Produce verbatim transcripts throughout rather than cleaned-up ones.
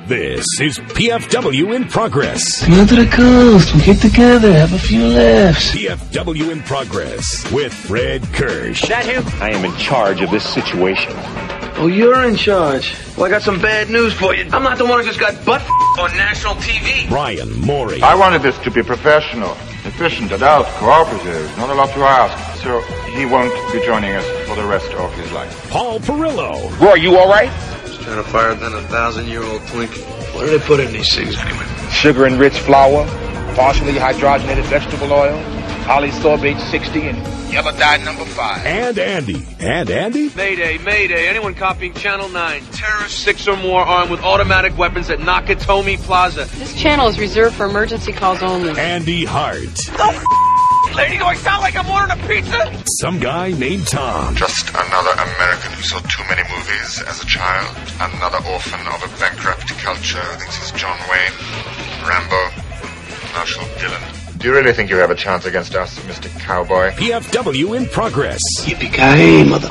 This is P F W in Progress. Come to the coast. We get together, have a few laughs. P F W in Progress with Fred Kirsch. Is that him? I am in charge of this situation. Oh, you're in charge. Well, I got some bad news for you. I'm not the one who just got butt f- on national T V. Brian Morey. I wanted this to be professional, efficient, adult, cooperative, not a lot to ask. So he won't be joining us for the rest of his life. Paul Perillo. Roy, you all right? Trying to fire than a thousand-year-old twink. What do they put in these things anyway? Sugar-enriched flour, partially hydrogenated vegetable oil, polysorbate sixty, and yellow dye number five. And Andy. And Andy? Mayday, mayday. Anyone copying Channel nine. Terrorists six or more armed with automatic weapons at Nakatomi Plaza. This channel is reserved for emergency calls only. Andy Hart. Oh, f- lady, do I sound like I'm ordering a pizza? Some guy named Tom. Just another American who saw too many movies as a child. Another orphan of a bankrupt culture who thinks he's John Wayne, Rambo, Marshall Dillon. Do you really think you have a chance against us, Mister Cowboy? P F W in Progress. Yippee-ki-yay, mother...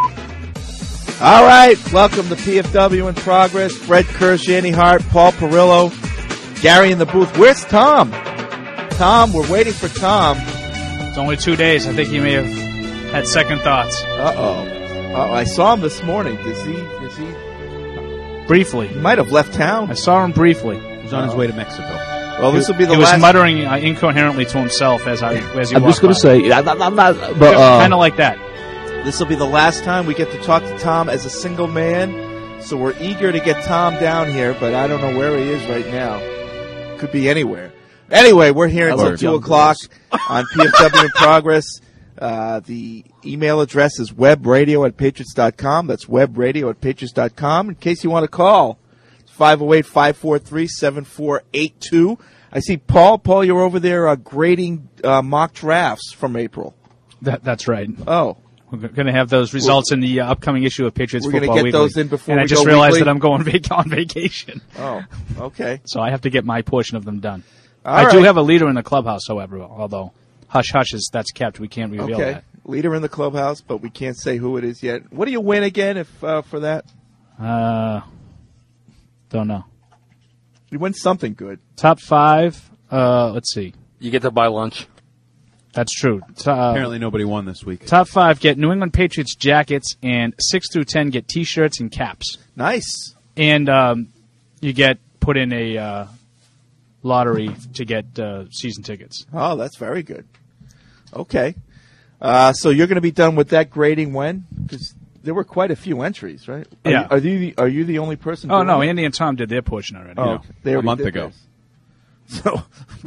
All right, welcome to P F W in Progress. Fred Kirsch, Andy Hart, Paul Perillo, Gary in the booth. Where's Tom? Tom, we're waiting for Tom. It's only two days. I think he may have had second thoughts. Uh-oh. Uh-oh. I saw him this morning. Is he... Is he... Briefly. He might have left town. I saw him briefly. He was on his way to Mexico. Well, this will be the he last... was muttering uh, incoherently to himself as I as he I'm walked just going to by. say, I'm not, I'm not but, uh, kind of like that. This will be the last time we get to talk to Tom as a single man, so we're eager to get Tom down here, but I don't know where he is right now. Could be anywhere. Anyway, we're here until two o'clock on P F W in Progress. Uh, the email address is webradio at patriots dot com. That's webradio at patriots dot com. In case you want to call, it's five oh eight, five four three, seven four eight two. I see Paul. Paul, you're over there uh, grading uh, mock drafts from April. That, that's right. Oh. We're going to have those results we're, in the uh, upcoming issue of Patriots we're Football We're going to get Weekly. those in before and we I just go realized weekly? that I'm going vac- on vacation. Oh, okay. So I have to get my portion of them done. All I right. do have a leader in the clubhouse, however, although hush hush is that's kept. We can't reveal okay. that. Leader in the clubhouse, but we can't say who it is yet. What do you win again if uh, for that? Uh, don't know. You win something good. Top five. Uh, let's see. You get to buy lunch. That's true. Uh, Apparently nobody won this week. Top five get New England Patriots jackets, and six through ten get T-shirts and caps. Nice. And um, you get put in a uh, lottery to get uh, season tickets. Oh, that's very good. Okay. Uh, so you're going to be done with that grading when? Because there were quite a few entries, right? Are Yeah. You, are, you the, are you the only person? Oh, doing no. it? Andy and Tom did their portion already. Oh, Yeah. they a already month did ago. theirs. So...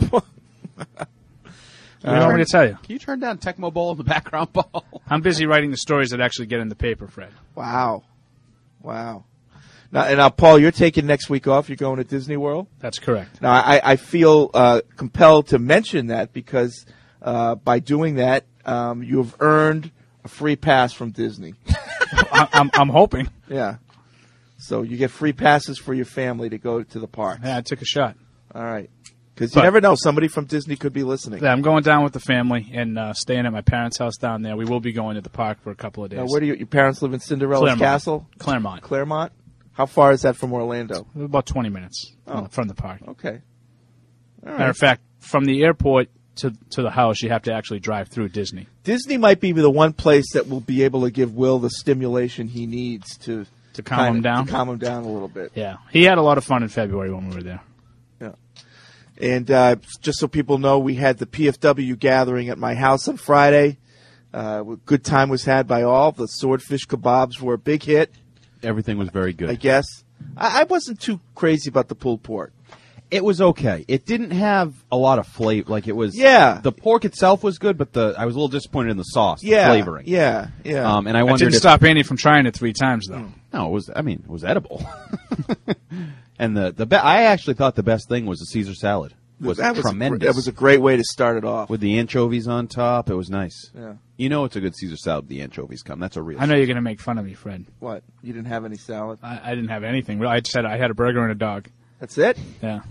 What do you want me to tell you? Can you turn down Tecmo Bowl in the background, Paul? I'm busy writing the stories that actually get in the paper, Fred. Wow. Wow. Now, and now, Paul, you're taking next week off. You're going to Disney World? That's correct. Now, I, I feel uh, compelled to mention that because uh, by doing that, um, you have earned a free pass from Disney. I, I'm, I'm hoping. Yeah. So you get free passes for your family to go to the park. Yeah, I took a shot. All right. Because you But- never know. Somebody from Disney could be listening. Yeah, I'm going down with the family and uh, staying at my parents' house down there. We will be going to the park for a couple of days. Now, where do you, your parents live in Cinderella's Claremont. Castle? Claremont. Claremont? How far is that from Orlando? About twenty minutes from, Oh. the, from the park. Okay. All right. Matter of fact, from the airport to to the house, you have to actually drive through Disney. Disney might be the one place that will be able to give Will the stimulation he needs to To calm kinda- him down? To calm him down a little bit. Yeah. He had a lot of fun in February when we were there. Yeah. And uh, just so people know, we had the P F W gathering at my house on Friday. Uh, good time was had by all. The swordfish kebabs were a big hit, Everything was very good. I guess. I, I wasn't too crazy about the pulled pork. It was okay. It didn't have a lot of flavor. Like it was. Yeah. The pork itself was good, but the I was a little disappointed in the sauce, the Yeah, flavoring. yeah, yeah. Um, and I I wondered didn't if, stop Andy from trying it three times, though. No, it was. I mean, it was edible. And the the be- I actually thought the best thing was the Caesar salad. Was that was a, tremendous. gr- that was a great way to start it off. With the anchovies on top. It was nice. Yeah. You know it's a good Caesar salad with the anchovies come. That's a real. I know you're going to make fun of me, Fred. What? You didn't have any salad? I, I didn't have anything. I said I had a burger and a dog. That's it? Yeah.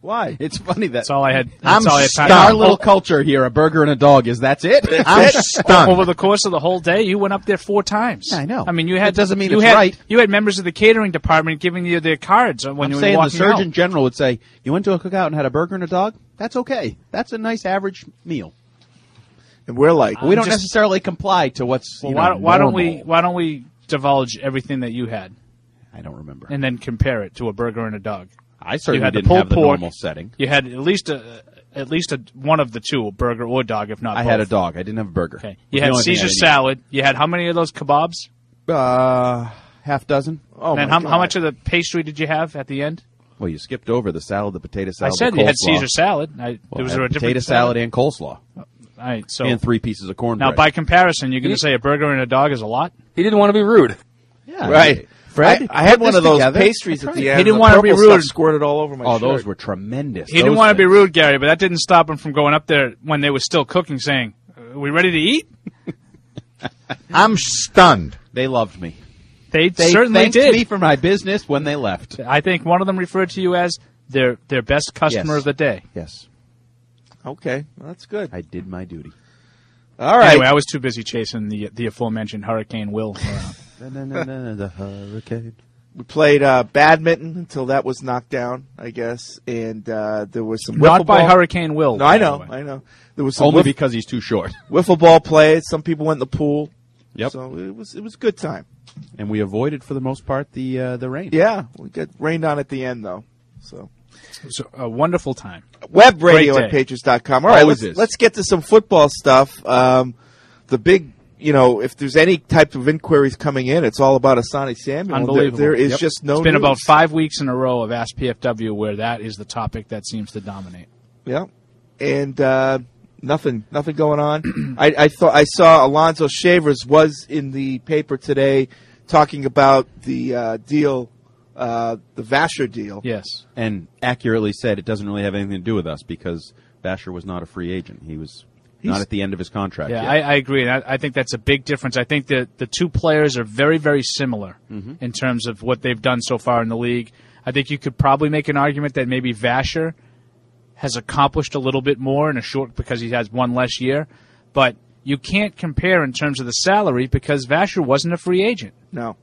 Why? It's funny that That's all I had. I'm That's all I had stunned. time. Our little culture here, a burger and a dog, is that's it? I'm stunned. Over the course of the whole day, you went up there four times. Yeah, I know. I mean, you had That doesn't mean you it's had, right. You had members of the catering department giving you their cards when I'm you were saying the walking Surgeon out. General would say, you went to a cookout and had a burger and a dog? That's okay. That's a nice average meal. And we're like, we don't just- necessarily comply to what's Well, you why, know, don't- why don't we? normal. Why don't we divulge everything that you had I don't remember. and then compare it to a burger and a dog? I certainly you had didn't the pulled have the pork. normal setting. You had at least a at least a, one of the two, a burger or dog, if not. I both. had a dog. I didn't have a burger. Okay. It was You the had only thing I Caesar didn't eat. salad. You had how many of those kebabs? Uh, half dozen. oh and then my how, God. how much of the pastry did you have at the end? Well, you skipped over the salad, the potato salad. I said the you had coleslaw. Caesar salad. I, Well, was I there a had different potato salad and coleslaw, All right, so and three pieces of cornbread. now by comparison, you're going to say a burger and a dog is a lot? He didn't want to be rude. yeah, Right. Fred, I, I had put one this of those together. pastries That's at the right. end. He didn't the wanna be purple stuff rude. Squirted all over my Oh, shirt. those were tremendous. He didn't Those want to be things. rude, Gary, but that didn't stop him from going up there when they were still cooking, saying, "Are we ready to eat?" I'm stunned. They loved me. They, They certainly thanked did. me for my business when they left. I think one of them referred to you as their their best customer Yes. of the day. Yes, Okay, well, that's good. I did my duty. All right. Anyway, I was too busy chasing the the aforementioned Hurricane Will around. The hurricane. We played uh, badminton until that was knocked down, I guess, and uh, there was some Not wiffle by ball. Hurricane Will. No, I by the know, way. I know. There was some Only wiff- because he's too short. wiffle ball play. Some people went in the pool. Yep. So it was it was a good time. And we avoided, for the most part, the uh, the rain. Yeah, we got rained on at the end though. So It was a wonderful time. web radio Great at day. patriots dot com. All right, Always let's, is. let's get to some football stuff. Um, the big, you know, if there's any type of inquiries coming in, it's all about Asante Samuel. Unbelievable. There, there is Yep. just no. It's been news. about five weeks in a row of Ask P F W where that is the topic that seems to dominate. Yeah, and uh, nothing, nothing going on. I, I thought I saw Alonzo Shavers was in the paper today talking about the uh, deal, uh, the Vasher deal. Yes. And accurately said it doesn't really have anything to do with us because Vasher was not a free agent. He was He's- not at the end of his contract Yeah, yet. I, I agree. And I, I think that's a big difference. I think that the two players are very, very similar Mhm. in terms of what they've done so far in the league. I think you could probably make an argument that maybe Vasher has accomplished a little bit more in a short because he has one less year. But you can't compare in terms of the salary because Vasher wasn't a free agent. No.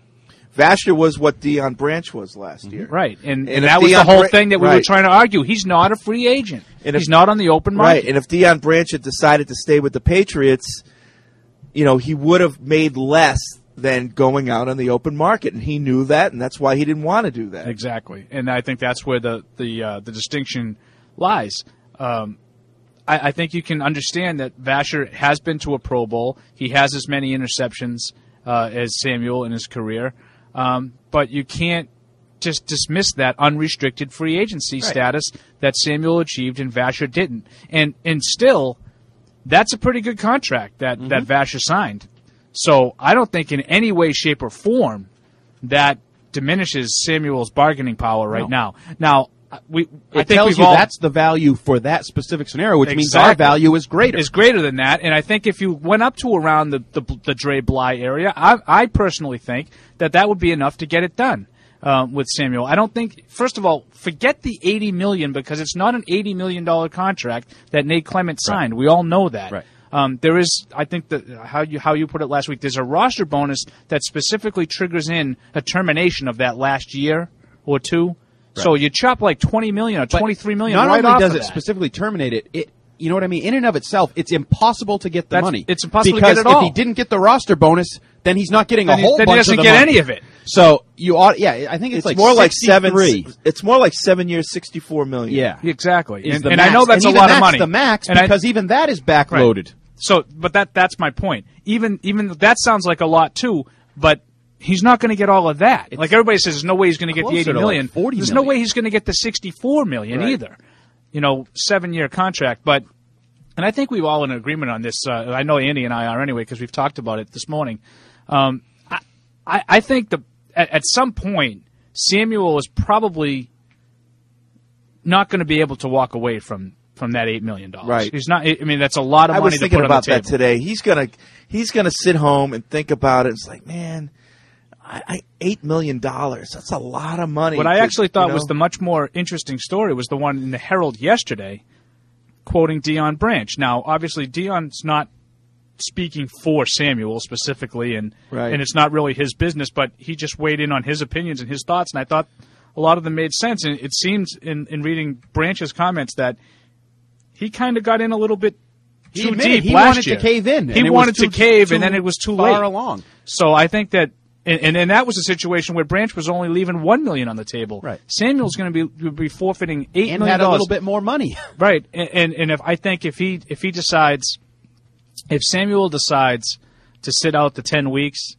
Vasher was what Deion Branch was last year. Right. And, and, And if that was the Deion whole Bra- thing that we were right. trying to argue. He's not a free agent. And He's if- not on the open market. Right, and if Deion Branch had decided to stay with the Patriots, you know, he would have made less than going out on the open market, and he knew that, and that's why he didn't want to do that. Exactly, and I think that's where the the uh, the distinction lies. Um, I, I think you can understand that Vasher has been to a Pro Bowl. He has as many interceptions uh, as Samuel in his career, um, but you can't just dismiss that unrestricted free agency Right. status that Samuel achieved and Vasher didn't. And and still, that's a pretty good contract that, Mm-hmm. that Vasher signed. So I don't think in any way, shape, or form that diminishes Samuel's bargaining power right No. now. Now, uh, we I It think tells we've you all, that's the value for that specific scenario, which means our Exactly. value is greater. is greater than that. And I think if you went up to around the the, the Dre Bly area, I, I personally think that that would be enough to get it done um, with Samuel. I don't think. First of all, forget the eighty million dollars because it's not an eighty million dollars contract that Nate Clement signed. We all know that. Right. Um, there is, I think that how you how you put it last week. There's a roster bonus that specifically triggers in a termination of that last year or two. So you chop like twenty million or But twenty-three million. Not right only off does of it that. specifically terminate it, it you know what I mean. In and of itself, it's impossible to get the That's- money. it's impossible to because get it all. if he didn't get the roster bonus, then he's not getting Then a he- whole then he bunch doesn't of the get money. any of it. So you ought, yeah, I think it's, It's like more like seven. sixty-three. It's more like seven years, sixty-four million. Yeah, Exactly, is and, the and I max. know that's and a even lot that's of money. the max And I- because even that is backloaded. So, but that that's my point. Even even that sounds like a lot too. But he's not going to get all of that. Like everybody says, there's no way he's going to get the closer eighty to like million. forty There's no million. way he's going to get the sixty-four million Right. either. You know, seven year contract. But and I think we've all in agreement on this. Uh, I know Andy and I are anyway because we've talked about it this morning. Um, I, I I think the at, at some point Samuel is probably not going to be able to walk away from. From that eight million dollars, Right. He's not. I mean, that's a lot of I money was to thinking put about on the that table. today. He's gonna he's gonna sit home and think about it. It's like, man, I, I, eight million dollars. That's a lot of money. What I to, actually thought you know? was the much more interesting story was the one in the Herald yesterday, quoting Deion Branch. Now, obviously, Deion's not speaking for Samuel specifically, and right. and it's not really his business, but he just weighed in on his opinions and his thoughts, and I thought a lot of them made sense. And it seems in, in reading Branch's comments that he kind of got in a little bit he too admitted deep he last wanted year. to cave in. He and it wanted was too, to cave, too and then it was too far late. along. So I think that, and, and, and that was a situation where Branch was only leaving one million on the table. Right. Samuel's going to be be forfeiting eight and million had a dollars. little bit more money. Right, and, and and if I think if he if he decides, if Samuel decides to sit out the ten weeks,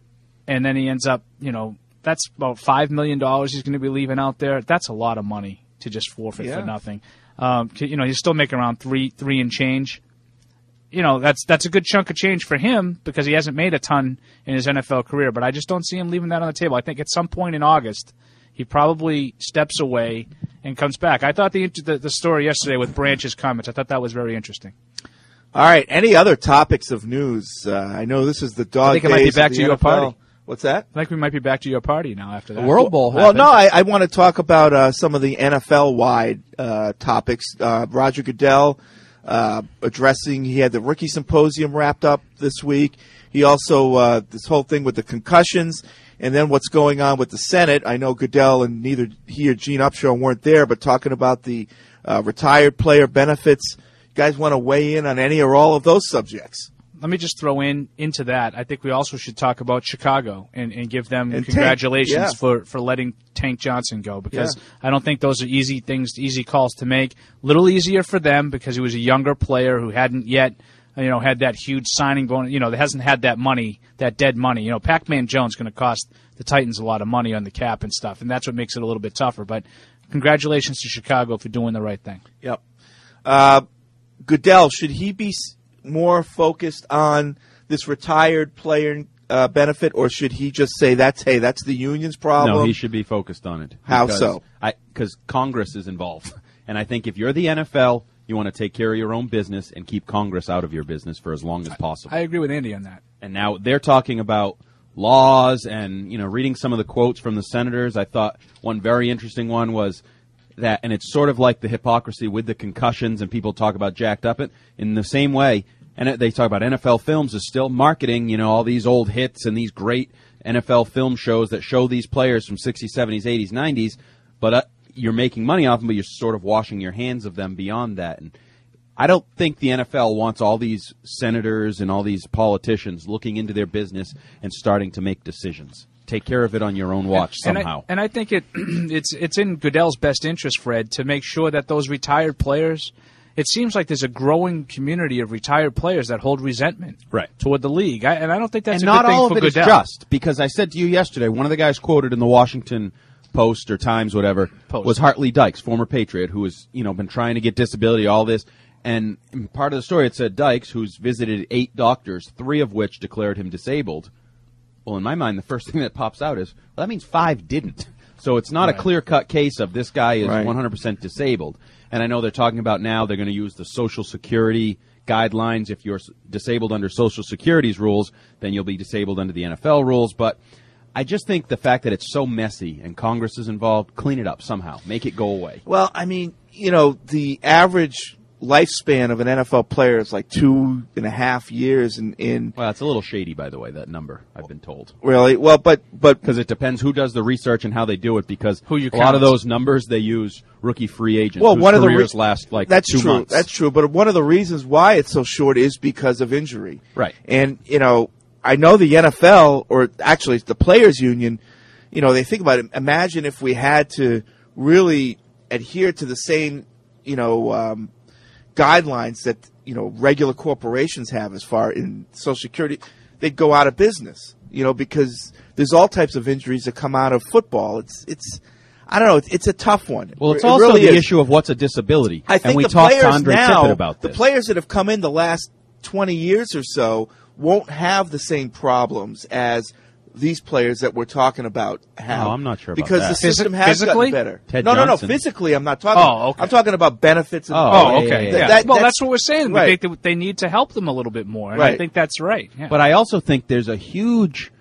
and then he ends up, you know, that's about five million dollars he's going to be leaving out there. That's a lot of money to just forfeit Yeah. for nothing. Um, you know, he's still making around three three and change. You know, that's that's a good chunk of change for him because he hasn't made a ton in his N F L career. But I just don't see him leaving that on the table. I think at some point in August, he probably steps away and comes back. I thought the the, the story yesterday with Branch's comments, I thought that was very interesting. All right. Any other topics of news? Uh, I know this is the dog I think it might be days back of the to your N F L. party. What's that? I think we might be back to your party now after that. The World Bowl Well, happened. no, I, I want to talk about uh, some of the N F L-wide uh, topics. Uh, Roger Goodell uh, addressing, he had the rookie symposium wrapped up this week. He also, uh, this whole thing with the concussions, and then what's going on with the Senate. I know Goodell and neither he or Gene Upshaw weren't there, but talking about the uh, retired player benefits. You guys want to weigh in on any or all of those subjects? Let me just throw in into that. I think we also should talk about Chicago and, and give them And congratulations Tank, yeah. for, for letting Tank Johnson go because Yeah. I don't think those are easy things, easy calls to make. A little easier for them because he was a younger player who hadn't yet, you know, had that huge signing bonus. You know, that hasn't had that money, that dead money. You know, Pac-Man Jones going to cost the Titans a lot of money on the cap and stuff, and that's what makes it a little bit tougher. But congratulations to Chicago for doing the right thing. Yep. Uh, Goodell, should he be s- more focused on this retired player uh, benefit, or should he just say that's hey, that's the union's problem? No, he should be focused on it. How because so? I Because Congress is involved. And I think if you're the N F L, you want to take care of your own business and keep Congress out of your business for as long as possible. I agree with Andy on that. And now they're talking about laws and, you know, reading some of the quotes from the senators. I thought one very interesting one was that, and it's sort of like the hypocrisy with the concussions and people talk about jacked up it in the same way. And it, they talk about N F L Films is still marketing, you know, all these old hits and these great N F L film shows that show these players from sixties, seventies, eighties, nineties, but uh, you're making money off them, but you're sort of washing your hands of them beyond that. And I don't think the N F L wants all these senators and all these politicians looking into their business and starting to make decisions. Take care of it on your own watch and somehow. I, and I think it it's it's in Goodell's best interest, Fred, to make sure that those retired players. It seems like there's a growing community of retired players that hold resentment right. toward the league, I, and I don't think that's and a not good thing all for of it is Goodell. just because I said to you yesterday, one of the guys quoted in the Washington Post or Times, whatever, Post. was Hartley Dykes, former Patriot, who has you know been trying to get disability, all this. And in part of the story, it said Dykes, who's visited eight doctors, three of which declared him disabled. Well, in my mind, the first thing that pops out is, well, that means five didn't. So it's not Right. a clear-cut case of this guy is Right. one hundred percent disabled. And I know they're talking about now they're going to use the Social Security guidelines. If you're s- disabled under Social Security's rules, then you'll be disabled under the N F L rules. But I just think the fact that it's so messy and Congress is involved, clean it up somehow. Make it go away. Well, I mean, you know, the average lifespan of an N F L player is like two and a half years. In, in Well, it's a little shady, by the way, that number, I've been told. really, well, but but Because it depends who does the research and how they do it, because Who you a lot of count. those numbers, they use rookie free agents well, whose one of the careers re- last like that's two true. months. That's true. But one of the reasons why it's so short is because of injury. Right. And you know, I know the N F L, or actually the Players Union, you know, they think about it. Imagine if we had to really adhere to the same, you know, um, guidelines that you know regular corporations have as far in Social Security, they'd go out of business. You know, because there's all types of injuries that come out of football. It's it's I don't know. It's, it's a tough one. Well, it's It also really the is. issue of what's a disability. I think and we the talked to players Andre now, Tippett about the this. players that have come in the last twenty years or so won't have the same problems as these players that we're talking about have. No, I'm not sure about because that. the system Physi- has physically? gotten better. Ted no, no, Johnson. no. Physically, I'm not talking. Oh, okay. I'm talking about benefits. And Oh, Oh, yeah, okay. yeah, Yeah. yeah. That- well, that's- that's what we're saying. We right. think that they need to help them a little bit more, and I Right. think that's right. Yeah. But I also think there's a huge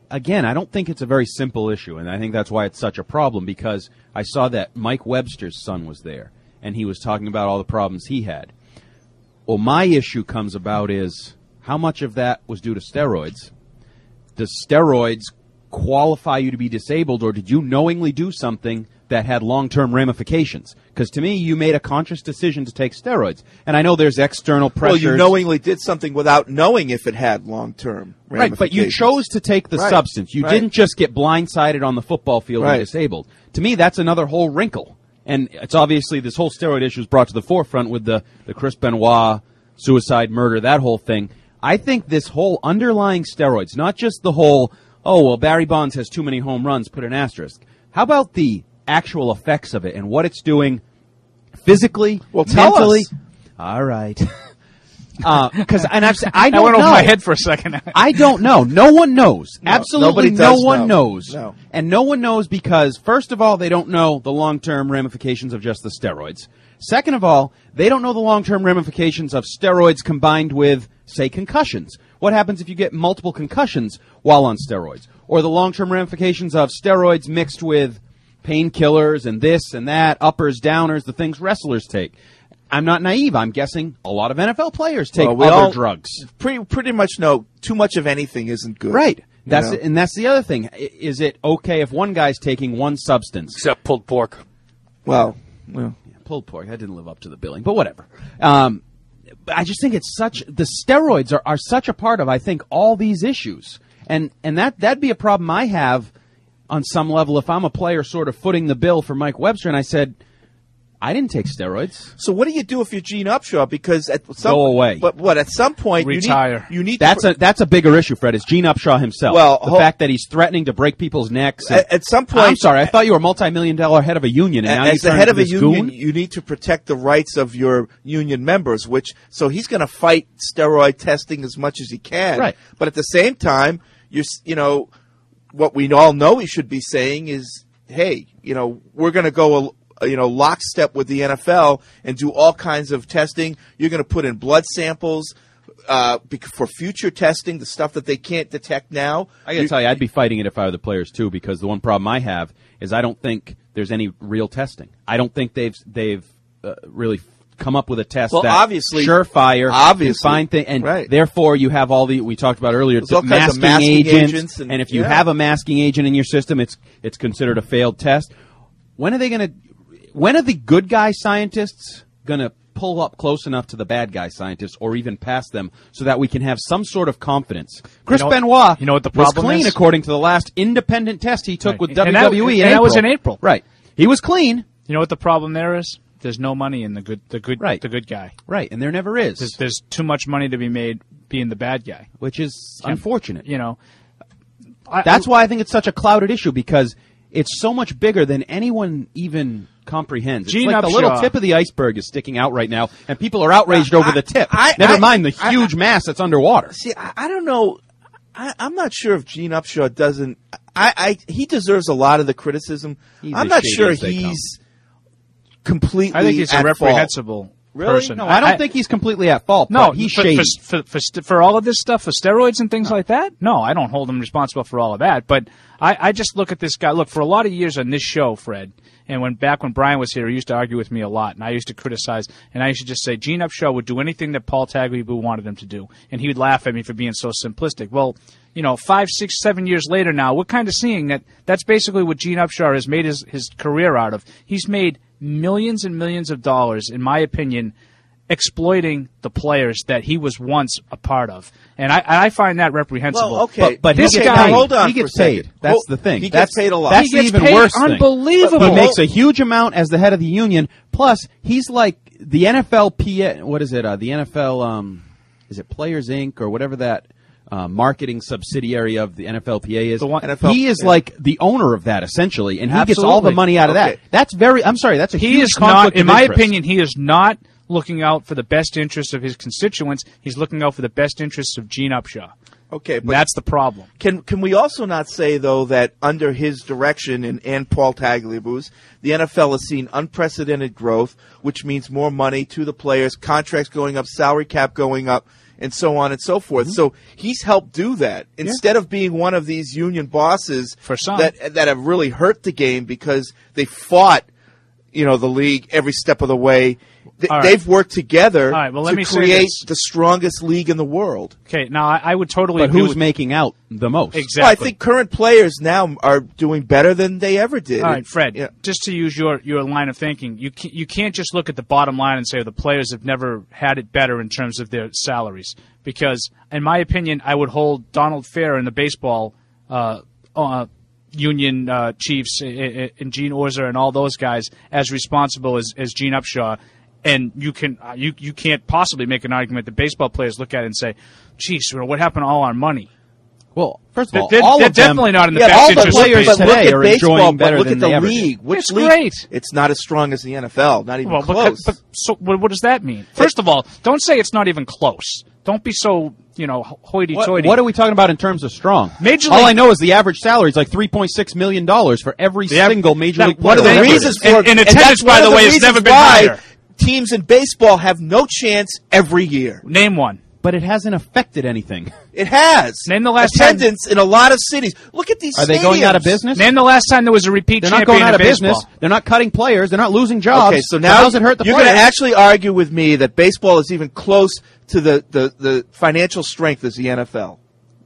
again, I don't think it's a very simple issue, and I think that's why it's such a problem, because I saw that Mike Webster's son was there, and he was talking about all the problems he had. Well, my issue comes about is how much of that was due to steroids? Does steroids qualify you to be disabled, or did you knowingly do something that had long-term ramifications? Because to me, you made a conscious decision to take steroids. And I know there's external pressures. Well, you knowingly did something without knowing if it had long-term ramifications. Right, but you chose to take the right. substance. You right. didn't just get blindsided on the football field right. and disabled. To me, that's another whole wrinkle. And it's obviously this whole steroid issue is brought to the forefront with the, the Chris Benoit suicide, murder, that whole thing. I think this whole underlying steroids, not just the whole, oh, well, Barry Bonds has too many home runs, put an asterisk. How about the actual effects of it and what it's doing physically, well, tell mentally? Us. All right. Because uh, and I've said, I don't I went know. over my head for a second. I don't know. No one knows. No, Absolutely, no one know. knows. No. And no one knows because, first of all, they don't know the long-term ramifications of just the steroids. Second of all, they don't know the long-term ramifications of steroids combined with, say, concussions. What happens if you get multiple concussions while on steroids? Or the long-term ramifications of steroids mixed with painkillers and this and that, uppers, downers, the things wrestlers take. I'm not naive. I'm guessing a lot of N F L players take well, we other all drugs. Pretty, pretty much know too much of anything isn't good. Right. That's know? And that's the other thing. Is it okay if one guy's taking one substance? Except pulled pork. Well, well. Yeah, pulled pork. That didn't live up to the billing, but whatever. Um, but I just think it's such, the steroids are, are such a part of, I think, all these issues. And, and that, that'd be a problem I have on some level if I'm a player sort of footing the bill for Mike Webster and I said, I didn't take steroids. So what do you do if you're Gene Upshaw? Because at some Go away. But what at some point retire. You need, you need that's to, a that's a bigger issue, Fred. It's Gene Upshaw himself. Well, the ho- fact that he's threatening to break people's necks. At, at some point, I'm sorry. I thought you were a multi-million dollar head of a union. And now as you the head of a this union, goon? you need to protect the rights of your union members. Which so he's going to fight steroid testing as much as he can. Right. But at the same time, you you know what we all know he should be saying is, hey, you know, we're going to go. A, you know, lockstep with the N F L and do all kinds of testing. You're going to put in blood samples uh, for future testing, the stuff that they can't detect now. I got to tell you, I'd be fighting it if I were the players too, because the one problem I have is I don't think there's any real testing. I don't think they've they've uh, really come up with a test well, that obviously, surefire, obviously, can find thing, and right. therefore you have all the we talked about earlier, all kinds masking, of masking agents, agents and, and if you yeah. have a masking agent in your system, it's it's considered a failed test. When are they going to? When are the good guy scientists going to pull up close enough to the bad guy scientists or even past them so that we can have some sort of confidence? Chris you know, Benoit you know what the was problem clean is? according to the last independent test he took Right. with And W that- W E in and that April. was in April. Right. He was clean. You know what the problem there is? There's no money in the good, the good, Right. the good guy. Right, and there never is. There's, there's too much money to be made being the bad guy, which is And, unfortunate. You know, I, That's why I think it's such a clouded issue, because it's so much bigger than anyone even comprehends. It's Gene like the Upshaw. little tip of the iceberg is sticking out right now, and people are outraged over I- the tip. I- Never I- mind the I- huge mass that's underwater. See, I, I don't know. I, I'm not sure if Gene Upshaw doesn't. I, I he deserves a lot of the criticism. He's I'm as not shady sure as they he's completely. I think he's a at fault. reprehensible Really? person. No, I don't think he's completely at fault. No, but he's for, shady. for, for, for, st- for all of this stuff, for steroids and things like that. No, I don't hold him responsible for all of that. But I, I just look at this guy. Look, for a lot of years on this show, Fred, and when back when Brian was here, he used to argue with me a lot, and I used to criticize, and I used to just say Gene Upshaw would do anything that Paul Tagliabue wanted him to do, and he would laugh at me for being so simplistic. Well, you know, five, six, seven years later now, we're kind of seeing that that's basically what Gene Upshaw has made his, his career out of. He's made millions and millions of dollars, in my opinion, exploiting the players that he was once a part of, and I, I find that reprehensible. Well, okay, But, but this he guy, gets paid. hold on he for gets a second. paid. That's Hold- the thing. he that's, gets paid a lot. That's He gets the even paid worse thing. unbelievable. He makes a huge amount as the head of the union. Plus, he's like the N F L P A. What is it? Uh, the N F L. Um, is it Players Incorporated or whatever that uh, marketing subsidiary of the N F L P A is? The one- N F L, he is yeah. like the owner of that essentially, and he gets all the Absolutely. money out of Okay. that. That's very. I'm sorry. That's a He huge is conflict not, in of my interest. opinion, he is not looking out for the best interests of his constituents. He's looking out for the best interests of Gene Upshaw. Okay, And but that's the problem. Can can we also not say though that under his direction and, and Paul Tagliabue's, the N F L has seen unprecedented growth, which means more money to the players, contracts going up, salary cap going up, and so on and so forth. Mm-hmm. So he's helped do that instead yeah. of being one of these union bosses For some. that that have really hurt the game because they fought, you know, the league every step of the way. Th- right. They've worked together right, well, let to me create say the strongest league in the world. Okay, now I, I would totally But agree who's with making out the most? Exactly. Well, I think current players now are doing better than they ever did. All right, Fred, yeah. just to use your, your line of thinking, you can't, you can't just look at the bottom line and say the players have never had it better in terms of their salaries. Because, in my opinion, I would hold Donald Fair and the baseball uh, uh, union uh, chiefs and Gene Orzer and all those guys as responsible as, as Gene Upshaw. And you can uh, you you can't possibly make an argument that baseball players look at it and say, "Geez, what happened to all our money?" Well, first of all, they're, all they're of them, definitely not in the yeah, best all interest the of players baseball. today today are are baseball, enjoying but better look than at the they ever league. did. Which It's league? great. It's not as strong as the N F L. Not even Well, close. But, but so what, what does that mean? First of all, don't say it's not even close. Don't be so you know hoity-toity. What, what are we talking about in terms of strong? Major All League- I know is the average salary is like three point six million dollars for every The av- single major that- league one player. of the Whatever. reasons for And- and attendance, that's by one the of way, has reasons never been why higher. Teams in baseball have no chance every year. Name one. But it hasn't affected anything. It has. Name the last time- attendance in a lot of cities. Look at these. Are they going stadiums. out of business? Name the last time there was a repeat They're not champion going out of in baseball. business. They're not cutting players. They're not losing jobs. Okay, so now how's it hurt the you're players? going to actually argue with me that baseball is even close to the, the, the financial strength as the N F L.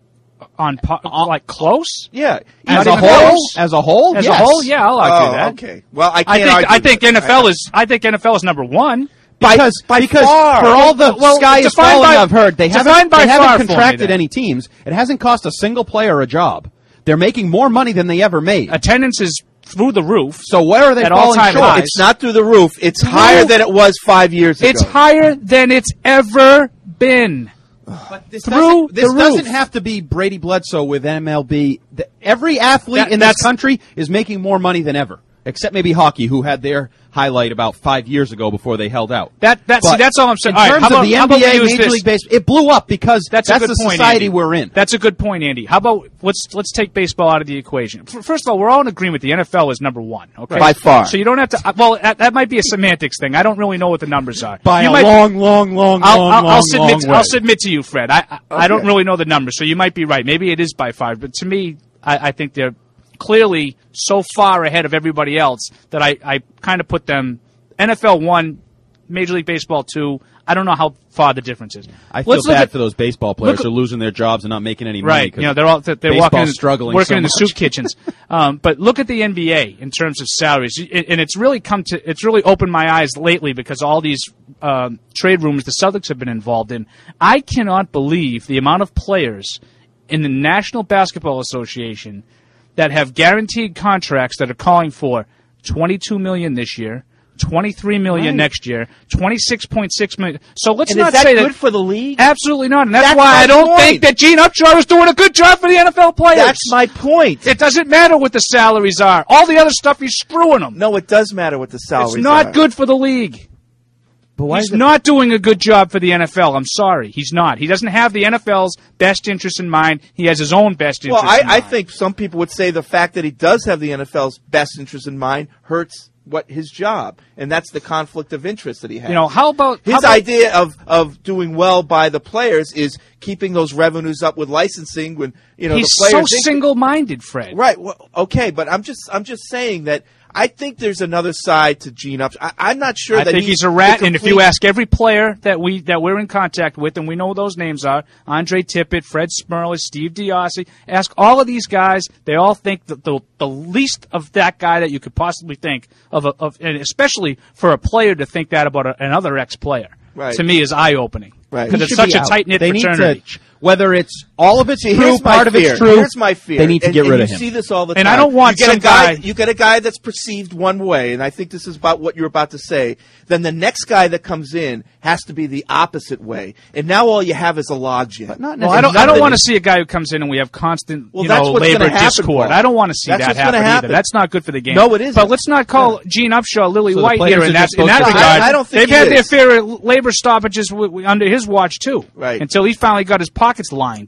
On po- like close? Yeah, as Not a even whole, close? as a whole, As yes. a whole, yeah, I'll argue Oh, that. okay. Well, I I can't think argue I think that. N F L is I think N F L is number one. Because, by because far. for all the Well, sky is define falling by- I've heard, they define haven't, by they haven't far for me, contracted then. any teams. It hasn't cost a single player a job. They're making more money than they ever made. Attendance is through the roof. So where are they At falling all-time short? highs. It's not through the roof. It's higher than it was five years ago. It's higher than it's ever been. But this Through doesn't, this the doesn't roof. have to be Brady Bledsoe with M L B. The, every athlete That- in this that's- country is making more money than ever, except maybe hockey, who had their highlight about five years ago before they held out. That that's But see, that's all I'm saying. In All right, terms how about, of the how about N B A, we use Major this? League Baseball, it blew up because That's, that's, a good the point, society Andy. we're in. That's a good point, Andy. How about let's let's take baseball out of the equation. F- First of all, we're all in agreement. The N F L is number one. Okay, By far. So you don't have to. uh, Well, that, that might be a semantics thing. I don't really know what the numbers are. By you a might, long, long, long, I'll, long, I'll, long, I'll submit. long way. I'll submit to you, Fred. I I, I don't Okay. really know the numbers, so you might be right. Maybe it is by five, but to me, I, I think they're clearly so far ahead of everybody else that I, I kind of put them N F L one, Major League Baseball two. I don't know how far the difference is. I feel Let's look bad at- for those baseball players look who at- are losing their jobs and not making any money. Right, 'cause you know they're all they're baseball's walking, in, struggling working so in the much. soup kitchens. Um, but look at the N B A in terms of salaries, and it's really come to it's really opened my eyes lately because all these um, trade rumors the Celtics have been involved in. I cannot believe the amount of players in the National Basketball Association that have guaranteed contracts that are calling for twenty-two million dollars this year. twenty-three million Right. next year, twenty-six point six million. So let's And not is that say good that for the league? absolutely not. And that's, That's why my I don't point. think that Gene Upshaw is doing a good job for the N F L players. That's my point. It doesn't matter what the salaries are. All the other stuff he's screwing them. No, it does matter what the salaries It's not are. good for the league. But why He's is it- not doing a good job for the N F L. I'm sorry. He's not. He doesn't have the N F L's best interest in mind. He has his own best interest Well, I, in I mind. think some people would say the fact that he does have the N F L's best interest in mind hurts what his job, and that's the conflict of interest that he has. You know, how about his how about, idea of, of doing well by the players is keeping those revenues up with licensing when you know he's the players. so single-minded, Fred. Right. Well, okay, but I'm just I'm just saying that I think there's another side to Gene Upshaw. I, I'm not sure I that think he's he's a rat, the and if complete- you ask every player that we that we're in contact with, and we know those names are Andre Tippett, Fred Smirlis, Steve Diossi, ask all of these guys, they all think that the the least of that guy that you could possibly think of, a, of and especially for a player to think that about a, another ex-player, Right. to me is eye-opening. Right. Because He it's should such be a out. tight-knit They need fraternity. to, whether it's all of it's See, true, here's my part of fear. it's true. Here's my fear. They need to and, get and rid you of him. see this all the And time. I don't want you get some a guy, guy- You get a guy that's perceived one way, and I think this is about what you're about to say. Then the next guy that comes in has to be the opposite way, and now all you have is a logjam. But not Well, I don't. I don't want to see a guy who comes in and we have constant, Well, you that's know, what's labor gonna happen, discord. Paul. I don't want to see That's that what's gonna happen, happen. either. That's not good for the game. No, it isn't. But let's not call Gene Upshaw Lily So the White players here are in that, just in that supposed to- regard. I- I don't think They've he had their is. fair labor stoppages w- w- under his watch too, Right. until he finally got his pockets lined.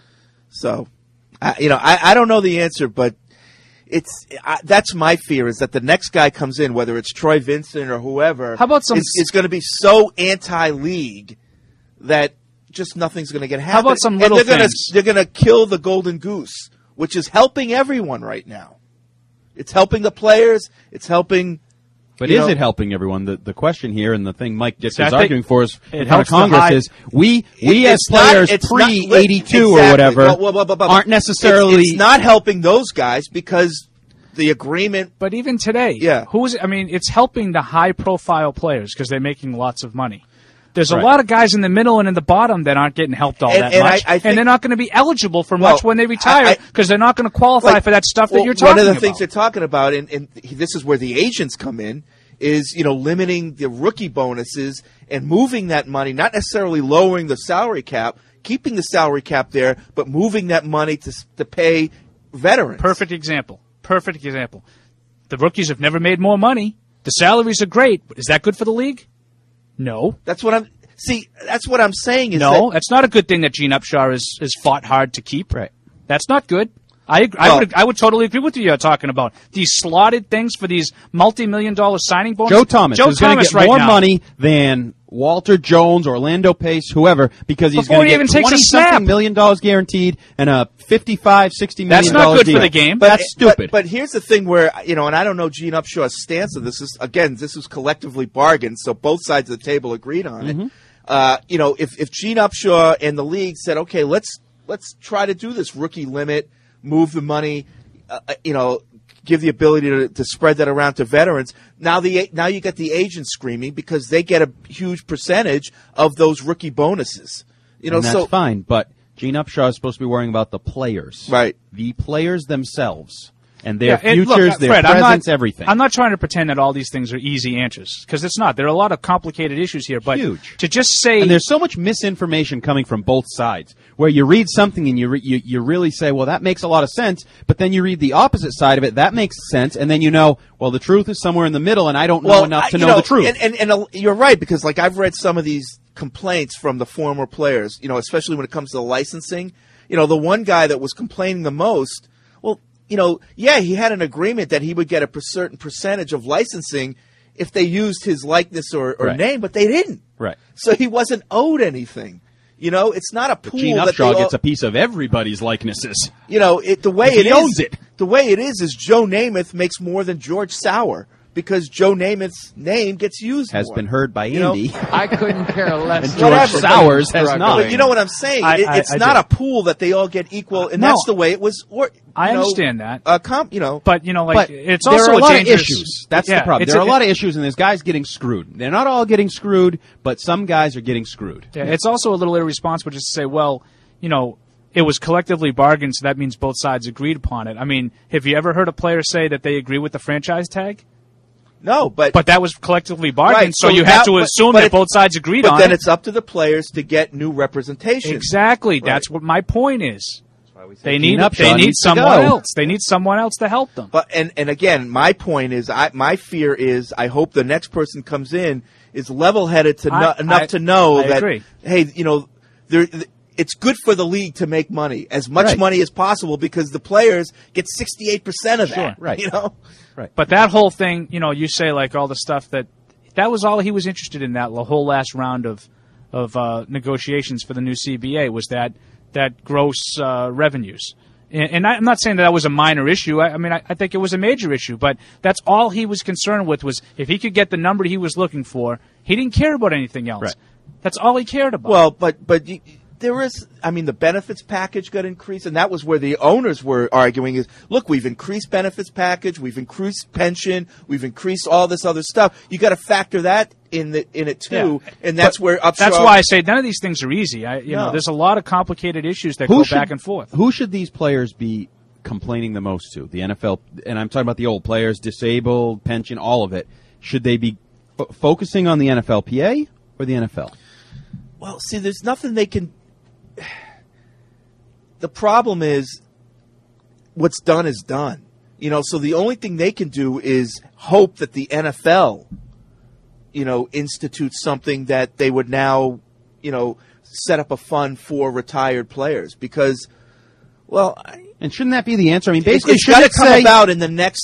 So, I, you know, I, I don't know the answer, but it's I, that's my fear is that the next guy comes in, whether it's Troy Vincent or whoever, How about some is, is going to be so anti-league that just nothing's going to get How happen. about some little and they're things? Gonna, they're going to kill the golden goose, which is helping everyone right now. It's helping the players. It's helping. But you is know, it helping everyone? The the question here, and the thing Mike Dick So I is think arguing for is it in front of helps the Congress high- is we we It- as it's not- players it's not- pre eighty-two or exactly. whatever Well, well, well, well, well, aren't necessarily. It's, it's not helping those guys because the agreement. But even today, Yeah. who's? I mean, it's helping the high-profile players because they're making lots of money. There's a Right. lot of guys in the middle and in the bottom that aren't getting helped all And- that and much, I- I think- and they're not going to be eligible for Well, much when they retire I- I- because they're not going to qualify Like, for that stuff well, that you're talking One of the about. things they're talking about, and, and this is where the agents come in, is you know limiting the rookie bonuses and moving that money, not necessarily lowering the salary cap, keeping the salary cap there, but moving that money to s- to pay veterans. Perfect example. Perfect example. The rookies have never made more money. The salaries are great, but is that good for the league? No. That's what I'm. See, that's what I'm saying. Is No, that, that's not a good thing that Gene Upshaw has, has fought hard to keep. Right. That's not good. I ag- I Well- would I would totally agree with you. You're talking about these slotted things for these multi-million dollar signing bonuses. Joe Thomas Joe is going to Thomas get right more now. money than Walter Jones, Orlando Pace, whoever, because he's Before going he to even get takes a twenty snap. something million dollars guaranteed and a fifty-five, sixty million That's not dollar good for deal. the game. But that's but- stupid. But, here's the thing where, you know, and I don't know Gene Upshaw's stance on this. Is, again, this was collectively bargained, so both sides of the table agreed on Mm-hmm. it. Uh, you know, if, if Gene Upshaw and the league said, okay, let's let's try to do this rookie limit, move the money, uh, you know, give the ability to, to spread that around to veterans. Now the now you get the agents screaming because they get a huge percentage of those rookie bonuses. You know, and that's so fine, but Gene Upshaw is supposed to be worrying about the players. Right. The players themselves and their Yeah, and futures, look, their Fred, I'm presence, not, everything. I'm not trying to pretend that all these things are easy answers because it's not. There are a lot of complicated issues here. But Huge. to just say And there's so much misinformation coming from both sides, where you read something and you, re- you you really say, well, that makes a lot of sense, but then you read the opposite side of it, that makes sense, and then you know, well, the truth is somewhere in the middle, and I don't know enough I- to you know, the truth. And, and, and uh, you're right, because like I've read some of these complaints from the former players, you know, especially when it comes to the licensing. You know, the one guy that was complaining the most, well, you know, yeah, he had an agreement that he would get a per- certain percentage of licensing if they used his likeness or, or Right. name, but they didn't. Right. So he wasn't owed anything. You know, it's not a pool Gene that they Upshaw all, gets a piece of everybody's likenesses. you know, it, the way He it is, owns it. the way it is, is Joe Namath makes more than George Sauer because Joe Namath's name gets used Has more. been heard by You know? Andy. I couldn't care less. And George Whatever. Sowers has not. But you know what I'm saying? I- It- I- it's I not do. a pool that they all get equal, and No. that's the way it was. Or, I you know, understand that. Uh, comp, you know, But you know, like But it's there also are a lot dangerous, of issues. That's yeah, the problem. it's There are a, a- lot of issues, and there's guys getting screwed. They're not all getting screwed, but some guys are getting screwed. Yeah, it's also a little irresponsible just to say, well, you know, it was collectively bargained, so that means both sides agreed upon it. I mean, have you ever heard a player say that they agree with the franchise tag? no, but But that was collectively bargained, right, so, you now- have to but- assume but that it- both sides agreed But on then it. it's up to the players to get new representation. Exactly. That's what my point is. They Gene need Upshaw they need needs to someone go. else. They need someone else to help them. But and and again, my point is, I my fear is, I hope the next person comes in is level-headed to I- know, enough I- to know I that agree. hey, you know, there. It's good for the league to make money, as much Right. money as possible, because the players get sixty-eight percent of that. Sure. Right. You know. But that whole thing, you know, you say like all the stuff that that was all he was interested in, that the whole last round of of uh, negotiations for the new C B A was that that gross uh, revenues. And, and I, I'm not saying that that was a minor issue. I, I mean, I, I think it was a major issue. But that's all he was concerned with, was if he could get the number he was looking for, he didn't care about anything else. Right. That's all he cared about. Well, but but you, there is, I mean, the benefits package got increased, and that was where the owners were arguing is, look, we've increased benefits package, we've increased pension, we've increased all this other stuff. You got to factor that in the in it too, Yeah. and that's But where Upshaw. that's why I say none of these things are easy. I, you No. know, there's a lot of complicated issues that Who go should- back and forth. Who should these players be complaining the most to? The N F L, and I'm talking about the old players, disabled, pension, all of it. Should they be f- focusing on the N F L P A or the N F L? Well, see, there's nothing they can. The problem is, what's done is done. You know, so the only thing they can do is hope that the N F L, you know, institutes something that they would now, you know, set up a fund for retired players. Because, well, I, And shouldn't that be the answer? I mean, it's, basically, it's should got to it come say about in the next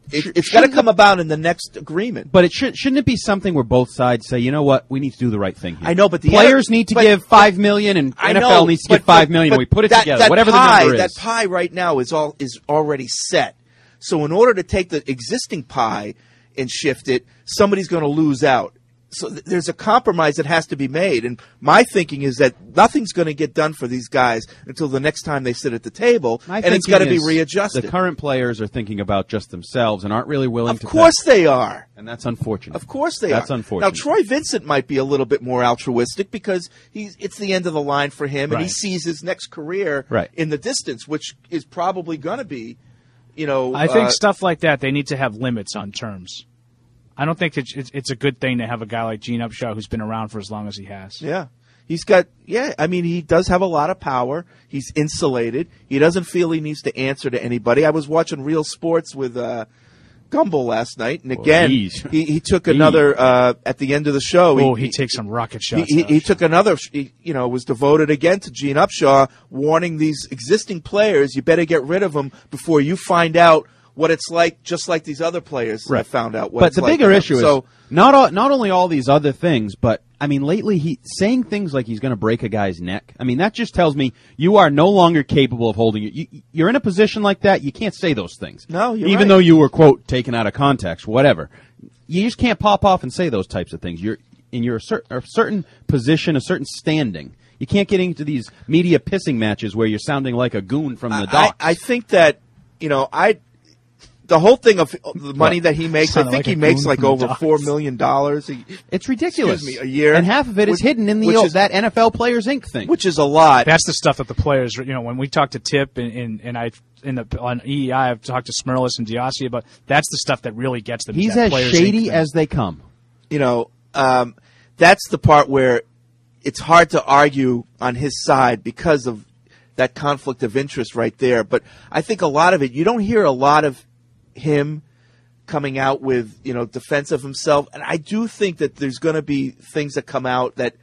it, it's got to come about in the next agreement. But it should, shouldn't it be something where both sides say, you know what, we need to do the right thing here. I know, but the players other, need to but, give five million, and I N F L know, needs to but, give five but, million. but and we put it that, together, that whatever pie, the number is. That pie right now is all is already set. So in order to take the existing pie and shift it, somebody's going to lose out. So th- there's a compromise that has to be made. And my thinking is that nothing's going to get done for these guys until the next time they sit at the table, My and it's got to be thinking is readjusted. The current players are thinking about just themselves and aren't really willing Of to. Of course think. they are. And that's unfortunate. Of course they that's are. That's unfortunate. Now, Troy Vincent might be a little bit more altruistic because he's it's the end of the line for him, right. and he sees his next career right. in the distance, which is probably going to be, you know. I think uh, stuff like that, they need to have limits on terms. I don't think it's, it's a good thing to have a guy like Gene Upshaw who's been around for as long as he has. Yeah. He's got, yeah, I mean, he does have a lot of power. He's insulated. He doesn't feel he needs to answer to anybody. I was watching Real Sports with uh, Gumbel last night, and again, well, he, he took another, uh, at the end of the show. Oh, he, he takes some rocket shots. He, he, he took another, he, you know, was devoted again to Gene Upshaw, warning these existing players, you better get rid of them before you find out what it's like, just like these other players right. have found out what but it's the like. bigger issue so, is not all, not only all these other things, but I mean, lately he saying things like he's going to break a guy's neck. I mean, that just tells me you are no longer capable of holding it. You, you're in a position like that, you can't say those things. No, you're even right. though you were quote taken out of context, whatever. You just can't pop off and say those types of things. You're in your cer- a certain position, a certain standing. You can't get into these media pissing matches where you're sounding like a goon from the I, docks. I, I think that, you know, I. The whole thing of the money What? that he makes, I think like he a makes goon like from the over docks. four million dollars. It's ridiculous. Excuse me, a year, and half of it which, is hidden in the which old, is, that N F L Players Incorporated thing, which is a lot. That's the stuff that the players, you know, when we talk to Tip and and, and I in the on E E I, I've talked to Smirlis and Diassi about. That's the stuff that really gets them. He's that as Players shady Incorporated as they come. You know, um, that's the part where it's hard to argue on his side because of that conflict of interest right there. But I think a lot of it, you don't hear a lot of him coming out with, you know, defense of himself. And I do think that there's going to be things that come out that,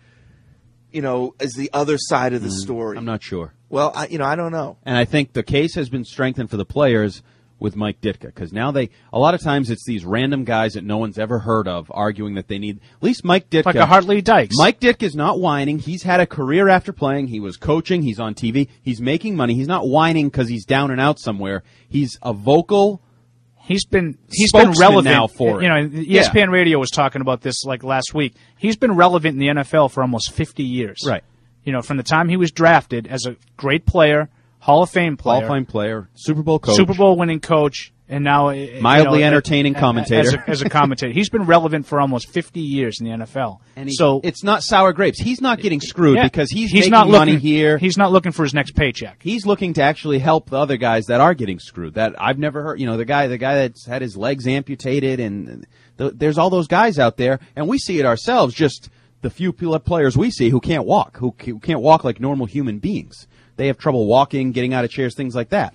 you know, is the other side of the Mm, story. I'm not sure. Well, I, you know, I don't know. And I think the case has been strengthened for the players with Mike Ditka, because now they, a lot of times it's these random guys that no one's ever heard of arguing that they need, at least Mike Ditka. like a Hartley Dykes. Mike Ditka is not whining. He's had a career after playing. He was coaching. He's on T V. He's making money. He's not whining because he's down and out somewhere. He's a vocal He's been he's been spokesman relevant now for you it. know, E S P N Radio was talking about this like last week. He's been relevant in the N F L for almost fifty years. Right. You know, from the time he was drafted as a great player, Hall of Fame player, Hall of Fame player, Super Bowl coach, Super Bowl winning coach, and now mildly you know, entertaining a, commentator. As a, as a commentator. He's been relevant for almost fifty years in the N F L. And he, so it's not sour grapes. He's not getting screwed yeah, because he's, he's making not money looking, here. He's not looking for his next paycheck. He's looking to actually help the other guys that are getting screwed. That I've never heard. You know, the guy, the guy that's had his legs amputated, and the, there's all those guys out there, and we see it ourselves. Just the few players we see who can't walk, who, who can't walk like normal human beings. They have trouble walking, getting out of chairs, things like that.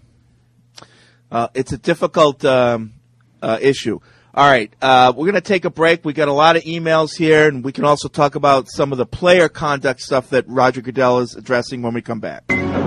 Uh, it's a difficult um, uh, issue. All right, uh, we're going to take a break. We got a lot of emails here, and we can also talk about some of the player conduct stuff that Roger Goodell is addressing when we come back.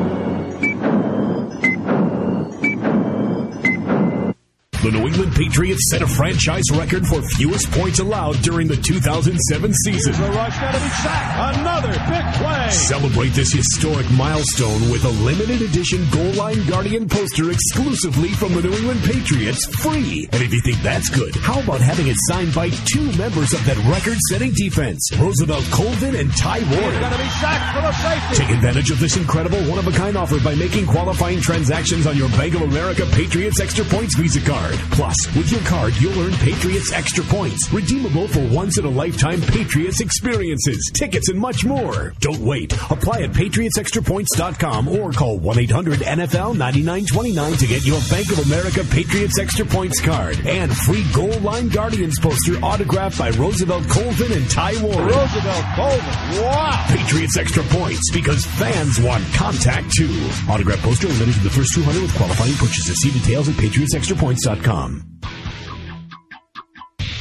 The New England Patriots set a franchise record for fewest points allowed during the two thousand seven season. The rush got to be sacked. Another big play. Celebrate this historic milestone with a limited edition Goal Line Guardian poster exclusively from the New England Patriots, free. And if you think that's good, how about having it signed by two members of that record-setting defense, Roosevelt Colvin and Ty Ward? Got to be sacked for the safety. Take advantage of this incredible one-of-a-kind offer by making qualifying transactions on your Bank of America Patriots Extra Points Visa card. Plus, with your card, you'll earn Patriots Extra Points, redeemable for once-in-a-lifetime Patriots experiences, tickets, and much more. Don't wait. Apply at patriots extra points dot com or call one eight hundred N F L ninety-nine twenty-nine to get your Bank of America Patriots Extra Points card and free Goal Line Guardians poster autographed by Roosevelt Colvin and Ty Ward. Roosevelt Colvin. Wow. Patriots Extra Points, because fans want contact too. Autograph poster limited to the first two hundred with qualifying purchases. See details at patriots extra points dot com.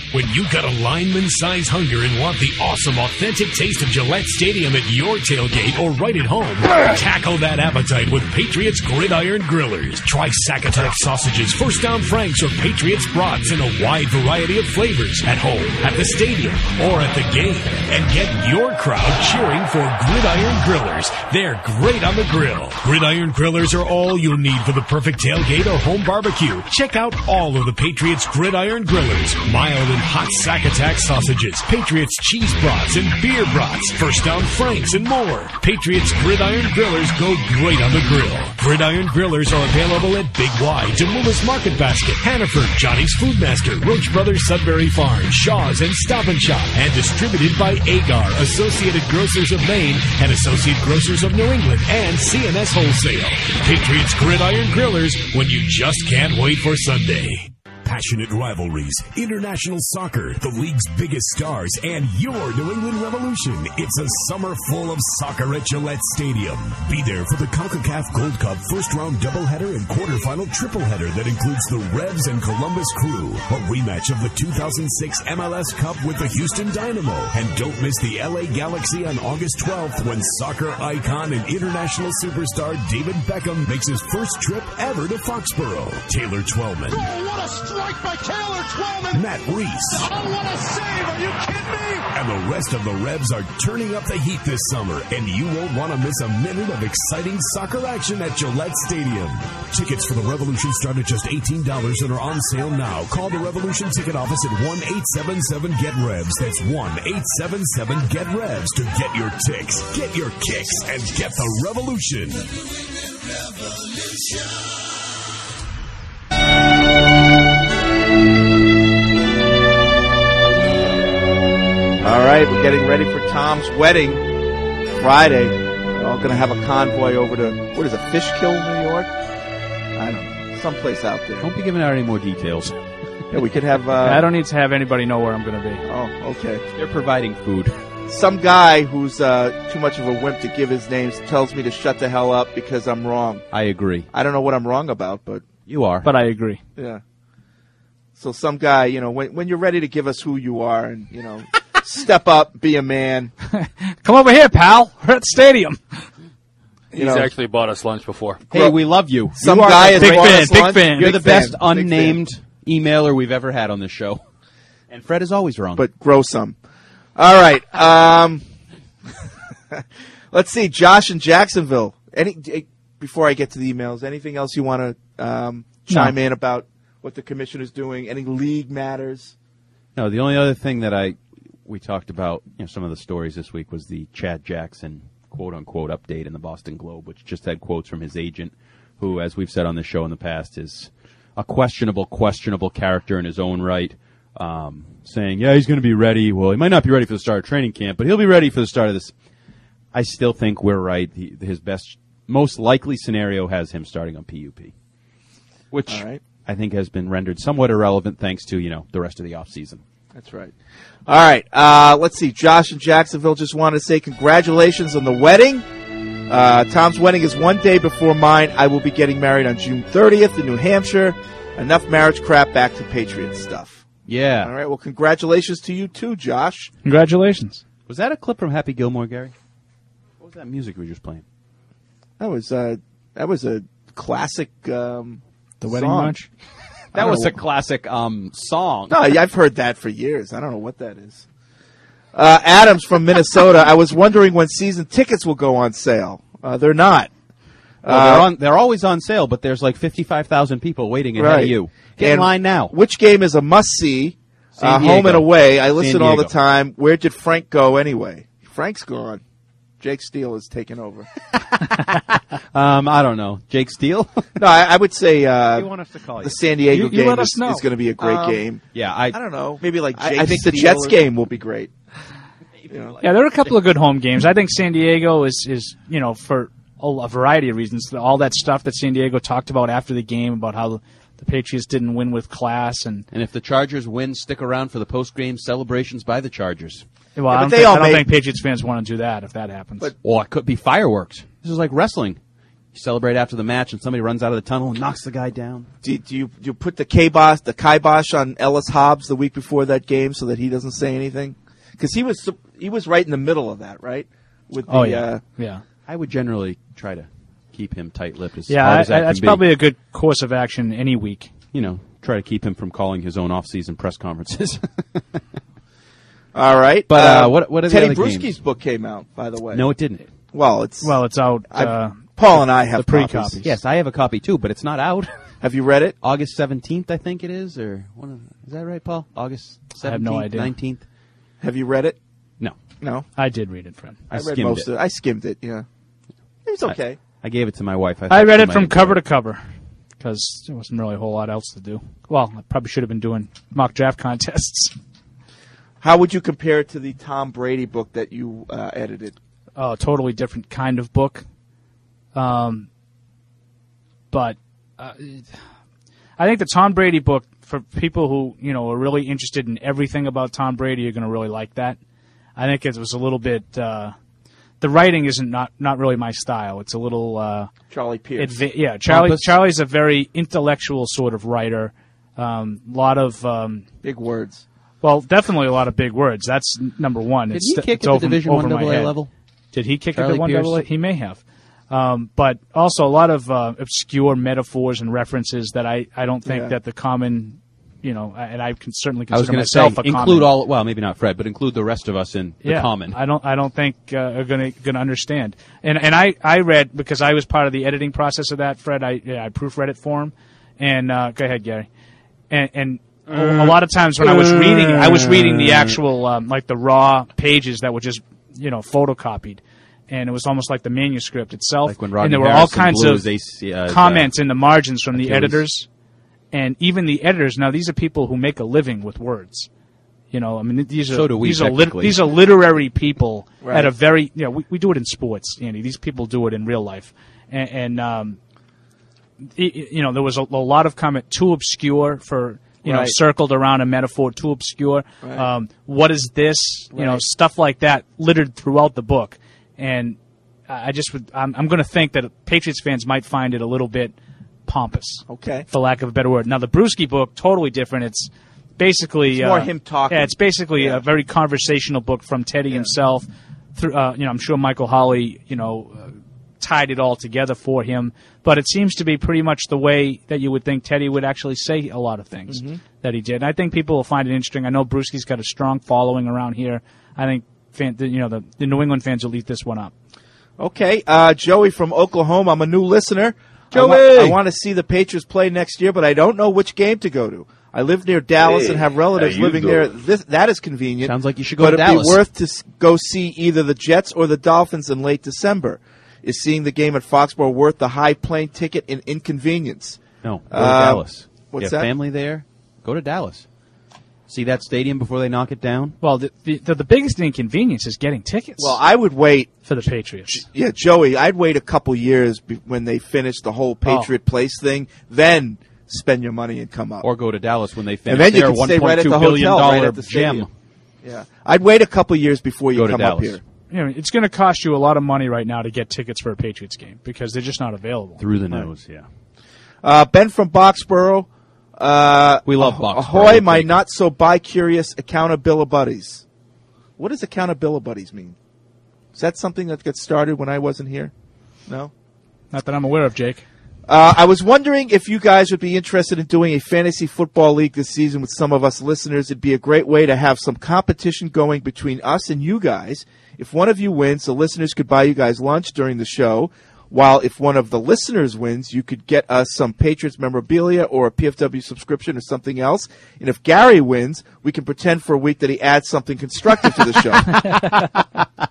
When you got a lineman-size hunger and want the awesome, authentic taste of Gillette Stadium at your tailgate or right at home, tackle that appetite with Patriots Gridiron Grillers. Try Sack Attack sausages, First Down Franks, or Patriots brats in a wide variety of flavors at home, at the stadium, or at the game. And get your crowd cheering for Gridiron Grillers. They're great on the grill. Gridiron Grillers are all you'll need for the perfect tailgate or home barbecue. Check out all of the Patriots Gridiron Grillers. Mild and hot Sack Attack sausages, Patriots cheese brats and beer brats, First Down Franks, and more. Patriots Gridiron Grillers go great on the grill. Gridiron Grillers are available at Big Y, Demoulas Market Basket, Hannaford, Johnny's Foodmaster, Roach Brothers Sudbury Farm, Shaw's, and Stop and Shop, and distributed by Agar, Associated Grocers of Maine, and Associate Grocers of New England, and C N S Wholesale. Patriots Gridiron Grillers, when you just can't wait for Sunday. Passionate rivalries, international soccer, the league's biggest stars, and your New England Revolution. It's a summer full of soccer at Gillette Stadium. Be there for the CONCACAF Gold Cup first-round doubleheader and quarterfinal tripleheader that includes the Revs and Columbus Crew, a rematch of the two thousand six M L S Cup with the Houston Dynamo. And don't miss the L A Galaxy on August twelfth when soccer icon and international superstar David Beckham makes his first trip ever to Foxborough. Taylor Twellman. Oh, what a strike by Taylor Twellman! Matt Reese. Oh, what a save! Are you kidding me? And the rest of the Revs are turning up the heat this summer, and you won't want to miss a minute of exciting soccer action at Gillette Stadium. Tickets for the Revolution start at just eighteen dollars and are on sale now. Call the Revolution Ticket Office at one eight seven seven get revs. That's one eight seven seven get revs to get your ticks, get your kicks, and get the Revolution. Revolution. All right, we're getting ready for Tom's wedding Friday. We're all going to have a convoy over to, what is it, Fishkill, New York? I don't know, someplace out there. Don't be giving out any more details. Yeah, we could have... Uh, I don't need to have anybody know where I'm going to be. Oh, okay. They're providing food. Some guy who's uh, too much of a wimp to give his name tells me to shut the hell up because I'm wrong. I agree. I don't know what I'm wrong about, but... You are. But I agree. Yeah. So some guy, you know, when when you're ready to give us who you are and, you know... Step up, be a man. Come over here, pal. We're at the stadium. He's you know, actually bought us lunch before. Hey, we love you. Some you guy is big bought fan, us big lunch. fan. You're big the best fan, unnamed emailer we've ever had on this show. And Fred is always wrong. But grow some. All right. Um, let's see. Josh in Jacksonville. Any before I get to the emails, anything else you want to um, chime no. in about what the commission is doing? Any league matters? No. The only other thing that I we talked about, you know, some of the stories this week was the Chad Jackson quote unquote update in the Boston Globe, which just had quotes from his agent, who, as we've said on the show in the past, is a questionable, questionable character in his own right. Um, saying, yeah, he's going to be ready. Well, he might not be ready for the start of training camp, but he'll be ready for the start of this. I still think we're right. He, his best, most likely scenario has him starting on P U P, which All right. I think has been rendered somewhat irrelevant thanks to, you know, the rest of the offseason. That's right. All right. Uh, let's see. Josh in Jacksonville just wanted to say congratulations on the wedding. Uh, Tom's wedding is one day before mine. I will be getting married on June thirtieth in New Hampshire. Enough marriage crap, back to Patriots stuff. Yeah. All right. Well, congratulations to you too, Josh. Congratulations. Was that a clip from Happy Gilmore, Gary? What was that music we were just playing? That was uh, that was a classic. Um, the wedding song. march. That was a classic um, song. No, I've heard that for years. I don't know what that is. Uh, Adams from Minnesota. I was wondering when season tickets will go on sale. Uh, they're not. Well, uh, they're, on, they're always on sale, but there's like fifty-five thousand people waiting ahead right. of you. Get and in line now. Which game is a must-see? Uh, home and away. I listen all the time. Where did Frank go anyway? Frank's gone. Jake Steele is taking over. um, I don't know. Jake Steele? no, I, I would say uh, you want us to call you? the San Diego you, you game is, is going to be a great um, game. Yeah, I, I don't know. Maybe like Jake I, I think Steele the Jets or... game will be great. You know? Yeah, there are a couple of good home games. I think San Diego is, is you know, for a variety of reasons. All that stuff that San Diego talked about after the game about how the Patriots didn't win with class. And, and if the Chargers win, stick around for the post-game celebrations by the Chargers. Well, yeah, I don't, they think, all I don't made... think Patriots fans want to do that if that happens. But, well, it could be fireworks. This is like wrestling. You celebrate after the match, and somebody runs out of the tunnel and knocks the guy down. Do, do you do you put the kibosh the kibosh on Ellis Hobbs the week before that game so that he doesn't say anything? Because he was he was right in the middle of that, right? With the, oh yeah, uh, yeah. I would generally try to keep him tight-lipped as yeah, hard I, as that I, that's can be. probably a good course of action any week. You know, try to keep him from calling his own off-season press conferences. All right, but uh, uh, what what are Teddy the other Bruschi's games? book came out, by the way. No, it didn't. Well, it's well, it's out. Uh, Paul and I have the pre-copies. Yes, I have a copy too, but it's not out. Have you read it? August seventeenth, I think it is, or one of, is that right, Paul? August seventeenth, I have no idea. nineteenth. Have you read it? No, no. I did read it, Fred. I, I read skimmed most it. of it. I skimmed it. Yeah, it was okay. I, I gave it to my wife. I, I thought read she it might from enjoy cover it. to cover because there wasn't really a whole lot else to do. Well, I probably should have been doing mock draft contests. How would you compare it to the Tom Brady book that you uh, edited? Oh, totally different kind of book. Um, but uh, I think the Tom Brady book, for people who you know are really interested in everything about Tom Brady, are going to really like that. I think it was a little bit. Uh, the writing isn't not, not really my style. It's a little uh, Charlie Pierce. Adva- yeah, Charlie. Pompous. Charlie's a very intellectual sort of writer. A um, lot of um, big words. Well, definitely a lot of big words. That's n- number one. Did it's he kick it's at the over, Division over One my double A head. level? Did he kick Charlie at the one Pierce? double A? He may have. Um, but also a lot of uh, obscure metaphors and references that I, I don't think Yeah. that the common, you know, and I can certainly I was consider going to say myself a include common. all. Well, maybe not Fred, but include the rest of us in the yeah, common. I don't I don't think uh, are going to going to understand. And and I, I read because I was part of the editing process of that. Fred, I yeah, I proofread it for him. And uh, go ahead, Gary. And and a lot of times when I was reading, I was reading the actual um, like the raw pages that were just you know photocopied. And it was almost like the manuscript itself. Like when and Rodney there were Harrison all kinds blew of his A C, uh, comments in the margins from the Achilles. editors. And even the editors, now these are people who make a living with words. You know, I mean, these are So do we, these are lit- technically. these are literary people Right. at a very you know we, we do it in sports, Andy. These people do it in real life, and, and um, y- y- you know there was a, a lot of comment too obscure for you know Right. circled around a metaphor too obscure. Right. Um, what is this? You know, Right. stuff like that littered throughout the book, and I just would I'm, I'm going to think that Patriots fans might find it a little bit pompous. Okay. For lack of a better word. Now, the Bruschi book, totally different. It's basically... It's more uh, him talking. Yeah, it's basically Yeah. a very conversational book from Teddy himself. Through, uh, you know, I'm sure Michael Holley, you know, uh, tied it all together for him. But it seems to be pretty much the way that you would think Teddy would actually say a lot of things Mhm. that he did. And I think people will find it interesting. I know Bruschi's got a strong following around here. I think, fan, the, you know, the, the New England fans will eat this one up. Okay, uh, Joey from Oklahoma. I'm a new listener. Joey! I, wa- I want to see the Patriots play next year, but I don't know which game to go to. I live near Dallas Hey, and have relatives how you living doing? there. This, that is convenient. Sounds like you should go but to it'd Dallas. be worth to s- go see either the Jets or the Dolphins in late December. Is seeing the game at Foxborough worth the high plane ticket and inconvenience? No, go to Uh, Dallas. what's you have that? family there? Go to Dallas. See that stadium before they knock it down? Well, the, the, the biggest inconvenience is getting tickets Well, I would wait. for the Patriots. Yeah, Joey, I'd wait a couple years be- when they finish the whole Patriot Place thing, then spend your money and come up. Or go to Dallas when they and finish then you their can one stay right point at two the billion hotel, right dollar at the gem. stadium. Yeah, I'd wait a couple years before you Go to come up Dallas. here. You know, it's going to cost you a lot of money right now to get tickets for a Patriots game because they're just not available. Through the nose, yeah. Uh, Ben from Boxborough. Uh, We love ah- Boxborough. Ahoy, We'll my take it. not so bi-curious accountabilities. What does accountabilities mean? Is that something that got started when I wasn't here? No? Not that I'm aware of, Jake. Uh, I was wondering if you guys would be interested in doing a fantasy football league this season with some of us listeners. It'd be a great way to have some competition going between us and you guys. If one of you wins, the listeners could buy you guys lunch during the show, while if one of the listeners wins, you could get us some Patriots memorabilia or a P F W subscription or something else. And if Gary wins, we can pretend for a week that he adds something constructive to the show.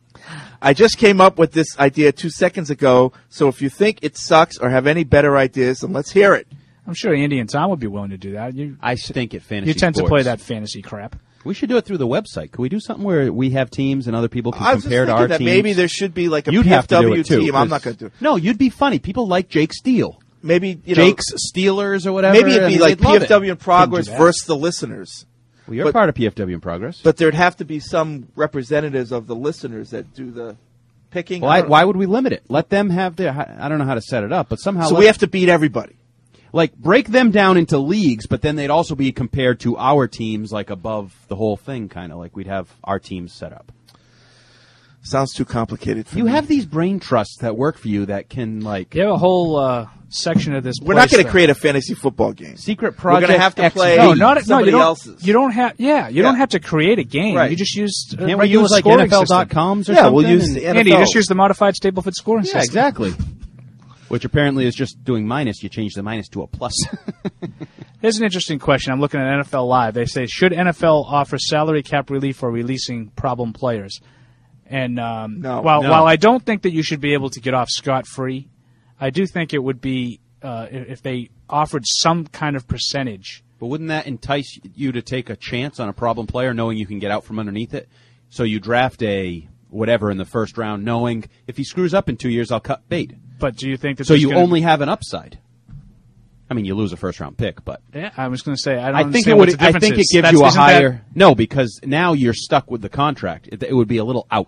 I just came up with this idea two seconds ago, so if you think it sucks or have any better ideas, then let's hear it. I'm sure Andy and Tom would be willing to do that. You, I stink at fantasy you tend sports. to play that fantasy crap. We should do it through the website. Could we do something where we have teams and other people can I was just compare to thinking our that teams? maybe there should be like a You'd P have F to do W it too, team. I'm 'cause- not going to do it. No, you'd be funny. People like Jake Steele. Maybe you Jake's know, Steelers or whatever. maybe it'd I be mean, like they'd love P F W it. in Progress Couldn't do that. versus the listeners. Well, you're But- part of P F W in Progress. But there'd have to be some representatives of the listeners that do the picking. Why, why would we limit it? Let them have their. I don't know how to set it up, but somehow. So we have to beat everybody. Like, break them down into leagues, but then they'd also be compared to our teams, like, above the whole thing, kind of. Like, we'd have our teams set up. Sounds too complicated for you me. have these brain trusts that work for you that can, like... You have a whole uh, section of this We're not going to that- create a fantasy football game. Secret Project We're going to have to X play No, not no. somebody You don't. else's. You don't have. Yeah, you Yeah. don't have to create a game. Right. You just use. A Can't we regular use, like, scoring N F L dot system. coms or Yeah, something? we'll use And- the N F L. Andy, you just use the modified Stableford scoring Yeah, system. exactly. Which apparently is just doing minus. You change the minus to a plus. Here's an interesting question. I'm looking at N F L Live. They say, should N F L offer salary cap relief for releasing problem players? And um, No. while No. while I don't think that you should be able to get off scot-free, I do think it would be uh, if if they offered some kind of percentage. But wouldn't that entice you to take a chance on a problem player knowing you can get out from underneath it? So you draft a whatever in the first round knowing if he screws up in two years, I'll cut bait. But do you think that So there's you gonna- only have an upside. I mean, you lose a first-round pick, but... Yeah, I was going to say, I don't I think understand it what would. the I difference think it is. gives That's- you a isn't that- higher no, because now you're stuck with the contract. It, it would be a little out.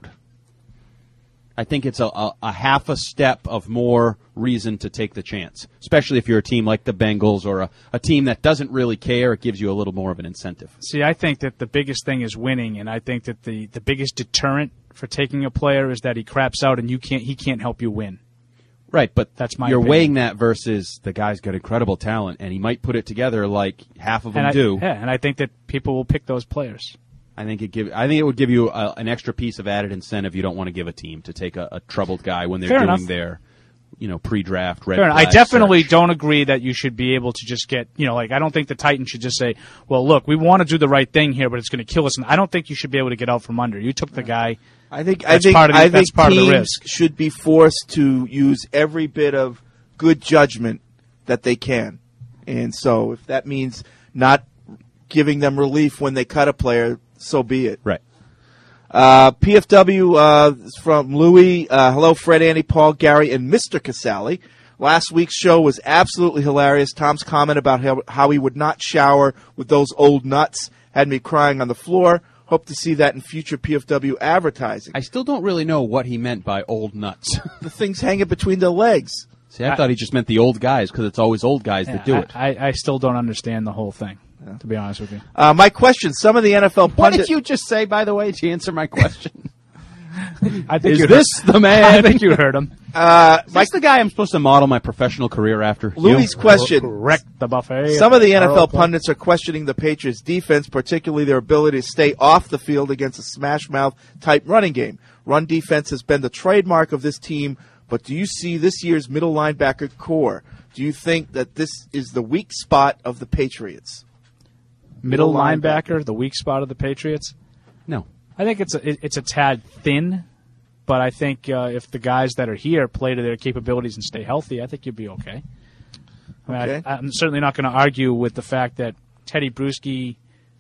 I think it's a, a, a half a step of more reason to take the chance, especially if you're a team like the Bengals or a, a team that doesn't really care. It gives you a little more of an incentive. See, I think that the biggest thing is winning, and I think that the, the biggest deterrent for taking a player is that he craps out and you can't he can't help you win. Right, but That's my you're opinion. weighing that versus the guy's got incredible talent, and he might put it together like half of them And I, do. Yeah, and I think that people will pick those players. I think it give. I think it would give you a, an extra piece of added incentive you don't want to give a team to take a, a troubled guy when they're Fair doing enough. their, you know, pre-draft red Fair enough. I flag definitely search. don't agree that you should be able to just get, you know, like I don't think the Titans should just say, well, look, we want to do the right thing here, but it's going to kill us. And I don't think you should be able to get out from under. You took the guy. I think That's I think part of the- I that's think part of the teams risk. should be forced to use every bit of good judgment that they can, and so if that means not giving them relief when they cut a player, so be it. Right. Uh, P F W uh, is from Louis. Uh, hello, Fred, Andy, Paul, Gary, and Mister Casale. Last week's show was absolutely hilarious. Tom's comment about how, how he would not shower with those old nuts had me crying on the floor. Hope to see that in future P F W advertising. I still don't really know what he meant by old nuts. The things hanging between their legs. See, I, I- thought he just meant the old guys because it's always old guys that do I, it. I, I still don't understand the whole thing, to be honest with you. Uh, my question, some of the N F L What pundits... did you just say, by the way, to answer my question? I think Is you this heard, the man? I think you heard him. Uh, Is this the guy I'm supposed to model my professional career after? Louis' You? question. Correct the buffet. Some of the N F L Arrow- pundits are questioning the Patriots' defense, particularly their ability to stay off the field against a smash-mouth type running game. Run defense has been the trademark of this team, but do you see this year's middle linebacker core? Do you think that this is the weak spot of the Patriots? Middle middle linebacker, the weak spot of the Patriots. No. I think it's a, it- it's a tad thin, but I think uh, if the guys that are here play to their capabilities and stay healthy, I think you'd be okay. I mean, Okay. I, I'm certainly not going to argue with the fact that Teddy Bruschi,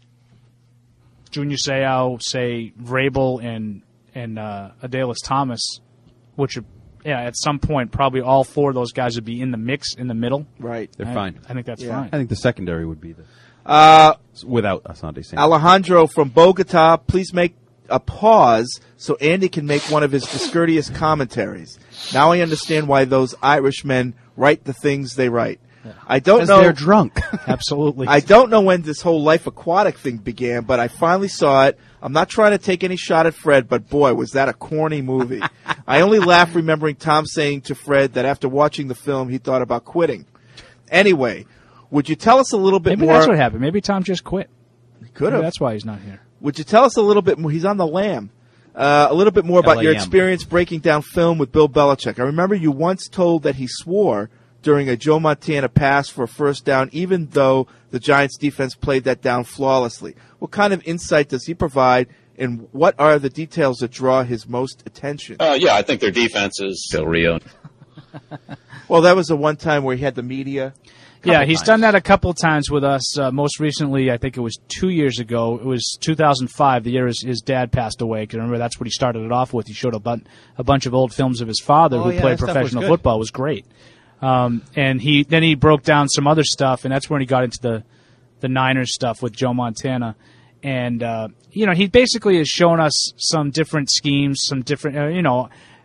Junior Seau, say Vrabel, and and uh, Adalys Thomas, which are, yeah, at some point probably all four of those guys would be in the mix in the middle. Right. They're I, fine. I think that's Yeah. fine. I think the secondary would be the Uh, without Asante Samuel. Alejandro from Bogota, please make a pause so Andy can make one of his discourteous commentaries. Now I understand why those Irishmen write the things they write. I don't Because know. they're drunk. Absolutely. I don't know when this whole Life Aquatic thing began, but I finally saw it. I'm not trying to take any shot at Fred, but boy, was that a corny movie. I only laugh remembering Tom saying to Fred that after watching the film, he thought about quitting. Anyway, would you tell us a little bit Maybe more? that's what happened. Maybe Tom just quit. He could Maybe have. that's why he's not here. Would you tell us a little bit more? He's on the lam. Uh, a little bit more about L A your M. experience breaking down film with Bill Belichick. I remember you once told that he swore during a Joe Montana pass for a first down, even though the Giants' defense played that down flawlessly. What kind of insight does he provide, and what are the details that draw his most attention? Uh, yeah, I think their defense is Del Rio. Well, that was the one time where he had the media. Yeah, he's times. done that a couple of times with us. Uh, most recently, I think it was two years ago. It was two thousand five, the year his, his dad passed away. Because remember, that's what he started it off with. He showed a, bun- a bunch of old films of his father Oh, who yeah, played that stuff was professional good. football. It was great. Um, and he then he broke down some other stuff, and that's when he got into the the Niners stuff with Joe Montana. And uh, you know, he basically has shown us some different schemes, some different, uh, you know.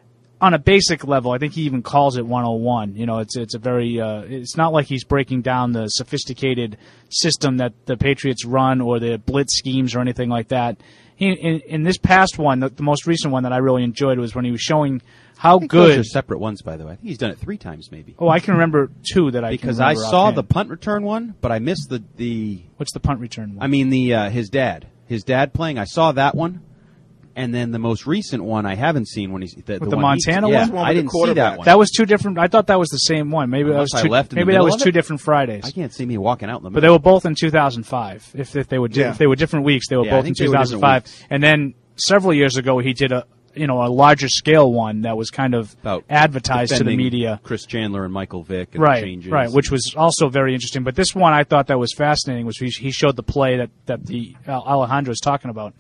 on a basic level, I think he even calls it one oh one. You know, it's it's a very uh, it's not like he's breaking down the sophisticated system that the Patriots run or the blitz schemes or anything like that. He, in, in this past one, the, the most recent one that I really enjoyed was when he was showing how I think good. Those are separate ones, by the way. I think he's done it three times, maybe. Oh, I can remember two that I because can I remember saw offhand. the punt return one, but I missed the the. What's the punt return one? I mean the uh, his dad, his dad playing. I saw that one. And then the most recent one I haven't seen when he's the, With the, the one Montana he, yeah, one? I didn't see that one. That was two different. I thought that was the same one. Maybe that was Unless two. I left in the maybe that middle was of two it? different Fridays. I can't see me walking out in the But middle. they were both in two thousand five. If, if they were di- Yeah. if they were different weeks, they were Yeah, I both in think they were two different thousand five. weeks. And then several years ago, he did a you know a larger scale one that was kind of About advertised to the defending media. Chris Chandler and Michael Vick and Right, changes. right, which was also very interesting. But this one I thought that was fascinating was he, he showed the play that that the uh, Alejandro was talking about.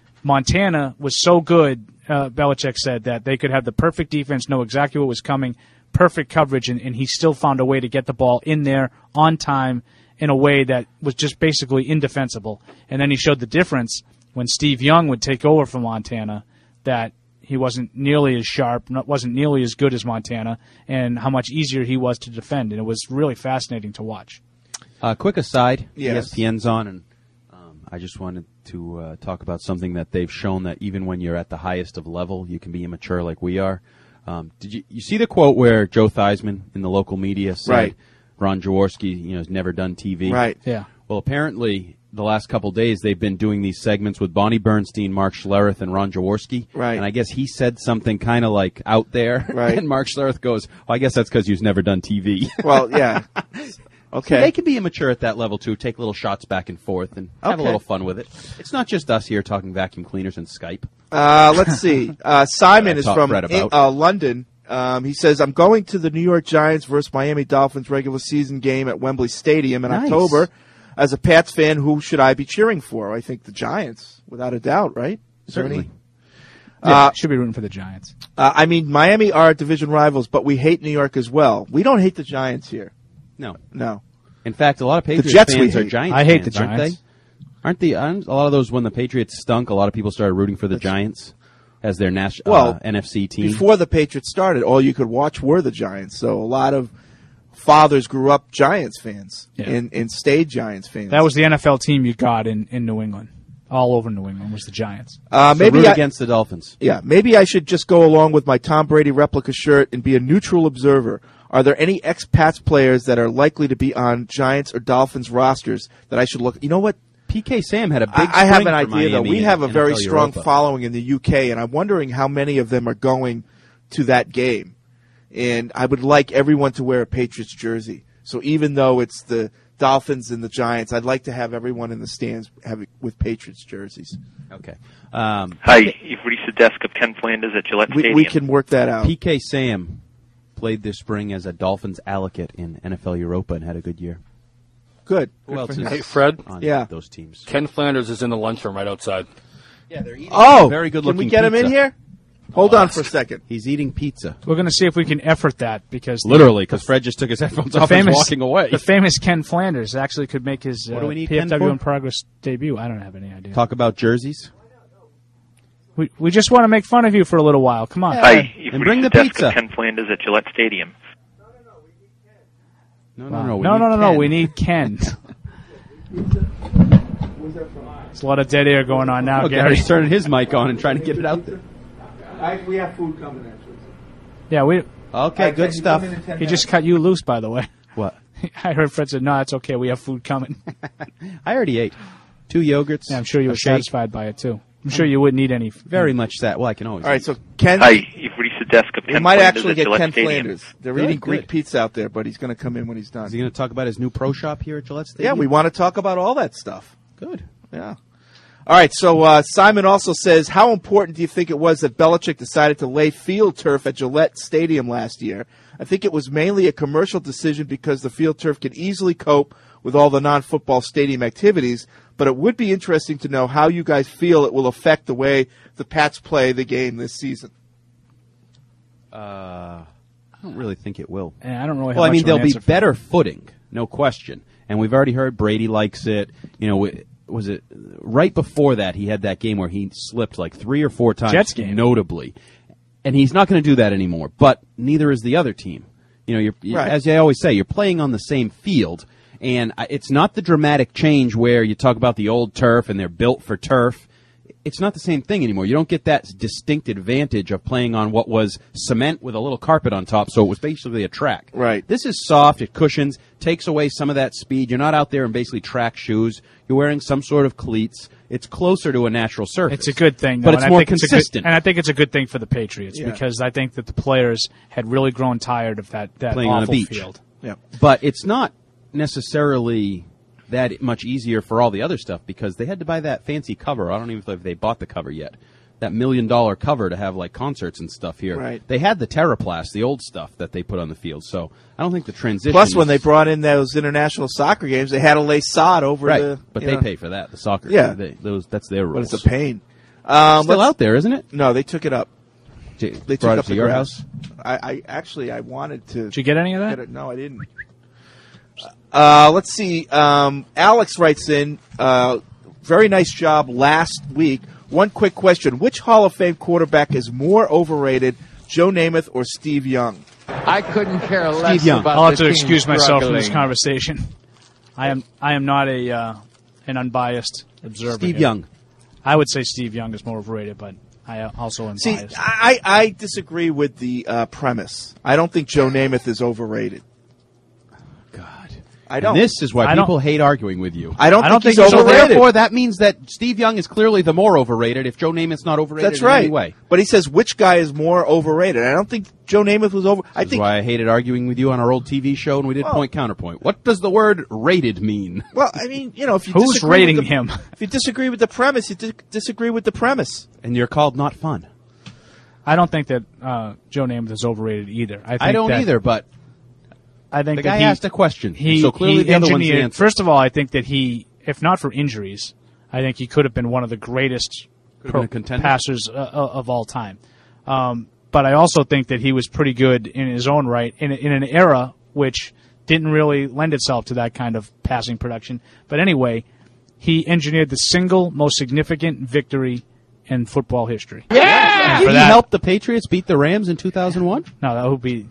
Montana was so good, uh, Belichick said, that they could have the perfect defense, know exactly what was coming, perfect coverage, and, and he still found a way to get the ball in there on time in a way that was just basically indefensible. And then he showed the difference when Steve Young would take over from Montana, that he wasn't nearly as sharp, not, wasn't nearly as good as Montana, and how much easier he was to defend. And it was really fascinating to watch. Uh, quick aside, Yes. E S P N's on, and um, I just wanted to uh, talk about something that they've shown that even when you're at the highest of level, you can be immature like we are. Um, did you you see the quote where Joe Theismann in the local media said Right. Ron Jaworski, you know, has never done T V? Right. Yeah. Well, apparently the last couple days they've been doing these segments with Bonnie Bernstein, Mark Schlereth, and Ron Jaworski. Right. And I guess he said something kind of like out there. Right. And Mark Schlereth goes, well, I guess that's because you've never done T V. Well, yeah. Okay. So they can be immature at that level, too. Take little shots back and forth and have Okay. a little fun with it. It's not just us here talking vacuum cleaners and Skype. Uh, let's see. Uh, Simon I is taught from Fred about. uh, London. Um, he says, I'm going to the New York Giants versus Miami Dolphins regular season game at Wembley Stadium in Nice. October. As a Pats fan, who should I be cheering for? I think the Giants, without a doubt, right? Is there Certainly. any- Yeah, Uh, should be rooting for the Giants. Uh, I mean, Miami are division rivals, but we hate New York as well. We don't hate the Giants here. No. No. In fact, a lot of Patriots Jets we fans are hate. Giants I hate fans, the aren't Giants. they? Aren't the aren't a lot of those when the Patriots stunk, a lot of people started rooting for the Giants as their nas- Well, uh, N F C team? Before the Patriots started, all you could watch were the Giants. So a lot of fathers grew up Giants fans Yeah. and, and stayed Giants fans. That was the N F L team you got in, in New England. All over New England was the Giants. uh, So maybe root I, against the Dolphins. Yeah, maybe I should just go along with my Tom Brady replica shirt and be a neutral observer. Are there any ex-Pats players that are likely to be on Giants or Dolphins rosters that I should look? You know what? P K Sam had a big. I, I have spring an for idea, though. Miami We in have a N F very L strong Europa. following in the U K, and I'm wondering how many of them are going to that game. And I would like everyone to wear a Patriots jersey. So even though it's the Dolphins and the Giants, I'd like to have everyone in the stands have it with Patriots jerseys. Okay. Um, Hi, you've reached the desk of Ken Flanders at Gillette We, Stadium. we can work that out. P K Sam played this spring as a Dolphins allocate in N F L Europa and had a good year. Good. Who Good else for is him. Hey, Fred. on Yeah. those teams? Ken Flanders is in the lunchroom right outside. Yeah, they're eating Oh, very good can looking we get him in pizza. here? Hold on for a second. He's eating pizza. We're going to see if we can effort that because the- Literally, because Fred just took his headphones the off and famous was walking away. the famous Ken Flanders actually could make his What uh, do we need P F W Ken for? in Progress debut. I don't have any idea. Talk about jerseys. We we just want to make fun of you for a little while. Come on. Hi, you've And reached bring the, the desk pizza. of Ken Flanders at Gillette Stadium. No, Wow. no, no. we no, need no, no, no. Ken. We need Ken. There's a lot of dead air going on now, Oh, Gary. Gary's turning his mic on and trying to get it out there. I, we have food coming, actually. Yeah, we. Okay, good stuff. He just cut you loose, by the way. What? I heard Fred said, "No, it's okay. We have food coming." I already ate two yogurts. Yeah, I'm sure you a were shake. satisfied by it too. I'm sure you wouldn't eat any. Very much that. Well, I can always. All right, eat. so Ken, Hi, you've reached the desk of we Ken might Flanders actually at get Gillette Ken Stadium. Flanders. They're Good, eating good. Greek pizza out there, but he's going to come in when he's done. Is he going to talk about his new pro shop here at Gillette Yeah, Stadium? we want to talk about all that stuff. Good. Yeah. All right, so uh, Simon also says, how important do you think it was that Belichick decided to lay field turf at Gillette Stadium last year? I think it was mainly a commercial decision because the field turf can easily cope with all the non-football stadium activities, but it would be interesting to know how you guys feel it will affect the way the Pats play the game this season. Uh, I don't really think it will. Yeah, I don't really. Have Well, I much mean, of an there'll be answer for better footing, no question. And we've already heard Brady likes it. You know, it- was it right before that he had that game where he slipped like three or four times, Jets game. notably. and he's not going to do that anymore. But neither is the other team. You know, you're, you, Right. as I always say, you're playing on the same field, and I- it's not the dramatic change where you talk about the old turf and they're built for turf. It's not the same thing anymore. You don't get that distinct advantage of playing on what was cement with a little carpet on top, so it was basically a track. Right. This is soft, it cushions, takes away some of that speed. You're not out there in basically track shoes. You're wearing some sort of cleats. It's closer to a natural surface. It's a good thing, though, but it's and I more think It's a consistent. good, and I think it's a good thing for the Patriots Yeah. because I think that the players had really grown tired of that, that Playing awful on a beach. field. Yeah. But it's not necessarily that much easier for all the other stuff because they had to buy that fancy cover. I don't even know if they bought the cover yet. That million dollar cover to have like concerts and stuff here. Right. They had the Terraplast, the old stuff that they put on the field. So I don't think the transition. Plus, when is- they brought in those international soccer games, they had to lay sod over right, the. but you they know. pay for that. The soccer, Yeah. they, those that's their But rules. it's a pain. Um, Still let's- out there, isn't it? No, they took it up. They They brought took it up to the your grass. house. I, I actually I wanted to. Did you get any of that? Get it. No, I didn't. Uh, let's see. Um, Alex writes in. Uh, very nice job last week. One quick question: which Hall of Fame quarterback is more overrated, Joe Namath or Steve Young? I couldn't care less Young. about I'll have the to team excuse myself from this struggling. conversation. I am I am not a uh, an unbiased observer. Steve here. Young. I would say Steve Young is more overrated, but I uh, also am See, biased. I, I disagree with the uh, premise. I don't think Joe Namath is overrated. I don't. And this is why I don't- people hate arguing with you. I don't I don't think, think he's he's So overrated. therefore, that means that Steve Young is clearly the more overrated if Joe Namath's not overrated That's in any right. way. But he says which guy is more overrated. I don't think Joe Namath was over. I That's think. why I hated arguing with you on our old T V show, and we did Well- point counterpoint. What does the word "rated" mean? Well, I mean, you know, if you Who's disagree rating with the, him? If you disagree with the premise, you di- disagree with the premise. And you're called not fun. I don't think that uh, Joe Namath is overrated either. I, think I don't that, either, but I think the that guy he, asked a question, He, so clearly he the other one's the engineered- answer. First of all, I think that he, if not for injuries, I think he could have been one of the greatest Could have pro- been a contender. passers uh, uh, of all time. Um, but I also think that he was pretty good in his own right in, in an era which didn't really lend itself to that kind of passing production. But anyway, he engineered the single most significant victory in football history. Yeah! And Did for he that- help the Patriots beat the Rams in two thousand one? No, that would be.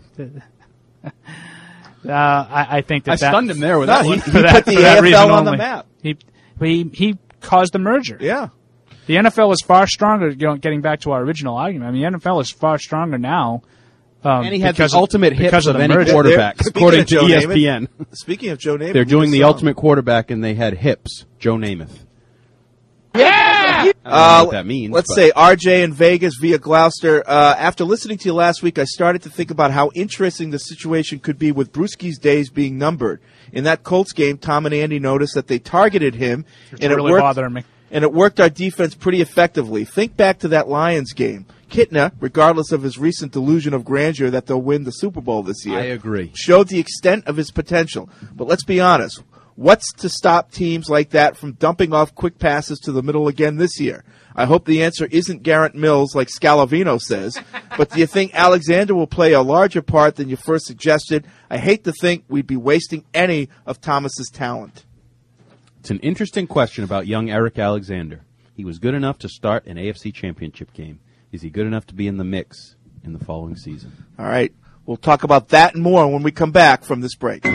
Uh, I, I think that I that, stunned him there with No, that he, one. he For that- put the for that A F reason L on the only. map. He, he he caused the merger. Yeah. The N F L is far stronger. You know, getting back to our original argument, I mean, the N F L is far stronger now. Um, And he had because the of- ultimate hits because of the any merger. quarterback, Speaking according of to Joe E S P N. Namath- Speaking of Joe Namath, They're doing we the saw- ultimate quarterback, and they had hips. Joe Namath. Yeah. I don't know what that means. Let's but- say R J in Vegas via Gloucester. Uh, after listening to you last week, I started to think about how interesting the situation could be with Brewski's days being numbered. In that Colts game, Tom and Andy noticed that they targeted him, It's and really it worked. bothering me. And it worked our defense pretty effectively. Think back to that Lions game. Kitna, regardless of his recent delusion of grandeur that they'll win the Super Bowl this year, I agree. showed the extent of his potential. But let's be honest. What's to stop teams like that from dumping off quick passes to the middle again this year? I hope the answer isn't Garrett Mills like Scalavino says, but do you think Alexander will play a larger part than you first suggested? I hate to think we'd be wasting any of Thomas's talent. It's an interesting question about young Eric Alexander. He was good enough to start an A F C championship game. Is he good enough to be in the mix in the following season? All right. We'll talk about that and more when we come back from this break.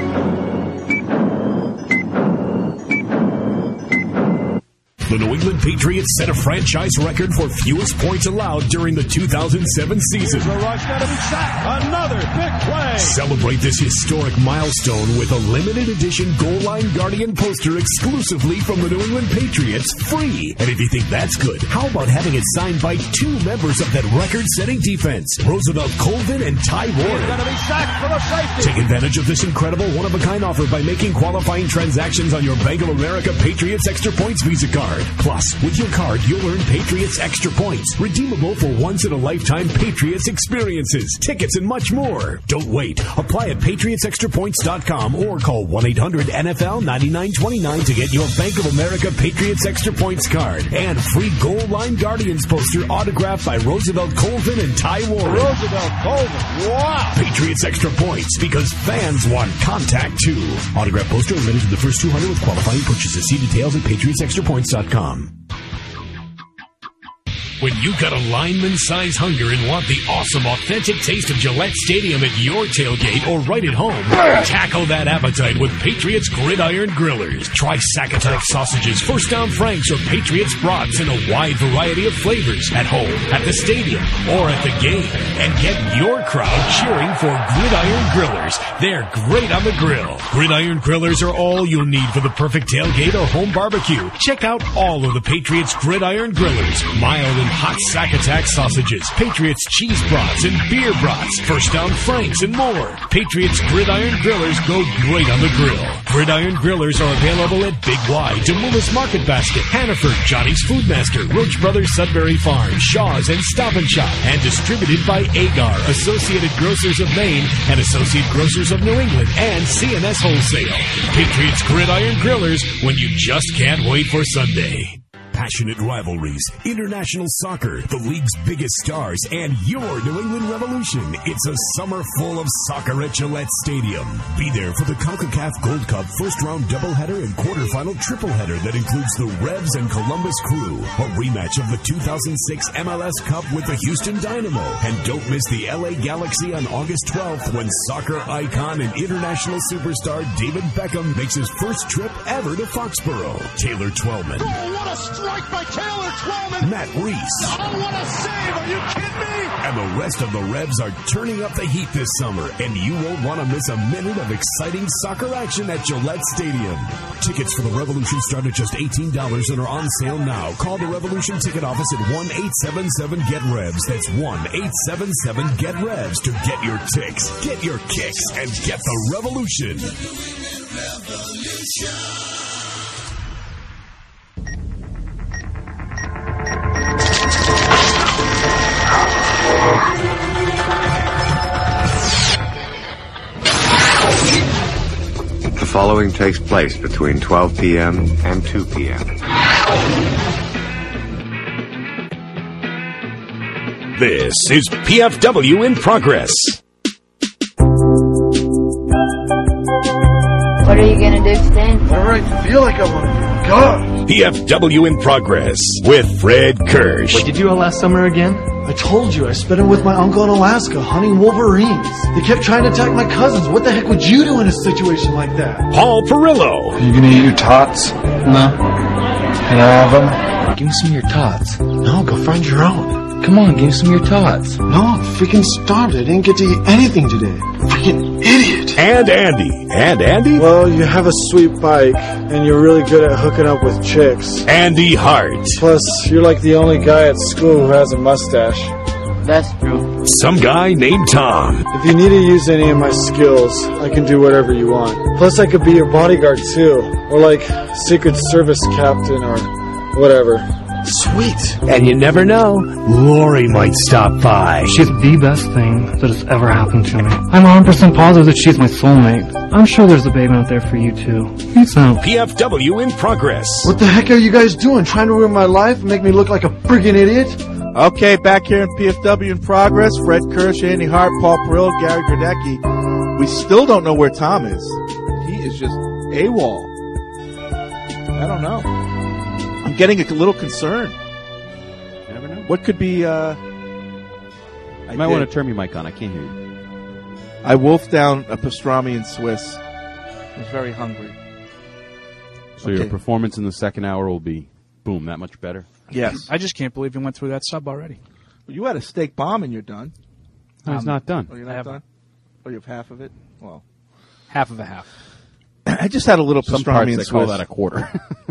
The New England Patriots set a franchise record for fewest points allowed during the two thousand seven season. The rush got to be sacked. Another big play. Celebrate this historic milestone with a limited edition Goal Line Guardian poster exclusively from the New England Patriots, free. And if you think that's good, how about having it signed by two members of that record-setting defense, Roosevelt Colvin and Ty Ward? Going to be sacked for the safety. Take advantage of this incredible one-of-a-kind offer by making qualifying transactions on your Bank of America Patriots Extra Points Visa card. Plus, with your card, you'll earn Patriots Extra Points, redeemable for once-in-a-lifetime Patriots experiences, tickets, and much more. Don't wait. Apply at patriots extra points dot com or call one eight hundred N F L ninety-nine twenty-nine to get your Bank of America Patriots Extra Points card and free Goal Line Guardians poster autographed by Roosevelt Colvin and Ty Warren. Roosevelt Colvin. Wow. Patriots Extra Points, because fans want contact too. Autograph poster limited to the first two hundred with qualifying purchases. See details at patriots extra points dot com. When you got a lineman-size hunger and want the awesome, authentic taste of Gillette Stadium at your tailgate or right at home, tackle that appetite with Patriots Gridiron Grillers. Try Sack Attack sausages, First Down Franks, or Patriots brats in a wide variety of flavors at home, at the stadium, or at the game. And get your crowd cheering for Gridiron Grillers. They're great on the grill. Gridiron Grillers are all you'll need for the perfect tailgate or home barbecue. Check out all of the Patriots Gridiron Grillers. Mild and hot Sack Attack sausages, Patriots cheese brats and beer brats, First Down Franks, and more. Patriots Gridiron Grillers go great on the grill. Gridiron Grillers are available at Big Y, Demoulas Market Basket, Hannaford, Johnny's Foodmaster, Roach Brothers Sudbury Farm, Shaw's, and Stop and Shop, and distributed by Agar, Associated Grocers of Maine, and Associate Grocers of New England, and C N S Wholesale. Patriots Gridiron Grillers, when you just can't wait for Sunday. Passionate rivalries, international soccer, the league's biggest stars, and your New England Revolution. It's a summer full of soccer at Gillette Stadium. Be there for the CONCACAF Gold Cup first-round doubleheader and quarterfinal tripleheader that includes the Revs and Columbus Crew, a rematch of the two thousand six M L S Cup with the Houston Dynamo. And don't miss the L A Galaxy on August twelfth when soccer icon and international superstar David Beckham makes his first trip ever to Foxborough. Taylor Twellman. Oh, what a strike by Taylor Twellman! Matt Reese. Oh, what a save! Are you kidding me? And the rest of the Revs are turning up the heat this summer, and you won't want to miss a minute of exciting soccer action at Gillette Stadium. Tickets for the Revolution start at just eighteen dollars and are on sale now. Call the Revolution ticket office at one eight seven seven get revs. That's one eight seven seven get revs to get your ticks, get your kicks, and get the Revolution. Revolution. The following takes place between twelve p.m. and two p.m. This is P F W in Progress. What are you going to do today? Whatever I feel like I want to do. God. P F W in Progress with Fred Kirsch. What did you do last summer again? I told you, I spent it with my uncle in Alaska hunting wolverines. They kept trying to attack my cousins. What the heck would you do in a situation like that? Paul Perillo. Are you going to eat your tots? No. Can I have them? Give me some of your tots. No, go find your own. Come on, give me some of your tots. No, I'm freaking starved. I didn't get to eat anything today. Freaking idiot. And Andy. And Andy? Well, you have a sweet bike, and you're really good at hooking up with chicks. Andy Hart. Plus, you're like the only guy at school who has a mustache. That's true. Some guy named Tom. If you need to use any of my skills, I can do whatever you want. Plus, I could be your bodyguard, too. Or like Secret Service captain or whatever. Sweet. And you never know, Lori might stop by. She's the best thing that has ever happened to me. I'm one hundred percent positive that she's my soulmate. I'm sure there's a baby out there for you, too. Peace out. P F W in Progress. What the heck are you guys doing? Trying to ruin my life and make me look like a friggin' idiot? Okay, back here in P F W in Progress, Fred Kirsch, Andy Hart, Paul Perillo, Gary Grodecki. We still don't know where Tom is. He is just AWOL. I don't know. I'm getting a little concerned. You never know. What could be, uh... You might want to turn your mic on. I can't hear you. I wolfed down a pastrami and Swiss. I was very hungry. So Okay. your performance in the second hour will be, boom, that much better? Yes. I just can't believe you went through that sub already. Well, you had a steak bomb and you're done. No, he's Um, not done. Oh, you're I not have- done? Oh, you have half of it? Well. Half of a half. I just had a little Some pastrami parts and they Swiss. call that a quarter.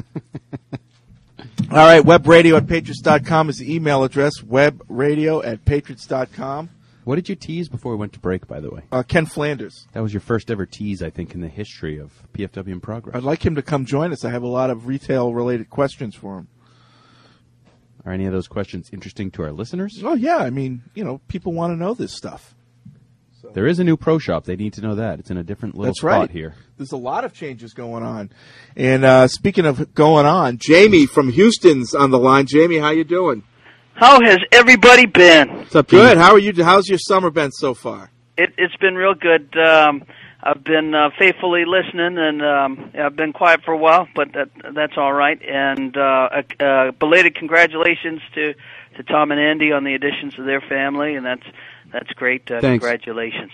All right, webradio at patriots dot com is the email address, webradio at patriots dot com. What did you tease before we went to break, by the way? Uh, Ken Flanders. That was your first ever tease, I think, in the history of P F W in Progress. I'd like him to come join us. I have a lot of retail-related questions for him. Are any of those questions interesting to our listeners? Oh, yeah. I mean, you know, people want to know this stuff. There is a new pro shop. They need to know that. It's in a different little That's spot right. here. There's a lot of changes going on. And uh, speaking of going on, Jamie from Houston's on the line. Jamie, how you doing? How has everybody been? What's up, Good. How are you? How's your summer been so far? It, it's been real good. Um, I've been uh, faithfully listening, and um, I've been quiet for a while, but that, that's all right. And uh, a, a belated congratulations to, to Tom and Andy on the additions to their family, and that's that's great. Uh, congratulations.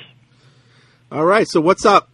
All right, so what's up?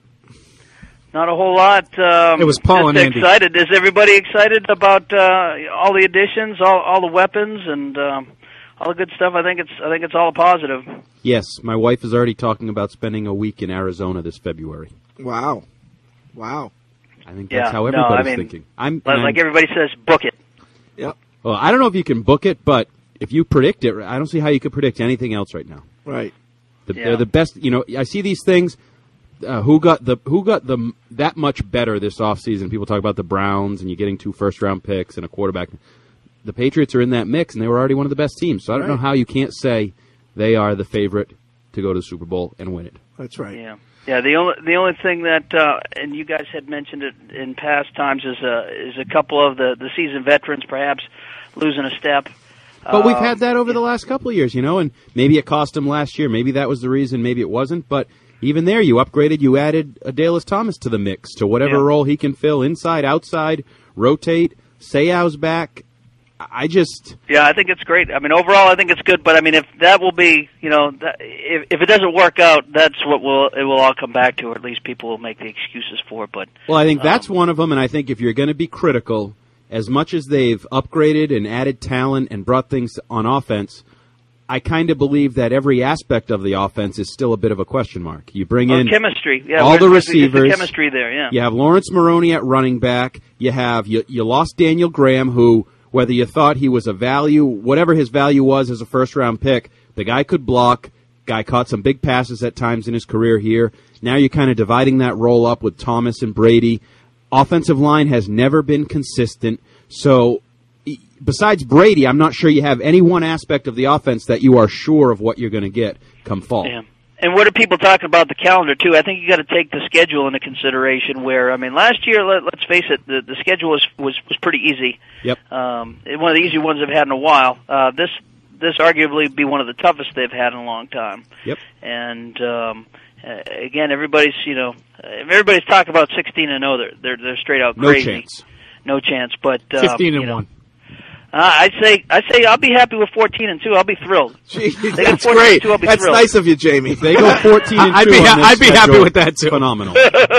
Not a whole lot. Um, It was Paul just and Andy. excited. Is everybody excited about uh, all the additions, all, all the weapons, and um, all the good stuff? I think it's I think it's all a positive. Yes, my wife is already talking about spending a week in Arizona this February. Wow. Wow. I think Yeah, that's how no, everybody's I mean, thinking. I'm Like, and like I'm- everybody says, book it. Yep. Well, I don't know if you can book it, but if you predict it, I don't see how you could predict anything else right now. Right. The, Yeah. They're the best. You know, I see these things. Uh, who got the who got the that much better this offseason? People talk about the Browns and you getting two first round picks and a quarterback. The Patriots are in that mix, and they were already one of the best teams. So I don't Right. know how you can't say they are the favorite to go to the Super Bowl and win it. That's right. Yeah, yeah. The only the only thing that, uh, and you guys had mentioned it in past times, is a is a couple of the the seasoned veterans perhaps losing a step. But we've Um, had that over the last couple of years, you know, and maybe it cost them last year. Maybe that was the reason. Maybe it wasn't. But even there, you upgraded. You added Adalys Thomas to the mix to whatever Yeah. role he can fill, inside, outside, rotate. Seau's back. I just... Yeah, I think it's great. I mean, overall, I think it's good. But I mean, if that will be, you know, that, if if it doesn't work out, that's what will it will all come back to, or at least people will make the excuses for it. But Well, I think that's um, one of them, and I think if you're going to be critical, as much as they've upgraded and added talent and brought things on offense, I kind of believe that every aspect of the offense is still a bit of a question mark. You bring oh, in chemistry. Yeah, all where's- the where's the- receivers. the chemistry there. Yeah. You have Lawrence Maroney at running back. You have you, you lost Daniel Graham, who, whether you thought he was a value, whatever his value was as a first-round pick, the guy could block. Guy caught some big passes at times in his career here. Now you're kind of dividing that role up with Thomas and Brady. Offensive line has never been consistent. So e- besides Brady, I'm not sure you have any one aspect of the offense that you are sure of what you're going to get come fall. Yeah. And what are people talking about the calendar too? I think you got to take the schedule into consideration. Where I mean, last year, let, let's face it, the, the schedule was, was was pretty easy. Yep. Um, one of the easy ones they've had in a while. Uh, this this arguably be one of the toughest they've had in a long time. Yep. And um, uh, again, everybody's you know, if everybody's talking about sixteen and zero, they're they're they're straight out No crazy. chance. No chance. But um, Fifteen you and know, one. Uh, I'd say I'd say I'll be happy with fourteen and two. I'll be thrilled. Gee, They got that's fourteen and great. two, I'll be That's thrilled. nice of you, Jamie. If they go fourteen and I'd two be on ha- this I'd be happy schedule, with that, too. Phenomenal.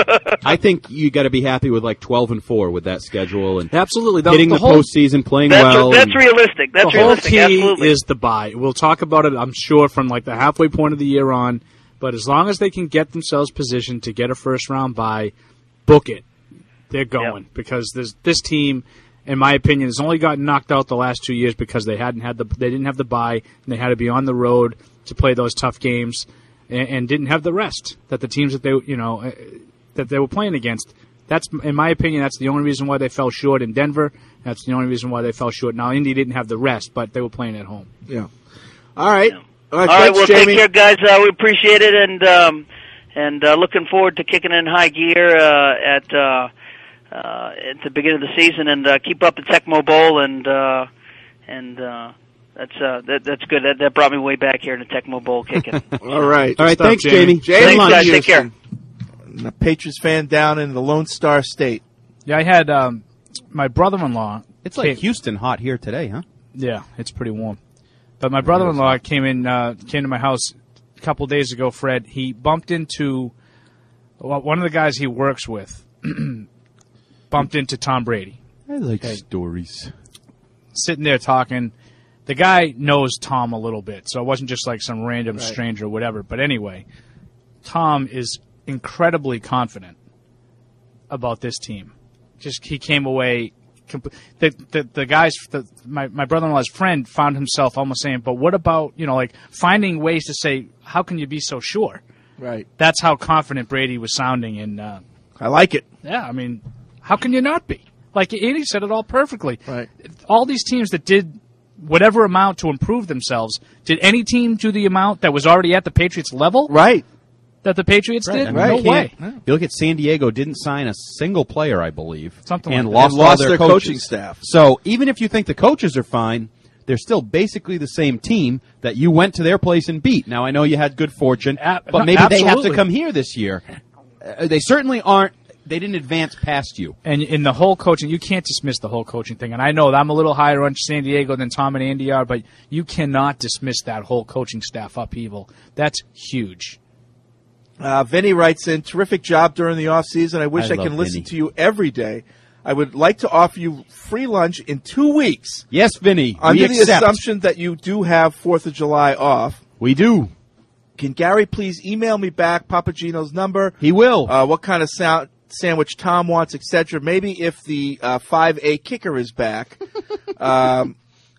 I think you got to be happy with like twelve and four with that schedule and Absolutely. The, hitting the the, whole, postseason, playing That's well. that's and- realistic. That's the whole realistic. key Absolutely. is the bye. We'll talk about it, I'm sure, from like the halfway point of the year on. But as long as they can get themselves positioned to get a first round bye, book it. They're going because there's this team, in my opinion, has only gotten knocked out the last two years because they hadn't had the they didn't have the bye and they had to be on the road to play those tough games and, and didn't have the rest that the teams that they you know uh, that they were playing against. That's, in my opinion, that's the only reason why they fell short in Denver. That's the only reason why they fell short. Now, Indy didn't have the rest, but they were playing at home. Yeah. All right. All right, All right, thanks, well, Jamie. take care, guys. Uh, we appreciate it, and um, and uh, looking forward to kicking in high gear uh, at uh, uh, at the beginning of the season, and uh, keep up the Tecmo Bowl, and uh, and uh, that's uh, that, that's good. That, that brought me way back here in the Tecmo Bowl kicking. All right. All right, Stuff, thanks, Jamie. Jamie, Thanks, guys. Houston. Take care. A Patriots fan down in the Lone Star State. Yeah, I had um, my brother-in-law. It's like came- Houston hot here today, huh? Yeah, it's pretty warm. But my brother-in-law came in, uh, came to my house a couple days ago. Fred, he bumped into well, one of the guys he works with. bumped into Tom Brady. I like Okay. stories. Sitting there talking. The guy knows Tom a little bit, so it wasn't just like some random Right. stranger or whatever. But anyway, Tom is incredibly confident about this team. Just he came away. compl- The the, the guys, the, my my brother-in-law's friend, found himself almost saying, "But what about you know like finding ways to say how can you be so sure?" Right. That's how confident Brady was sounding, and uh, I like it. yeah, I mean, how can you not be? Like Andy said it all perfectly. Right. All these teams that did whatever amount to improve themselves, did any team do the amount that was already at the Patriots level? Right. That the Patriots Right. did? I mean, No you way. can't- You look at San Diego, didn't sign a single player, I believe, Something and like that. lost, And lost all their, their coaches. coaching staff. So even if you think the coaches are fine, they're still basically the same team that you went to their place and beat. Now I know you had good fortune, Ab- but no, maybe they have to absolutely. come here this year. Uh, they certainly aren't. They didn't advance past you. And in the whole coaching, you can't dismiss the whole coaching thing. And I know that I'm a little higher on San Diego than Tom and Andy are, but you cannot dismiss that whole coaching staff upheaval. That's huge. Uh, Vinny writes in, terrific job during the offseason. I wish I I, can love listen Vinny. to you every day. I would like to offer you free lunch in two weeks. Yes, Vinny. Under we the accept. assumption that you do have fourth of July off. We do. Can Gary please email me back Papagino's number? He will. Uh, what kind of sound sandwich Tom wants, et cetera. Maybe if the uh, five A kicker is back. um,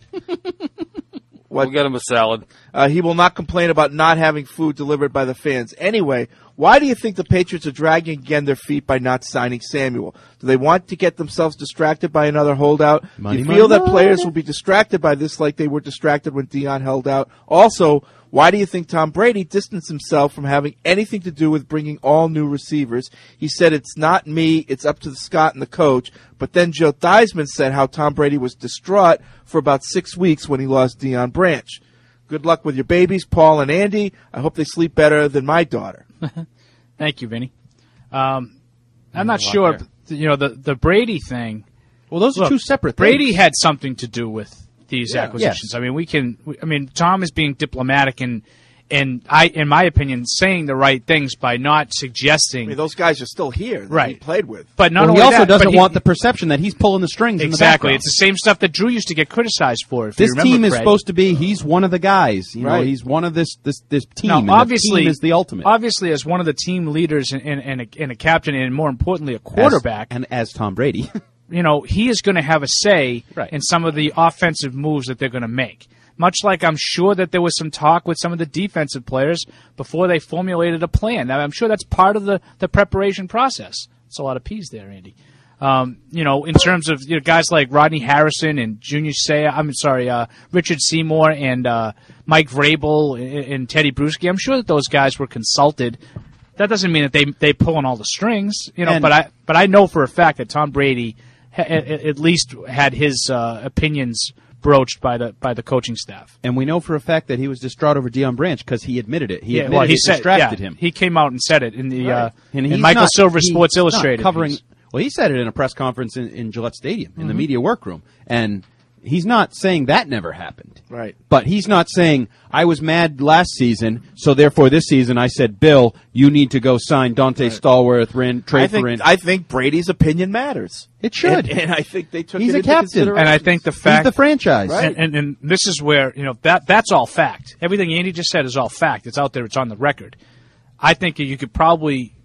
what, We'll get him a salad. Uh, he will not complain about not having food delivered by the fans. Anyway, why do you think the Patriots are dragging again their feet by not signing Samuel? Do they want to get themselves distracted by another holdout? Money, do you money, feel that money. players will be distracted by this like they were distracted when Dion held out? Also, why do you think Tom Brady distanced himself from having anything to do with bringing all new receivers? He said, it's not me, it's up to the Scott and the coach. But then Joe Theismann said how Tom Brady was distraught for about six weeks when he lost Deion Branch. Good luck with your babies, Paul and Andy. I hope they sleep better than my daughter. Thank you, Vinny. Um, I'm not a lot sure, there. but, you know, the, the Brady thing. Well, those are Look, two separate Brady things. had something to do with these Yeah. acquisitions. Yes. I mean, we can. We, I mean, Tom is being diplomatic and, and I, in my opinion, saying the right things by not suggesting. I mean, those guys are still here that Right. he played with. But not well, only he also that, doesn't but he- want the perception that he's pulling the strings in the exactly. background. It's the same stuff that Drew used to get criticized for. If This you remember, team is Fred. supposed to be, he's one of the guys. You know, Right. he's one of this this, this team. Now, and obviously, the team is the ultimate. Obviously, as one of the team leaders and, and, and, a, and a captain, and more importantly, a quarterback, As, and as Tom Brady. you know, he is going to have a say Right. in some of the offensive moves that they're going to make. Much like I'm sure that there was some talk with some of the defensive players before they formulated a plan. Now, I'm sure that's part of the, the preparation process. It's a lot of P's there, Andy. Um, you know, in terms of you know, guys like Rodney Harrison and Junior Seau, I'm sorry, uh, Richard Seymour and uh, Mike Vrabel and, and Teddy Bruschi, I'm sure that those guys were consulted. That doesn't mean that they they pull on all the strings, you know. And- but I but I know for a fact that Tom Brady ha- at, at least had his uh, opinions broached by the by the coaching staff. And we know for a fact that he was distraught over Deion Branch because he admitted it. He Yeah, admitted well, he it said, distracted yeah, him. He came out and said it in the uh, And in he's Michael not- Silver's he's Sports not Illustrated covering. piece. Well, he said it in a press conference in, in Gillette Stadium in the Mhm. media workroom, and he's not saying that never happened. Right. But he's not saying I was mad last season, so therefore this season I said, Bill, you need to go sign Dante Stallworth, Rin, trade I for think, Rin. I think Brady's opinion matters. It should. And, and I think they took He's it a into captain. consideration. And I think the fact He's the franchise. Right. and, and, and this is where you know that that's all fact. Everything Andy just said is all fact. It's out there. It's on the record. I think you could probably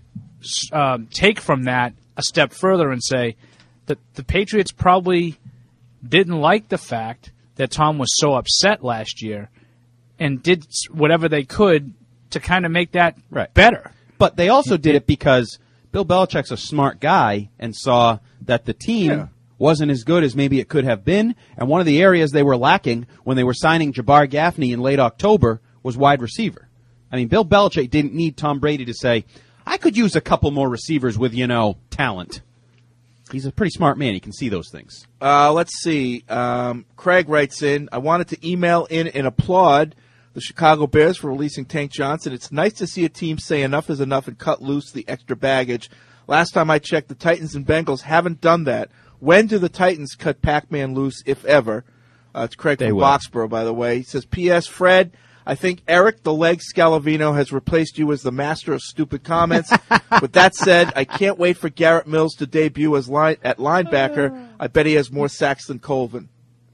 um, take from that a step further and say that the Patriots probably didn't like the fact that Tom was so upset last year and did whatever they could to kind of make that Right. better. But they also did it because Bill Belichick's a smart guy and saw that the team Yeah. wasn't as good as maybe it could have been. And one of the areas they were lacking when they were signing Jabbar Gaffney in late October was wide receiver. I mean, Bill Belichick didn't need Tom Brady to say, I could use a couple more receivers with, you know, talent. He's a pretty smart man. He can see those things. Uh, let's see. Um, Craig writes in, I wanted to email in and applaud the Chicago Bears for releasing Tank Johnson. It's nice to see a team say enough is enough and cut loose the extra baggage. Last time I checked, the Titans and Bengals haven't done that. When do the Titans cut Pac-Man loose, if ever? Uh, it's Craig They from will. Boxborough, by the way. He says, P S. Fred, I think Eric the Leg Scalavino has replaced you as the master of stupid comments. With that said, I can't wait for Garrett Mills to debut as line, at linebacker. I bet he has more sacks than Colvin.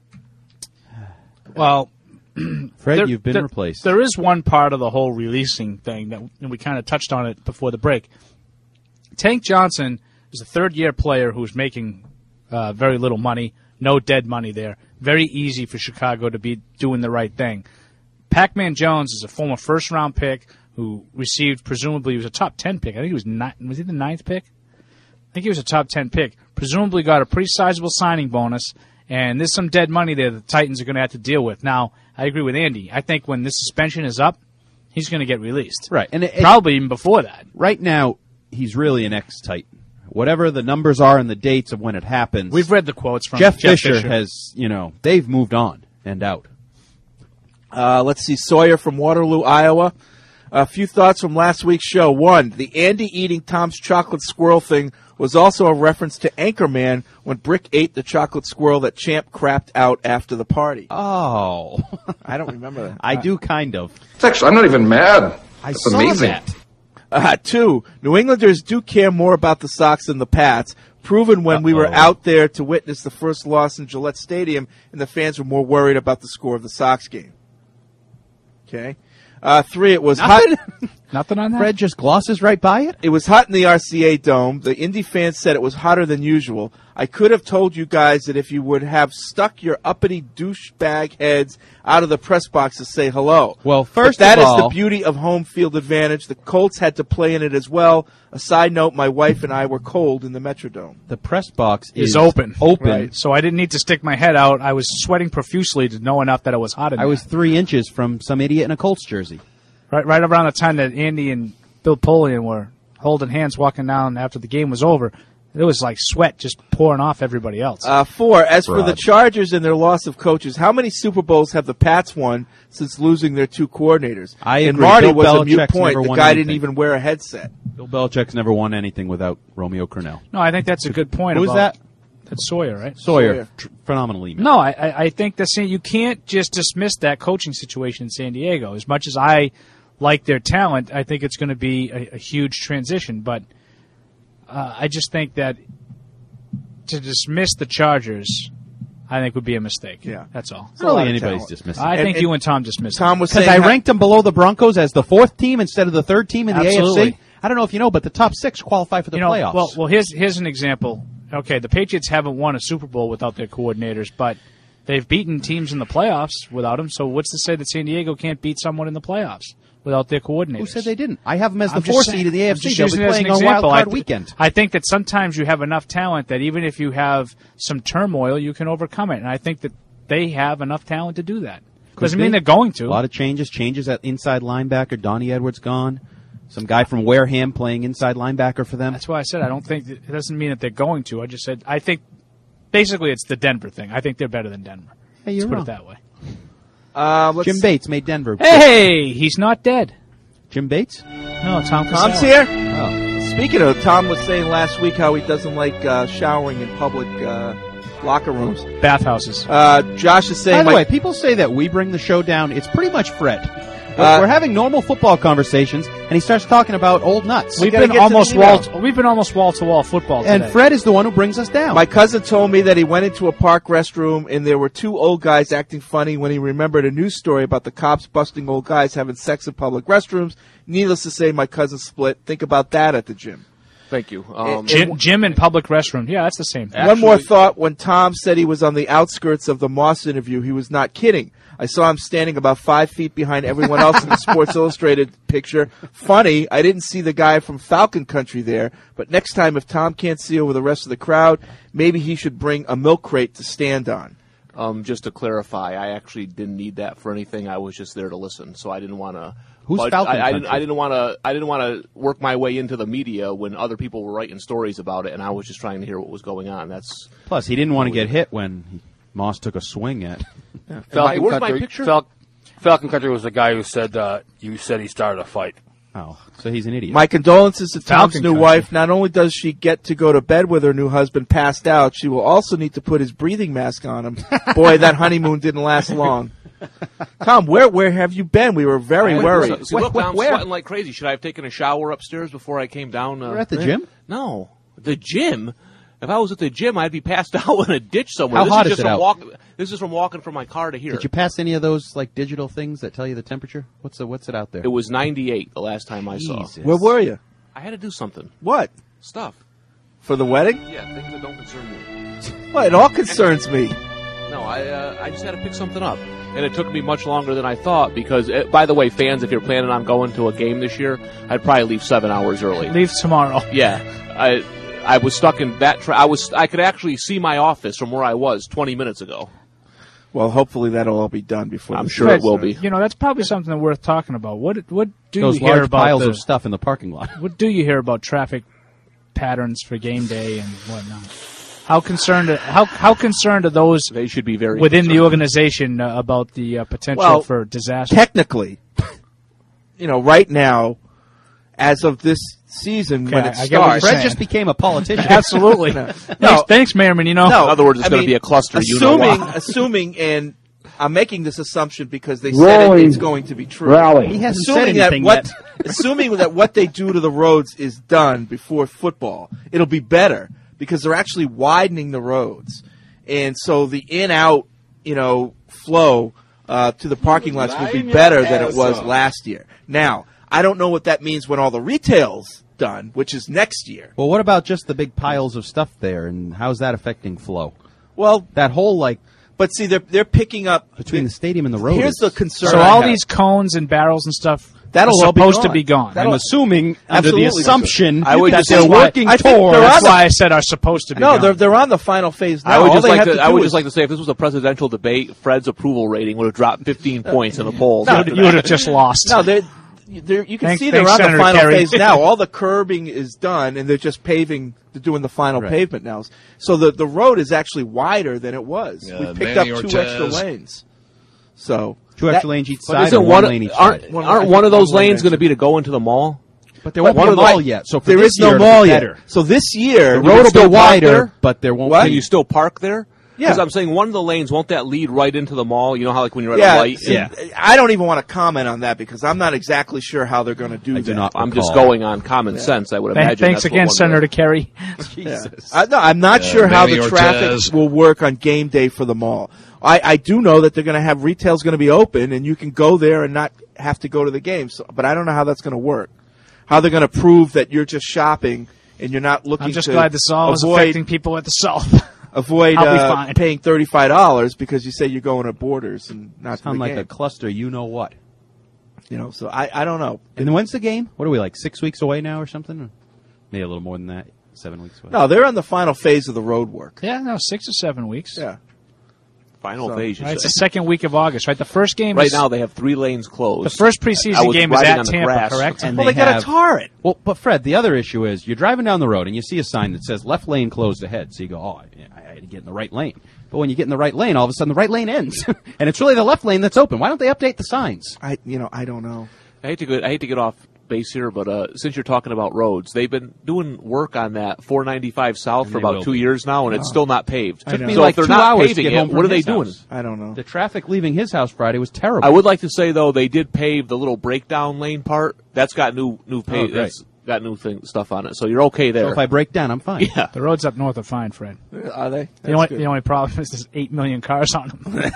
Well, Fred, there- you've been there- replaced. There is one part of the whole releasing thing that and we kind of touched on it before the break. Tank Johnson is a third-year player who's making uh, very little money, no dead money there. Very easy for Chicago to be doing the right thing. Pac-Man Jones is a former first-round pick who received, presumably, he was a top ten pick. I think he was ni- was he the ninth pick? I think he was a top ten pick. Presumably got a pretty sizable signing bonus, and there's some dead money there that the Titans are going to have to deal with. Now, I agree with Andy. I think when this suspension is up, he's going to get released. Right. And it, it- Probably even before that. right now, he's really an ex-Titan. Whatever the numbers are and the dates of when it happens. We've read the quotes from Jeff, Jeff Fisher, Fisher. has, you know, they've moved on and out. Uh, let's see, Sawyer from Waterloo, Iowa. A few thoughts from last week's show. One, the Andy eating Tom's chocolate squirrel thing was also a reference to Anchorman when Brick ate the chocolate squirrel that Champ crapped out after the party. Oh. I don't remember that. I do kind of. It's actually, I'm not even mad. I That's saw amazing. that. Uh, two, New Englanders do care more about the Sox than the Pats, proven when Uh-oh. we were out there to witness the first loss in Gillette Stadium, and the fans were more worried about the score of the Sox game. Okay. Uh, three, it was Nothing? hot. Nothing on that? Fred just glosses right by it? It was hot in the R C A Dome. The Indy fans said it was hotter than usual. I could have told you guys that if you would have stuck your uppity douchebag heads out of the press box to say hello. Well, first but that of is all, the beauty of home field advantage. The Colts had to play in it as well. A side note, my wife and I were cold in the Metrodome. The press box is, is open. Open. Right. So I didn't need to stick my head out. I was sweating profusely to know enough that it was hot in I there. was three inches from some idiot in a Colts jersey. Right, right around the time that Andy and Bill Polian were holding hands walking down after the game was over, it was like sweat just pouring off everybody else. Uh, four, as for Broad. the Chargers and their loss of coaches, how many Super Bowls have the Pats won since losing their two coordinators? I and agree. Marty Bill was a mute Belichick's point. never The won guy anything. didn't even wear a headset. Bill Belichick's never won anything without Romeo Cornell. No, I think that's a good point. Who's about, that? That's Sawyer, right? Sawyer. Sawyer. Tr- phenomenally. No, I, I I think that's you can't just dismiss that coaching situation in San Diego. As much as I like their talent, I think it's going to be a, a huge transition. But uh, I just think that to dismiss the Chargers, I think would be a mistake. Yeah. That's all. I don't think anybody's dismissing. I And- think and you and Tom dismissed Tom it. was Because saying I how- ranked them below the Broncos as the fourth team instead of the third team in the Absolutely. A F C. I don't know if you know, but the top six qualify for the you know, playoffs. Well, well, here's here's an example. Okay, the Patriots haven't won a Super Bowl without their coordinators, but they've beaten teams in the playoffs without them. So what's to say that San Diego can't beat someone in the playoffs without their coordinators? Who said they didn't? I have them as the I'm just four saying- seed in the A F I'm C. just They'll be using it as an playing on Wild example. Card I, Weekend. I think that sometimes you have enough talent that even if you have some turmoil, you can overcome it. And I think that they have enough talent to do that. Doesn't Could mean be. they're going to. A lot of changes. Changes at inside linebacker. Donnie Edwards gone. Some guy from Wareham playing inside linebacker for them. That's why I said I don't think it doesn't mean that they're going to. I just said I think basically it's the Denver thing. I think they're better than Denver. Hey, you're Let's put wrong. it that way. Uh, let's Jim Bates made Denver. Hey, he's not dead. Jim Bates? No, Tom. Tom's Casale. here? Oh. Speaking of, Tom was saying last week how he doesn't like uh, showering in public uh, locker rooms. Bathhouses. Uh, Josh is saying... By the my- way, people say that we bring the show down. It's pretty much Fred. We're, Uh, we're having normal football conversations, and he starts talking about old nuts. We've gotta been get to the almost email. wall. To, we've been almost wall to wall football today. And Fred is the one who brings us down. My cousin told me that he went into a park restroom and there were two old guys acting funny when he remembered a news story about the cops busting old guys having sex in public restrooms. Needless to say, my cousin split. Think about that at the gym. Thank you. Um, Gym, gym and public restroom. Yeah, that's the same thing. One more thought. When Tom said he was on the outskirts of the Moss interview, he was not kidding. I saw him standing about five feet behind everyone else in the Sports Illustrated picture. Funny, I didn't see the guy from Falcon Country there, but next time if Tom can't see over the rest of the crowd, maybe he should bring a milk crate to stand on. Um, just to clarify, I actually didn't need that for anything. I was just there to listen, so I didn't want to. Who's Falcon I, I didn't. Country? I didn't want to. I didn't want to work my way into the media when other people were writing stories about it, and I was just trying to hear what was going on. That's Plus, he didn't want to get hit when he, Moss took a swing at. Hey, Falcon where's my Country, picture? Fal- Falcon Country was the guy who said uh, you said he started a fight. Oh, so he's an idiot. My condolences to Tom's Falcon new Country. wife. Not only does she get to go to bed with her new husband passed out, she will also need to put his breathing mask on him. Boy, that honeymoon didn't last long. Tom, where where have you been? We were very I- worried. See, look, Where- I'm where? sweating like crazy. Should I have taken a shower upstairs before I came down? Uh, You're at the eh? gym? No, the gym. If I was at the gym, I'd be passed out in a ditch somewhere. How this hot is is just it from out? walk- This is from walking from my car to here. Did you pass any of those like digital things that tell you the temperature? What's the, what's it out there? It was ninety-eight the last time I saw. Jesus. Where were you? I had to do something. What? Stuff. For the wedding? Yeah, things that don't concern me. Well, it all concerns me. No, I uh, I just had to pick something up, and it took me much longer than I thought. Because, uh, by the way, fans, if you're planning on going to a game this year, I'd probably leave seven hours early. Leave tomorrow. Yeah, I I was stuck in that. Tra- I was I could actually see my office from where I was twenty minutes ago. Well, hopefully that'll all be done before. I'm the sure season it will starts. be. You know, that's probably something worth talking about. What what do Those you hear large about piles the, of stuff in the parking lot. What do you hear about traffic patterns for game day and whatnot? How concerned how how concerned are those They should be very within the concerned. organization uh, about the uh, potential Well, for disaster? Technically, you know, right now, as of this season Okay, when it I get what you're starts, Fred saying. just became a politician. Absolutely. No. Thanks, thanks, Merriman. You know, No, In other words, it's I going to mean, be a cluster. You know Assuming, why. assuming, and I'm making this assumption because they said Roy, it, it's going to be true. rally. He hasn't assuming said that anything what, yet. assuming that what they do to the roads is done before football, it'll be better because they're actually widening the roads, and so the in-out, you know, flow uh, to the parking lots will be better than it was last year. Now, I don't know what that means when all the retail's done, which is next year. Well, what about just the big piles of stuff there, and how's that affecting flow? Well, that whole like, but see, they're they're picking up between the stadium and the road. Here's is- the concern. so I all have. these cones and barrels and stuff That'll are all be supposed to gone. be gone. That'll- I'm assuming under the Absolutely. assumption I would that just they're say- working I think towards. they're That's on why I said are supposed to be No, gone. they're they're on the final phase now. I would All just they like have to, to I do would is- just like to say if this was a presidential debate, Fred's approval rating would have dropped fifteen points in the polls. No, you would have just lost. No, they're, they're, you can Thanks- see they're thanks, on Senator the final Kerry. phase now. All the curbing is done, and they're just paving. They're doing the final Right. pavement now. So the the road is actually wider than it was. Yeah, we picked Manny up two Ortez. extra lanes. So Two that- extra lanes each But side, isn't or one, one lane each aren't, side. One- aren't I one of think those one lane lanes going to extra. be to go into the mall? But there But won't be a one of mall the- yet, so for there this is no year, it'll mall be yet. better. So this year, The The road road will still be park wider, there? but there won't What? Can be. you still park there? Yeah. Because I'm saying one of the lanes, won't that lead right into the mall? You know how like when you're at yeah, a light? see, I don't even want to comment on that because I'm not exactly sure how they're going to do I that. do not I'm just recall. going on common sense, I would Thank- imagine. thanks that's again, what one Senator does. Kerry. Jesus. I, no, I'm not Yeah, sure how Manny the traffic Ortez. will work on game day for the mall. I, I do know that they're going to have retail's going to be open, and you can go there and not have to go to the game. So, but I don't know how that's going to work. How they're going to prove that you're just shopping and you're not looking. I'm just to glad this all is avoid, affecting people at the South. Avoid I'll be uh, fine. paying thirty-five dollars because you say you're going to Borders and not to Sound the like game. a cluster. You know what? You know, so I, I don't know. And when's the game? What are we like six weeks away now or something? Maybe a little more than that. Seven weeks away. No, they're on the final phase of the road work. Yeah, no, six or seven weeks. Yeah. Final So- phase. you Right, it's say. the second week of August, right? The first game Right is now they have three lanes closed. the first I preseason was game is riding at on the Tampa, grass. correct? And Well, they, got to tar it. Well, but Fred, the other issue is you're driving down the road and you see a sign that says left lane closed ahead. So you go, oh, I had to get in the right lane. But when you get in the right lane, all of a sudden the right lane ends, and it's really the left lane that's open. Why don't they update the signs? I, you know, I don't know. I hate to get I hate to get off base here, but uh, since you're talking about roads, they've been doing work on that four ninety-five South And for they about will two be. years now, and it's Oh. still not paved. I Took know. me So like like they're two not hours to paving get it. home What are from they his doing? house. I don't know. The traffic leaving his house Friday was terrible. I would like to say though they did pave the little breakdown lane part. That's got new new pave. Oh, great. That's got new thing stuff on it, so you're okay there. So if I break down, I'm fine. yeah, The roads up north are fine, Fred. Are they? The only, good. the only problem is there's eight million cars on them.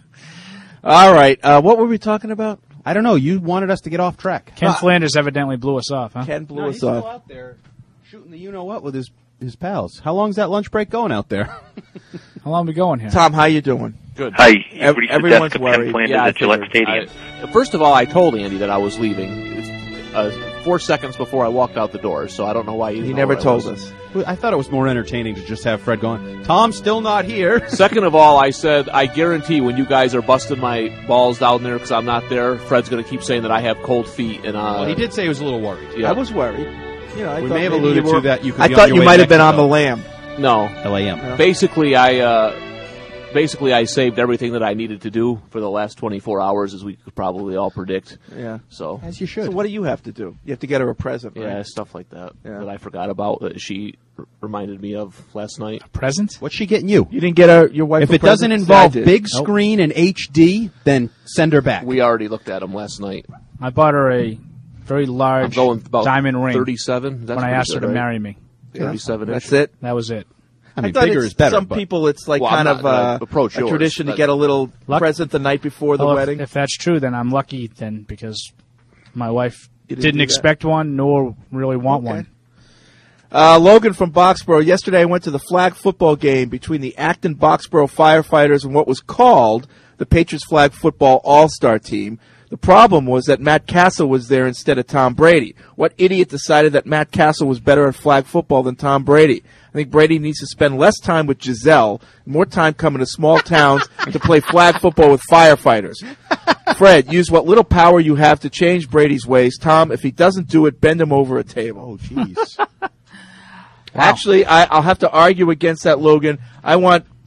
All right. Uh, what were we talking about? I don't know. You wanted us to get off track. Ken Flanders evidently blew us off, huh? Ken blew No, us he's still off. out there shooting the you know what with his his pals. How long's that lunch break going out there? How long are we going here? Tom, how you doing? good. Hi, Ev- Rudy everyone's Sadescu, worried. Ken Flanders Yeah, I at Gillette figured. Stadium. I- first of all, I told Andy that I was leaving uh, four seconds before I walked out the door, so I don't know why you. He know never where I told was. us. I thought it was more entertaining to just have Fred going, Tom's still not here. Second of all, I said, I guarantee when you guys are busting my balls down there because I'm not there, Fred's going to keep saying that I have cold feet. And uh, Well, he did say he was a little worried. Yeah. I was worried. You know, I We thought may have maybe alluded you were- to that you could I be thought on your you way might to have been on the Mexico. lam. No. L A M. Basically, I uh, basically I saved everything that I needed to do for the last twenty-four hours, as we could probably all predict. Yeah. So As you should. So what do you have to do? You have to get her a present, right? yeah, stuff like that Yeah. that I forgot about that she r- reminded me of last night. Present? What's she getting you? You didn't get her, your wife If a it doesn't present? involve Yeah, I did. big Nope. screen and H D, then send her back. We already looked at them last night. I bought her a very I'm large going about diamond ring thirty-seven. That's when I pretty asked her good, to right? marry me. thirty-seven. That's it. That was it. I mean, thought bigger it's- is better. Some but- people, it's like Well, I'm kind not of gonna uh, approach a yours. tradition to That- get a little Luck- present the night before the Well, if- wedding. If, that's true, then I'm lucky then because my wife You didn't didn't, do that? expect one nor really want Okay. one. Uh, Logan from Boxborough. Yesterday I went to the flag football game between the Acton Boxborough Firefighters and what was called the Patriots Flag Football All-Star Team. The problem was that Matt Castle was there instead of Tom Brady. What idiot decided that Matt Castle was better at flag football than Tom Brady? I think Brady needs to spend less time with Giselle, more time coming to small towns to play flag football with firefighters. Fred, use what little power you have to change Brady's ways. Tom, if he doesn't do it, bend him over a table. Oh, jeez. Actually, I, I'll have to argue against that, Logan. I want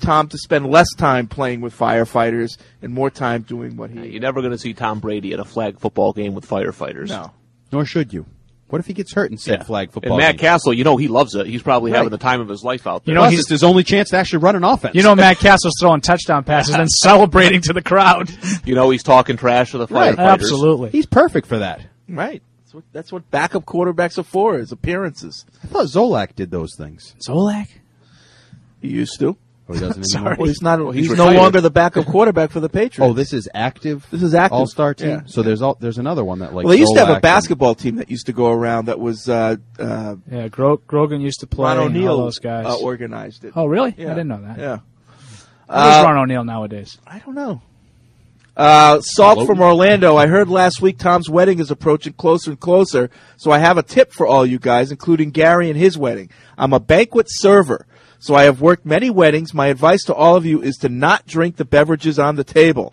Tom to spend less time playing with firefighters and more time doing what he. You're never going to see Tom Brady at a flag football game with firefighters. No. Nor should you. What if he gets hurt in said Yeah. flag football? And Matt game? Castle, you know he loves it. He's probably Right. having the time of his life out there. You know, Plus, he's- it's his only chance to actually run an offense. You know, Matt Castle's throwing touchdown passes and celebrating to the crowd. You know he's talking trash to the Right. firefighters. Absolutely. He's perfect for that. Right. That's what, that's what backup quarterbacks are for, is appearances. I thought Zolak did those things. Zolak? He used to. Oh, he doesn't Sorry. anymore? Well, he's not. Well, he's he's no retired. longer the backup quarterback for the Patriots. Oh, this is active. This is active. All-star team. Yeah. So there's all, there's another one that like. Well, they used to have Zolak a and- basketball team that used to go around that was uh, uh, Yeah, Gro- Grogan used to play. Ron and O'Neal all those guys. Uh, organized it. Oh, really? Yeah. I didn't know that. Yeah. Where's Uh, Ron O'Neal nowadays? I don't know. Uh, Salt Hello? from Orlando. I heard last week Tom's wedding is approaching closer and closer, so I have a tip for all you guys, including Gary and his wedding. I'm a banquet server, so I have worked many weddings. My advice to all of you is to not drink the beverages on the table.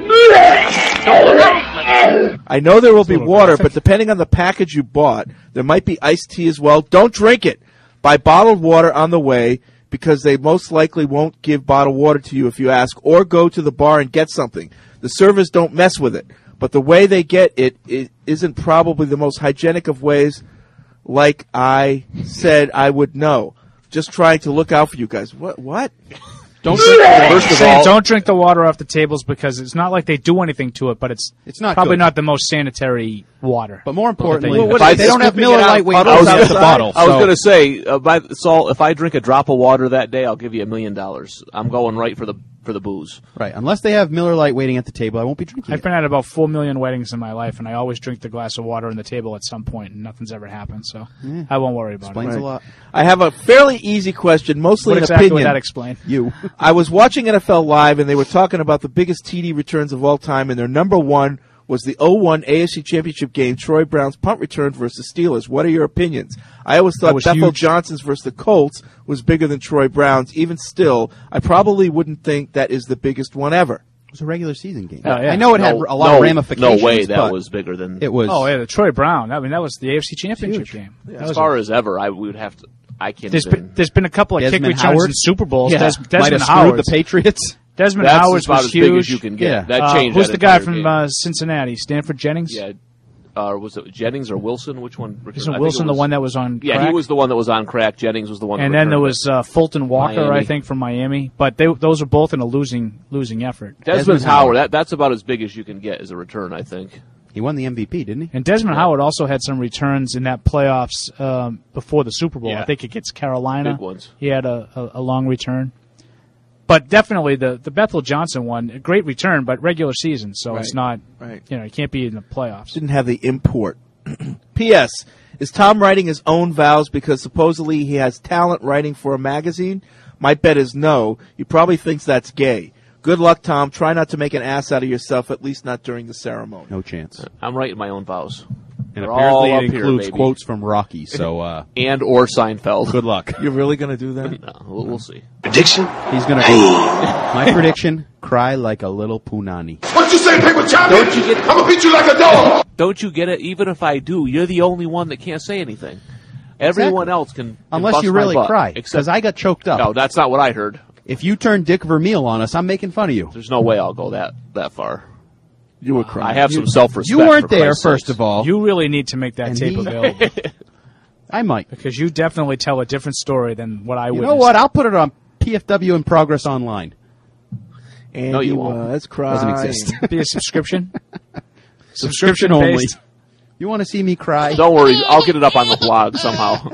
I know there will be water, but depending on the package you bought, there might be iced tea as well. Don't drink it. Buy bottled water on the way, because they most likely won't give bottled water to you if you ask, or go to the bar and get something. The servers don't mess with it, but the way they get it, it isn't probably the most hygienic of ways, like I said I would know. Just trying to look out for you guys. What? What? Don't drink, First of saying all- don't drink the water off the tables because it's not like they do anything to it, but it's It's not probably good. not the most sanitary water. But more importantly, Well, what they is it, don't have scooping Miller it out Lightweight puddles outside of the outside? bottle. I was so- going to say, uh, by, Saul, if I drink a drop of water that day, I'll give you a million dollars. I'm going right for the for the booze. Right. Unless they have Miller Lite waiting at the table, I won't be drinking I've it. been at about four million weddings in my life, and I always drink the glass of water on the table at some point, and nothing's ever happened, so Yeah. I won't worry about Explains it. a lot. I have a fairly easy question, mostly What an exactly opinion. would that explain? You. I was watching N F L Live, and they were talking about the biggest T D returns of all time, and their number one was the oh one A F C Championship game, Troy Brown's punt return versus Steelers. What are your opinions? I always That thought was Bethel huge. Johnson's versus the Colts was bigger than Troy Brown's. Even still, I probably wouldn't think that is the biggest one ever. It was a regular season game. Oh, yeah. I know it had No- a lot no- of ramifications. No way that but was bigger than. It was. Oh, yeah, the Troy Brown. I mean, that was the A F C Championship game. That as was far a- as ever, I would have to. I can't there's even. been, there's been a couple of Desmond kick returns Howard? in Super Bowls. Yeah. Des- Might Desmond have screwed Howard. the Patriots. Desmond That's Howard's about was as big huge. as you can get. Yeah. That Uh, changed. who's that the guy entire from game. uh, Cincinnati? Stanford Jennings? Yeah. Uh, was it Jennings or Wilson? Which one? I Isn't think it Wilson the was- one that was on Yeah, crack? he was the one that was on crack. Jennings was the one. And that then there returned was uh, Fulton Walker, Miami. I think, from Miami. But they, those are both in a losing losing effort. it. Desmond, Desmond Howard. Howard. That, that's about as big as you can get as a return, I think. He won the M V P, didn't he? And Desmond Howard also had some returns in that playoffs um, before the Super Bowl. Yeah. I think against Carolina. Big ones. He had a, a, a long return. But definitely the, the Bethel Johnson one, a great return, but regular season, so Right. it's not, Right. you know, it can't be in the playoffs. Didn't have the import. P S. Is Tom writing his own vows because supposedly he has talent writing for a magazine? My bet is no. He probably thinks that's gay. Good luck, Tom. Try not to make an ass out of yourself, at least not during the ceremony. No chance. I'm writing my own vows. And They're apparently all it up here, includes baby. quotes from Rocky, so uh, and or Seinfeld. good luck. You're really going to do that? No, we'll, we'll see. Prediction? He's going to... My prediction, cry like a little punani. What you say, paper champion? Don't you get? I'm gonna beat you like a dog. Don't you get it? Even if I do, you're the only one that can't say anything. Everyone Exactly. else can, can Unless bust you my really butt, cry, Except, because I got choked up. no, that's not what I heard. If you turn Dick Vermeil on us, I'm making fun of you. There's no way I'll go that that far. You were crying. I have some self-respect. You weren't for there, Christ's first sakes. of all. You really need to make that And tape he- available I might. because you definitely tell a different story than what I You witnessed. know what? I'll put it on P F W in Progress Online. And No, you he won't. was crying. Doesn't exist. Be a subscription. Subscription only. based. You want to see me cry? Don't worry, I'll get it up on the blog somehow.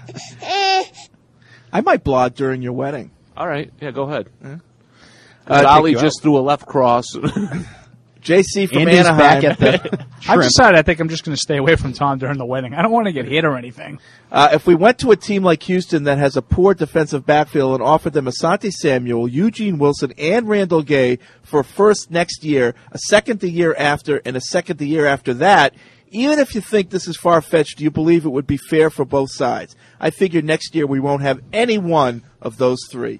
I might blog during your wedding. All right, yeah, go ahead. Uh, Dolly take you just threw a left cross. J C from Andy's Anaheim. back at the I've shrimp. decided I think I'm just going to stay away from Tom during the wedding. I don't want to get hit or anything. Uh, if we went to a team like Houston that has a poor defensive backfield and offered them Asante Samuel, Eugene Wilson, and Randall Gay for a first next year, a second the year after, and a second the year after that, even if you think this is far-fetched, do you believe it would be fair for both sides? I figure next year we won't have any one of those three.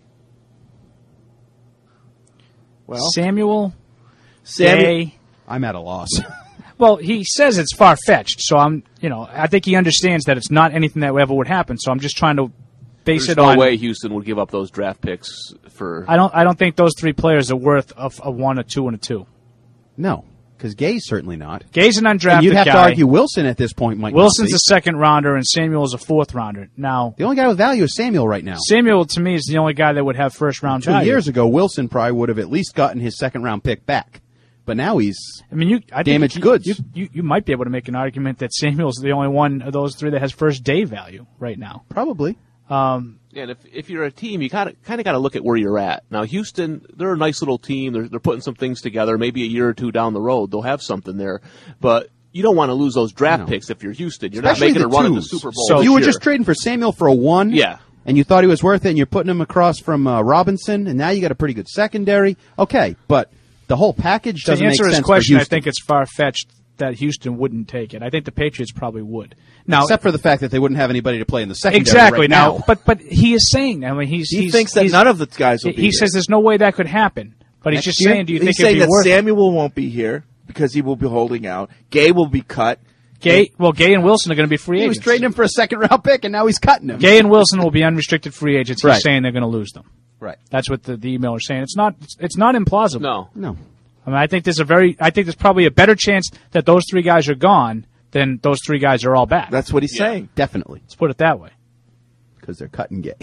Well, Samuel, Samuel, Gay. I'm at a loss. Well, he says it's far fetched, so I'm, you know, I think he understands that it's not anything that ever would happen. So I'm just trying to base There's it no on. way Houston would give up those draft picks for. I don't. I don't think those three players are worth a, a one, a two, and a two. No, because Gay's certainly not. Gay's an undrafted and you'd have guy. to argue Wilson at this point might Wilson's not be. a second rounder, and Samuel's a fourth rounder. Now, The only guy with value is Samuel right now. Samuel to me is the only guy that would have first round Two value. years ago, Wilson probably would have at least gotten his second round pick back. But now he's I mean, you I damaged think you, goods. You, you you might be able to make an argument that Samuel's the only one of those three that has first day value right now. Probably. Um, Yeah, and if if you're a team, you kind of kind of got to look at where you're at. Now, Houston, they're a nice little team. They're they're putting some things together. Maybe a year or two down the road, they'll have something there. But you don't want to lose those draft No. picks if you're Houston. You're Especially not making the a run at the twos. Super Bowl. So this you were year. just trading for Samuel for a one. Yeah. And you thought he was worth it, and you're putting him across from uh, Robinson, and now you got a pretty good secondary. Okay, but the whole package to doesn't answer make his sense question, for I Houston. think it's far fetched that Houston wouldn't take it. I think the Patriots probably would. Now, Except for the fact that they wouldn't have anybody to play in the secondary exactly right now, now. but but he is saying. I mean, he's He he's, thinks that he's- none of the guys will he, be He here. says there's no way that could happen. But he's Next just year? saying, do you He's think saying it'd be that worth it? Samuel won't be here because he will be holding out. Gay will be cut. Gay, well, Gay and Wilson are going to be free He agents. was trading him for a second round pick, and now he's cutting him. Gay and Wilson will be unrestricted free agents. He's Right. saying they're going to lose them. Right. That's what the, the email is saying. It's not. It's, it's not implausible. No. No. I mean, I think there's a very. I think there's probably a better chance that those three guys are gone than those three guys are all back. That's what he's Yeah. saying. Definitely. Let's put it that way. Because they're cutting Gay.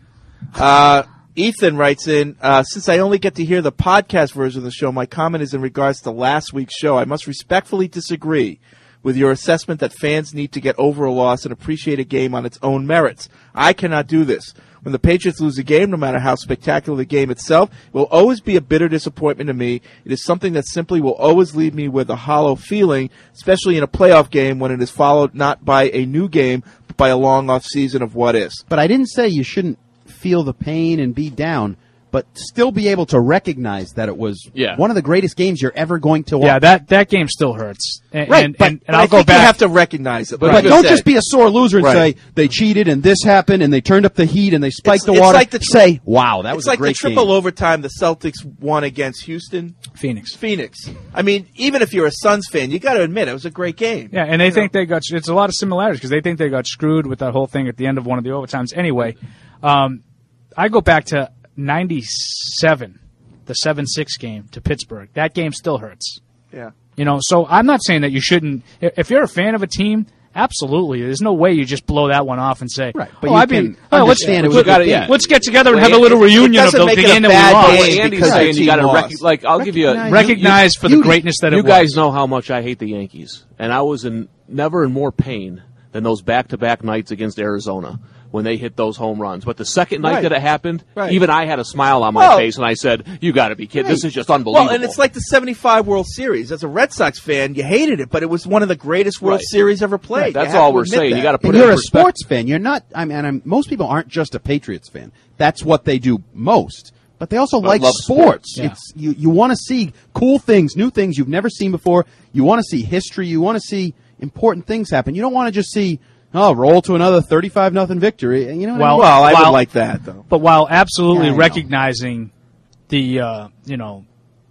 Uh, Ethan writes in, uh, since I only get to hear the podcast version of the show, my comment is in regards to last week's show. I must respectfully disagree with your assessment that fans need to get over a loss and appreciate a game on its own merits. I cannot do this. When the Patriots lose a game, no matter how spectacular the game itself, it will always be a bitter disappointment to me. It is something that simply will always leave me with a hollow feeling, especially in a playoff game when it is followed not by a new game, but by a long off season of what is. But I didn't say you shouldn't feel the pain and be down, but still be able to recognize that it was Yeah. one of the greatest games you're ever going to watch. Yeah, that that game still hurts. And, Right, and, but- and, and But I'll I go think back. you have to recognize it. But like you don't said. just be a sore loser and Right. say they cheated and this happened and they turned up the heat and they spiked It's- the it's water. like the tr- say, wow, that was it's like a great the triple game. overtime the Celtics won against Houston. Phoenix. Phoenix. I mean, even if you're a Suns fan, you got to admit it was a great game. Yeah, and they think they got. It's a lot of similarities because they think they got screwed with that whole thing at the end of one of the overtimes. Anyway, um, I go back to ninety-seven, the seven six game to Pittsburgh. That game still hurts. Yeah. You know, so I'm not saying that you shouldn't. If if you're a fan of a team, absolutely, there's no way you just blow that one off and say, Right, oh, but you I'd can be, oh, let's, understand it was let's, a good game. let's get together and Well, have a little it- it reunion of doesn't the, make the it a game that we bad lost. game. Andy's because saying the you got to team rec- lost. like. I'll give you a Recognize- Recognize for the beauty. greatness that you it was. guys know how much I hate the Yankees, and I was in never in more pain than those back-to-back nights against Arizona when they hit those home runs. But the second night Right. that it happened, Right. even I had a smile on my Well- face, and I said, "You got to be kidding! This is just unbelievable." Well, and it's like the seventy-five World Series. As a Red Sox fan, you hated it, but it was one of the greatest World Right. Series ever played. Right, You that's have all to we're admit saying. that. You got to put And it you're in a perspective. sports fan. You're not. I mean, I'm, most people aren't just a Patriots fan. That's what they do most. But they also But like love sports. sports. Yeah. It's you. You want to see cool things, new things you've never seen before. You want to see history. You want to see important things happen. You don't want to just see, oh, roll to another thirty-five nothing victory. You know. What I Well, mean? Well, I While- would like that, though. But while absolutely Yeah, I know. recognizing the, uh, you know,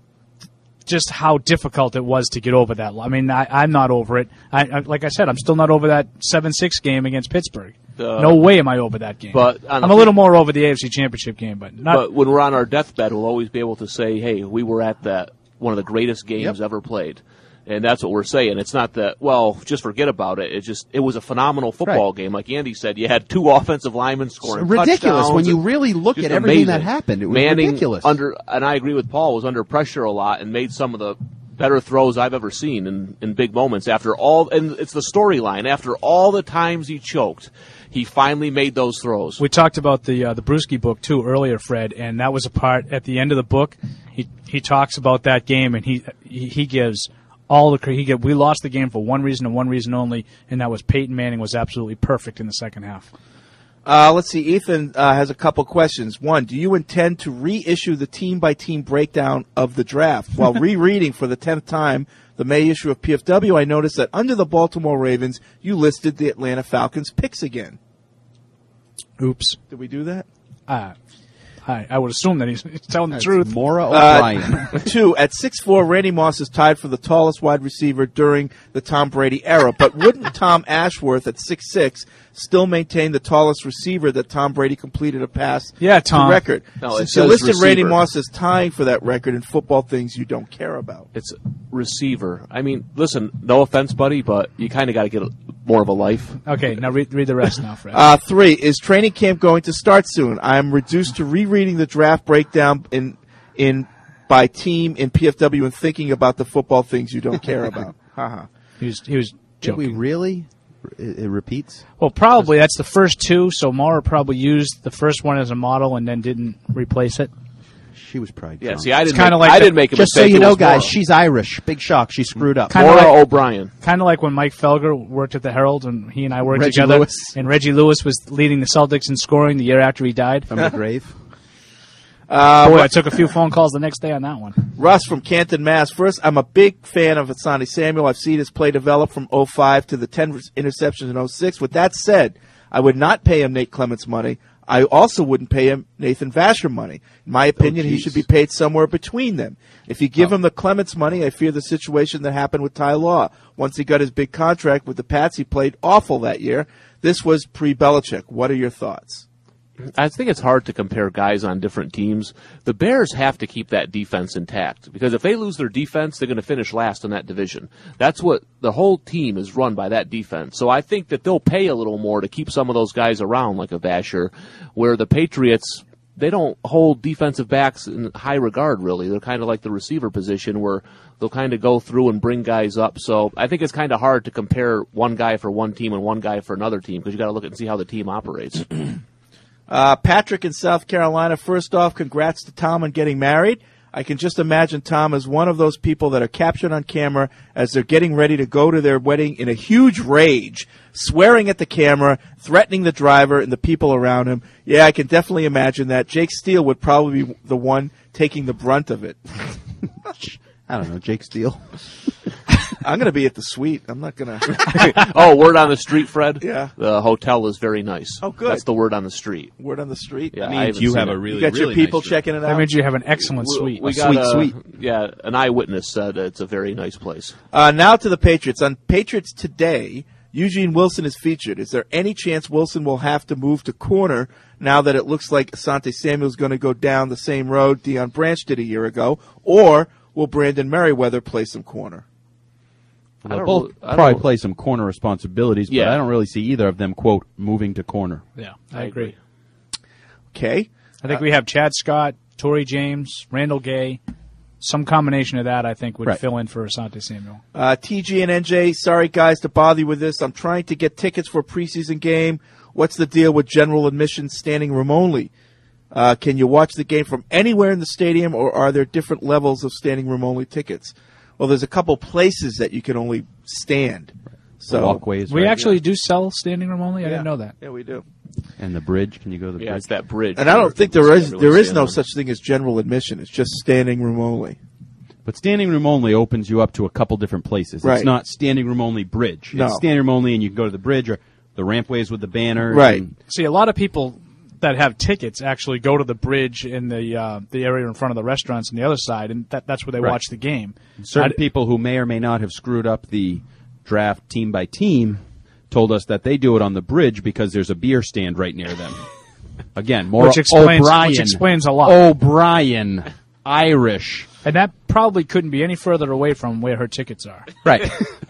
just how difficult it was to get over that. I mean, I, I'm not over it. I, I, like I said, I'm still not over that seven six game against Pittsburgh. Uh, no way am I over that game. but on I'm the- a little more over the A F C Championship game, but not. But when we're on our deathbed, we'll always be able to say, "Hey, we were at that one of the greatest games Yep. ever played," and that's what we're saying. It's not that, well, just forget about it. It just it was a phenomenal football Right. game, like Andy said. You had two offensive linemen scoring ridiculous touchdowns when you and really look just at everything that amazing. happened. It was Manning ridiculous. under, and I agree with Paul, was under pressure a lot and made some of the better throws I've ever seen in, in big moments. After all, and it's the storyline. After all the times he choked, he finally made those throws. We talked about the uh, the Brewski book too earlier, Fred, and that was a part at the end of the book. He he talks about that game, and he he, he gives all the credit. He get we lost the game for one reason and one reason only, and that was Peyton Manning was absolutely perfect in the second half. Uh, let's see. Ethan uh, has a couple questions. One, do you intend to reissue the team-by-team breakdown of the draft? While rereading for the tenth time the May issue of P F W, I noticed that under the Baltimore Ravens, you listed the Atlanta Falcons picks again. Oops. Did we do that? Uh, I, I would assume that he's, he's telling the truth. Maura Uh, O'Brien. two, at six foot four, Randy Moss is tied for the tallest wide receiver during the Tom Brady era. But wouldn't Tom Ashworth at six foot six still maintain the tallest receiver that Tom Brady completed a pass Yeah, Tom. to record? No, it Since you says listed Randy receiver. Moss as tying for that record in football things you don't care about. It's receiver. I mean, listen, no offense, buddy, but you kind of got to get a, more of a life. Okay, now read, read the rest now, Fred. Uh, three, is training camp going to start soon? I am reduced to rereading the draft breakdown in in by team in P F W and thinking about the football things you don't care about. Haha. He was, he was Did joking. we really? It, it repeats? Well, probably that's the first two, so Mara probably used the first one as a model and then didn't replace it. She was probably Yeah, drunk. see, I It's didn't, kinda make, like I the- didn't make a Just so mistake. you It know, was guys, Maura. she's Irish. Big shock. She screwed up. Kinda Maura like- O'Brien. Kind of like when Mike Felger worked at the Herald and he and I worked Reggie together. Lewis. And Reggie Lewis was leading the Celtics in scoring the year after he died. From the grave. Uh, Boy, I took a few phone calls the next day on that one. Russ from Canton, Mass. First, I'm a big fan of Asante Samuel. I've seen his play develop from oh five to the ten interceptions in oh six. With that said, I would not pay him Nate Clements money. I also wouldn't pay him Nathan Vasher money. In my opinion, he geez. should be paid somewhere between them. If you give him the Clements money, I fear the situation that happened with Ty Law. Once he got his big contract with the Pats, he played awful that year. This was pre-Belichick. What are your thoughts? I think it's hard to compare guys on different teams. The Bears have to keep that defense intact because if they lose their defense, they're going to finish last in that division. That's what the whole team is run by, that defense. So I think that they'll pay a little more to keep some of those guys around, like a Vasher, where the Patriots, they don't hold defensive backs in high regard, really. They're kind of like the receiver position where they'll kind of go through and bring guys up. So I think it's kind of hard to compare one guy for one team and one guy for another team because you got to look at and see how the team operates. Uh, Patrick in South Carolina. First off, congrats to Tom on getting married. I can just imagine Tom as one of those people that are captured on camera as they're getting ready to go to their wedding in a huge rage, swearing at the camera, threatening the driver and the people around him. Yeah, I can definitely imagine that. Jake Steele would probably be the one taking the brunt of it. I don't know, Jake Steele. I'm going to be at the suite. I'm not going to. Oh, word on the street, Fred? Yeah. The hotel is very nice. Oh, good. That's the word on the street. Word on the street? Yeah, That I means haven't you seen have it. a really, You got really your people nice checking it That out? means you have an excellent We, suite. we A got sweet a, suite. Yeah, an eyewitness said it's a very nice place. Uh, now to the Patriots. On Patriots Today, Eugene Wilson is featured. Is there any chance Wilson will have to move to corner now that it looks like Asante Samuel is going to go down the same road Deion Branch did a year ago? Or will Brandon Merriweather play some corner? They'll don't both really- I don't probably know. play some corner responsibilities, but Yeah. I don't really see either of them, quote, moving to corner. Yeah, I agree. Okay. I think we have Chad Scott, Torrey James, Randall Gay. Some combination of that, I think, would Right. fill in for Asante Samuel. Uh, T G and N J, sorry guys to bother you with this. I'm trying to get tickets for a preseason game. What's the deal with general admission standing room only? Uh, can you watch the game from anywhere in the stadium, or are there different levels of standing room only tickets? Well, there's a couple places that you can only stand. So Walkways, We right? actually do sell standing room only. I Yeah. didn't know that. Yeah, we do. And the bridge. Can you go to the Yeah, bridge? it's that bridge. And I don't think there Everyone is stands there is no on. such thing as general admission. It's just standing room only. But standing room only opens you up to a couple different places. Right. It's not standing room only bridge. No. It's standing room only, and you can go to the bridge or the rampways with the banners. Right. and- See, a lot of people that have tickets actually go to the bridge in the uh, the area in front of the restaurants on the other side, and that, that's where they Right. watch the game. Certain I- people who may or may not have screwed up the draft team by team told us that they do it on the bridge because there's a beer stand right near them. Again, more Which explains- O'Brien. which explains a lot. O'Brien, Irish. And that probably couldn't be any further away from where her tickets are. Right.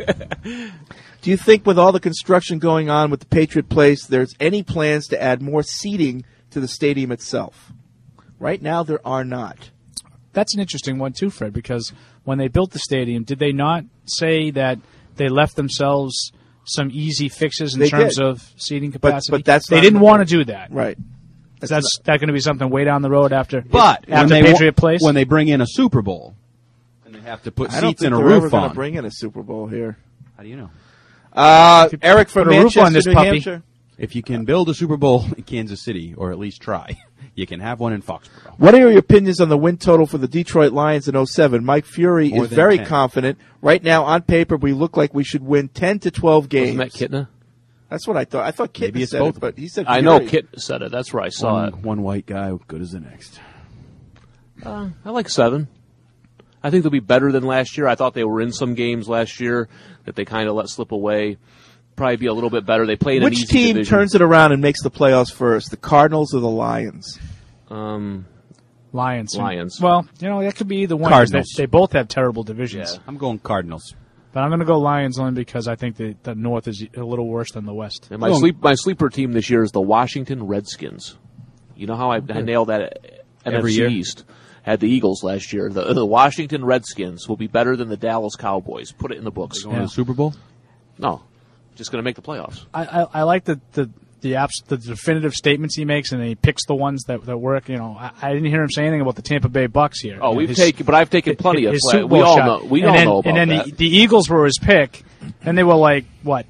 Do you think with all the construction going on with the Patriot Place, there's any plans to add more seating to the stadium itself? Right now, there are not. That's an interesting one, too, Fred, because when they built the stadium, did they not say that they left themselves some easy fixes in They terms did. of seating But- capacity? but that's they not didn't in the- want to do that. Right. Is that, that going to be something way down the road after, But when after they, wa- Patriot Place? when they bring in a Super Bowl and they have to put I don't seats think and a they're ever roof going to on. bring in a Super Bowl here. How do you know? Uh, Eric from put a roof Manchester, on this New puppy. Hampshire. If you can build a Super Bowl in Kansas City, or at least try, you can have one in Foxborough. What are your opinions on the win total for the Detroit Lions in oh seven? Mike Fury More is than very ten. confident. Right now, on paper, we look like we should win ten to twelve games. Wasn't that Kitna? That's what I thought. I thought Kit Maybe it's said both. it, but he said I know Fury. Kit said it. That's where I saw one, it. One white guy, good as the next. Uh, I like seven. I think they'll be better than last year. I thought they were in some games last year that they kind of let slip away. Probably be a little bit better. They played in an Which easy team division. turns it around and makes the playoffs first, the Cardinals or the Lions? Um, Lions. Lions. Well, you know, that could be either one. 'cause Cardinals. They, they both have terrible divisions. I'm going Cardinals. But I'm going to go Lions only because I think the, the North is a little worse than the West. And my sleep, my sleeper team this year is the Washington Redskins. You know how I, I nailed that N F C Every year? East? Had the Eagles last year. The, the Washington Redskins will be better than the Dallas Cowboys. Put it in the books. Going to the Super Bowl? No, just going to make the playoffs. I, I, I like the the the, abs- the definitive statements he makes, and he picks the ones that, that work. You know, I, I didn't hear him say anything about the Tampa Bay Bucks here. Oh, You know, we've his- taken, but I've taken plenty of. his play- Super we Bowl all shot. know. We and all then, know about And then that. the, the Eagles were his pick, and they were like what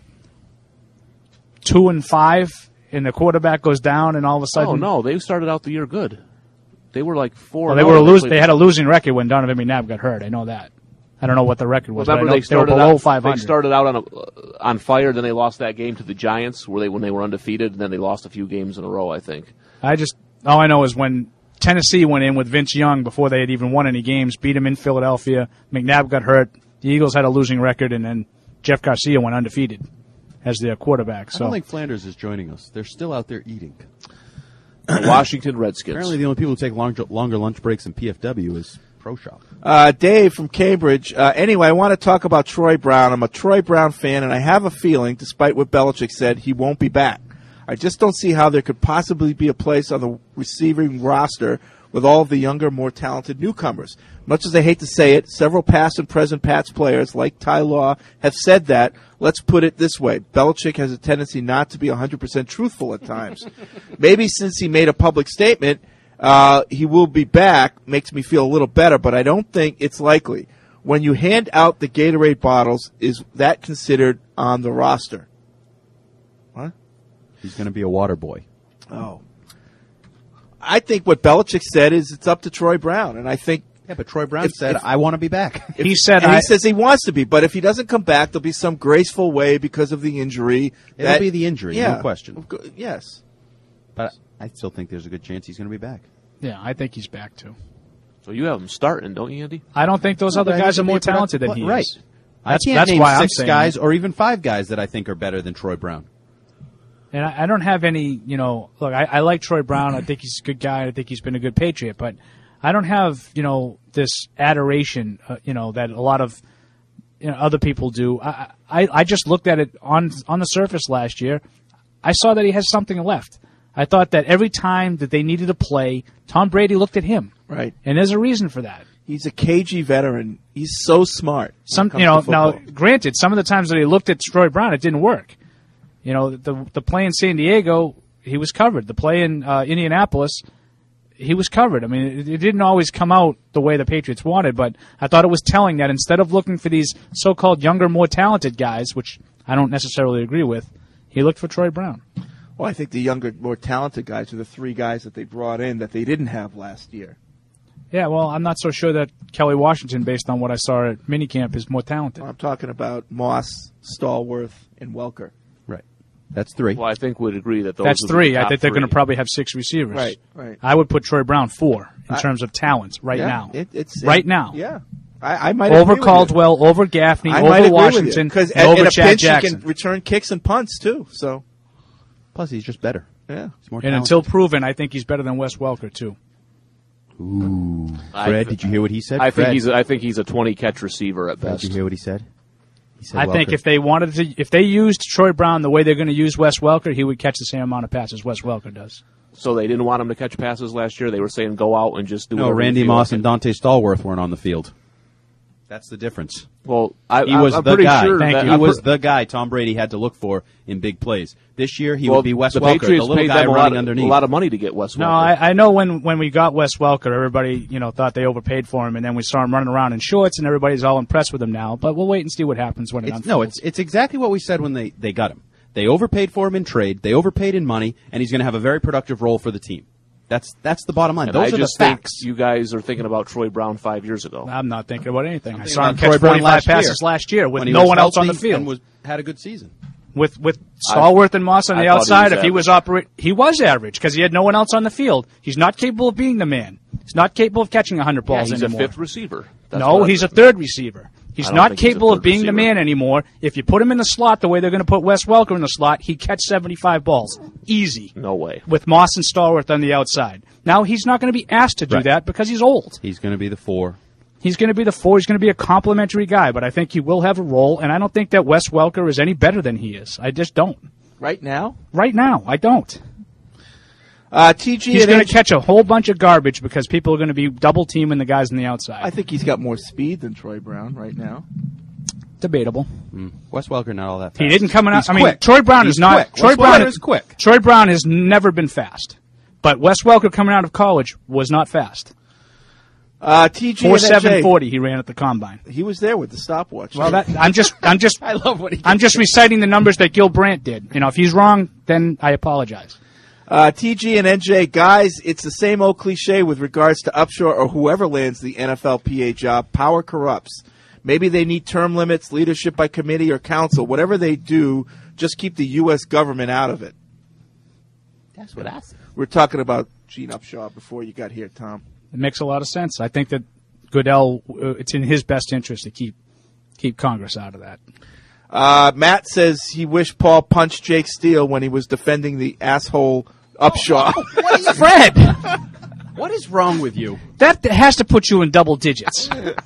two and five, and the quarterback goes down, and all of a sudden, Oh no, they started out the year good. They were like four. well, they were a lose. They had a losing record when Donovan McNabb got hurt. I know that. I don't know what the record was. Remember but I know they they were started below out, five They hundred. started out on a, on fire. Then they lost that game to the Giants, where they when they were undefeated. And then they lost a few games in a row. I think. I just all I know is when Tennessee went in with Vince Young before they had even won any games, beat him in Philadelphia. McNabb got hurt. The Eagles had a losing record, and then Jeff Garcia went undefeated as their quarterback. I So don't think Flanders is joining us. They're still out there eating. The Washington Redskins. Apparently, the only people who take longer, longer lunch breaks in P F W is Pro Shop. Uh, Dave from Cambridge. Uh, anyway, I want to talk about Troy Brown. I'm a Troy Brown fan, and I have a feeling, despite what Belichick said, he won't be back. I just don't see how there could possibly be a place on the receiving roster with all of the younger, more talented newcomers. Much as I hate to say it, several past and present Pats players, like Ty Law, have said that. Let's put it this way. Belichick has a tendency not to be one hundred percent truthful at times. Maybe since he made a public statement, uh, he will be back, makes me feel a little better, but I don't think it's likely. When you hand out the Gatorade bottles, is that considered on the roster? What? He's going to be a water boy. Oh. I think what Belichick said is it's up to Troy Brown, and I think Yeah, but Troy Brown If- said, if- I want to be back. If- he said, and I, he says he wants to be, but if he doesn't come back, there'll be some graceful way because of the injury. It'll that- be the injury, yeah, no question. Of cou- Yes. But I still think there's a good chance he's going to be back. yeah, I think he's back too. So you have him starting, don't you, Andy? I don't think those No, other but I guys are think more he'll be a talented than productive- he right. is. I That's, can't that's name why I'm six saying guys that. or even five guys that I think are better than Troy Brown. And I, I don't have any, you know, look, I, I like Troy Brown. I think he's a good guy. I think he's been a good Patriot. But I don't have, you know, this adoration, uh, you know, that a lot of you know, other people do. I, I I just looked at it on on the surface last year. I saw that he has something left. I thought that every time that they needed a play, Tom Brady looked at him. Right. And there's a reason for that. He's a cagey veteran. He's so smart. Some, when you it know, comes to now football. granted, some of the times that he looked at Troy Brown, it didn't work. You know, the the play in San Diego, he was covered. The play in uh, Indianapolis, he was covered. I mean, it, it didn't always come out the way the Patriots wanted, but I thought it was telling that instead of looking for these so-called younger, more talented guys, which I don't necessarily agree with, he looked for Troy Brown. Well, I think the younger, more talented guys are the three guys that they brought in that they didn't have last year. Yeah, well, I'm not so sure that Kelly Washington, based on what I saw at minicamp, is more talented. I'm talking about Moss, Stallworth, and Welker. Right. That's three. Well, I think we'd agree that those That's would be three. the I top think they're three. going to probably have six receivers. Right, right. I would put Troy Brown four in I- terms of talent right Yeah, now. it- it's- right it- now. Yeah. I, I might over agree with Caldwell, over Gaffney, you. I over might agree Washington, because and at, over at a Chad pinch Jackson. he can return kicks and punts too. So Plus, he's just better. yeah, He's more And talented. until proven, I think he's better than Wes Welker too. Ooh. I- Fred, did you hear what he said? I think Fred? he's. A, I think he's a twenty catch receiver at Fred, best. did you hear what he said? He said I think Welker. if they wanted to, if they used Troy Brown the way they're going to use Wes Welker, he would catch the same amount of passes Wes Welker does. So they didn't want him to catch passes last year. They were saying go out and just do. No, whatever you Randy feel Moss like. and Dante Stallworth weren't on the field. That's the difference. Well, I, He I, was I'm the pretty guy. sure Thank that you. I'm He was per- the guy Tom Brady had to look for in big plays. This year, he well, would be Wes the Welker, the Patriots little paid guy them a lot, running of, underneath. a lot of money to get Wes Welker. No, I, I know when, when we got Wes Welker, everybody you know thought they overpaid for him, and then we saw him running around in shorts, and everybody's all impressed with him now. But we'll wait and see what happens when it It's, unfolds. no, it's it's exactly what we said when they, they got him. They overpaid for him in trade. They overpaid in money, and he's going to have a very productive role for the team. That's that's the bottom line. And Those I are just the think facts. you guys are thinking about Troy Brown five years ago. I'm not thinking about anything. I thinking saw him about catch Troy Brown forty-five last year, passes last year with when he no was one else on the healthy field. and was had a good season. with with Stallworth and Moss on I the thought he outside. was If he was operate, he was average because he had no one else on the field. He's not capable of being the man. He's not capable of catching one hundred balls yeah, he's anymore. a fifth receiver. That's no, he's a third receiver. He's I don't not think he's a capable third of being receiver. the man anymore. If you put him in the slot the way they're going to put Wes Welker in the slot, he catch seventy-five balls. Easy. No way. With Moss and Stallworth on the outside. Now, he's not going to be asked to do Right. that because he's old. He's going to be the four. He's going to be the four. He's going to be a complimentary guy, but I think he will have a role, and I don't think that Wes Welker is any better than he is. I just don't. Right now? Right now, I don't. Uh, T G He's and going N- to catch a whole bunch of garbage because people are going to be double teaming the guys on the outside. I think he's got more speed than Troy Brown right now. Debatable. Mm. Wes Welker not all that fast. He didn't come out. He's I mean, quick. Troy Brown He's is not. quick. Troy Wes Brown Welker is quick. Troy Brown has never been fast, but Wes Welker coming out of college was not fast. Uh, T G Four and N J, seven forty. He ran at the combine. He was there with the stopwatch. Well, that I'm just I'm just I love what he. I'm just reciting the numbers that Gil Brandt did. You know, if he's wrong, then I apologize. Uh, T G and N J, guys, it's the same old cliche with regards to Upshaw or whoever lands the N F L P A job. Power corrupts. Maybe they need term limits, leadership by committee or council. Whatever they do, just keep the U S government out of it. That's what I said. We're talking about Gene Upshaw before you got here, Tom. It makes a lot of sense. I think that Goodell, uh, it's in his best interest to keep keep Congress out of that. Uh, Matt says he wished Paul punched Jake Steele when he was defending the asshole Upshaw. What is Fred? What is wrong with you? That has to put you in double digits.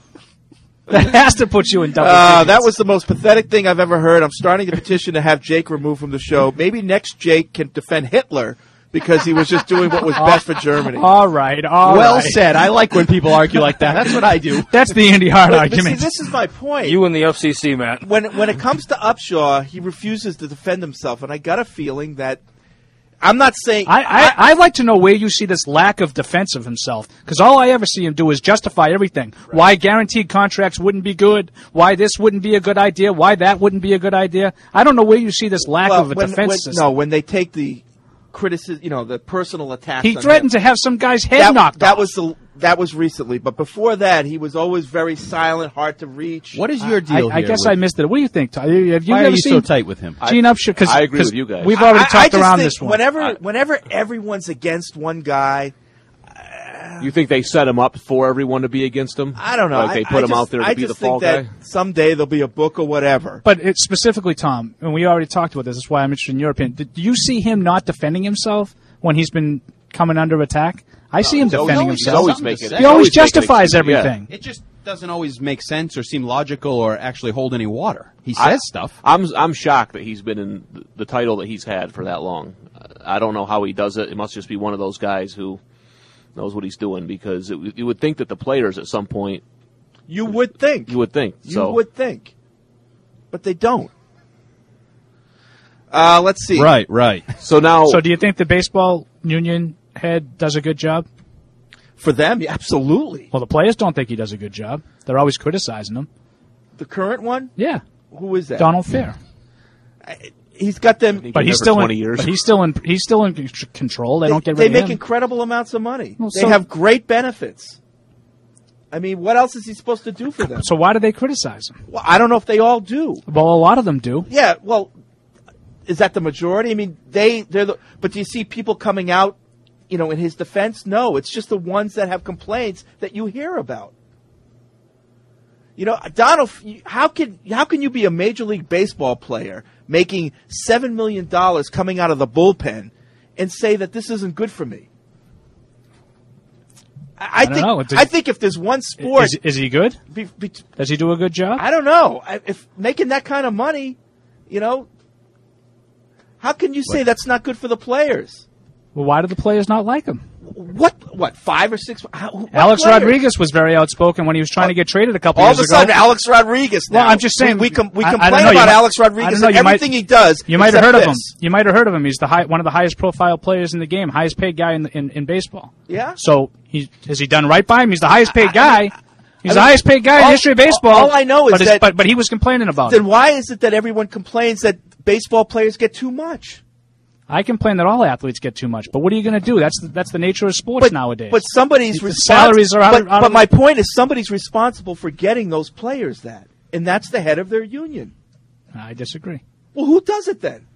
That has to put you in double Uh, digits. that was the most pathetic thing I've ever heard. I'm starting to petition to have Jake removed from the show. Maybe next Jake can defend Hitler because he was just doing what was best for Germany. All right, all well right. said. I like when people argue like that. That's what I do. That's the Andy Hart But- but see, argument. this is my point. You and the F C C, Matt. when when it comes to Upshaw, he refuses to defend himself, and I got a feeling that I'm not saying I, I, I'd like to know where you see this lack of defense of himself, because all I ever see him do is justify everything. Why guaranteed contracts wouldn't be good, why this wouldn't be a good idea, why that wouldn't be a good idea. I don't know where you see this lack well, of a when, defense when- system. No, when they take the criticism, you know, the personal attacks. He on threatened him. to have some guy's head that, knocked that off. was the that was recently, but before that, he was always very silent, hard to reach. What is your I, deal I here? guess with- I missed it. What do you think, Ty? Have you Why ever are you seen so tight with him? Gene Upshaw? Cause, I agree 'cause with you guys. We've already I- I talked just around think this one. Whenever, I- whenever everyone's against one guy, You think they set him up for everyone to be against him? I don't know. Like they I- put I him just- out there to I be the just fall think that guy? someday there'll be a book or whatever. But it's specifically, Tom, and we already talked about this. That's why I'm interested in your opinion. Do you see him not defending himself when he's been coming under attack? I see him he's always- defending he's himself. always making- he he's always always making justifies excuses, yeah. everything. It just doesn't always make sense or seem logical or actually hold any water. He says I, stuff. I'm I'm shocked that he's been in the title that he's had for that long. I don't know how he does it. It must just be one of those guys who knows what he's doing, because it, you would think that the players at some point. You would think. You would think. You so. would think. But they don't. Uh, let's see. Right, right. So now, So do you think the baseball union head does a good job? For them, yeah, absolutely. Well, the players don't think he does a good job. They're always criticizing him. The current one? Yeah. Who is that? Donald Fair. He's got them. But he's still in. But he's still in. He's still in c- control. They, They, don't get they rid make of him. incredible amounts of money. Well, they so- have great benefits. I mean, what else is he supposed to do for them? So why do they criticize him? Well, I don't know if they all do. Well, a lot of them do. Yeah, well, is that the majority? I mean, they they're the. But do you see people coming out, you know, in his defense? No, it's just the ones that have complaints that you hear about. You know, Donald, how can how can you be a Major League Baseball player making seven million dollars coming out of the bullpen and say that this isn't good for me? I, I, I don't think know. It's a- I think if there's one sport, Is, is he good? be, be, Does he do a good job? I don't know. I- If making that kind of money, you know, how can you say that's not good for the players? Well, why do the players not like him? What? What? Five or six? How, what Alex players? Rodriguez was very outspoken when he was trying to get traded a couple All years of a ago. sudden, Alex Rodriguez. Now. Well, I'm just saying we we, com- we I- I don't complain know, you about might- Alex I Rodriguez don't know, and you might- everything he does. You might have except heard of him. this. You might have heard of him. He's the high, one of the highest profile players in the game, highest paid guy in, the, in in baseball. Yeah. So he has he done right by him? He's the highest paid guy. He's I the mean, highest paid guy in all- the history of baseball. all I know is but his- that- but but he was complaining about it. Then why is it that everyone complains that baseball players get too much? I complain that all athletes get too much, but what are you going to do? That's the, that's the nature of sports nowadays. But somebody's The respons- salaries are out. But, of, out but of my point is, somebody's responsible for getting those players that, and that's the head of their union. I disagree. Well, who does it then?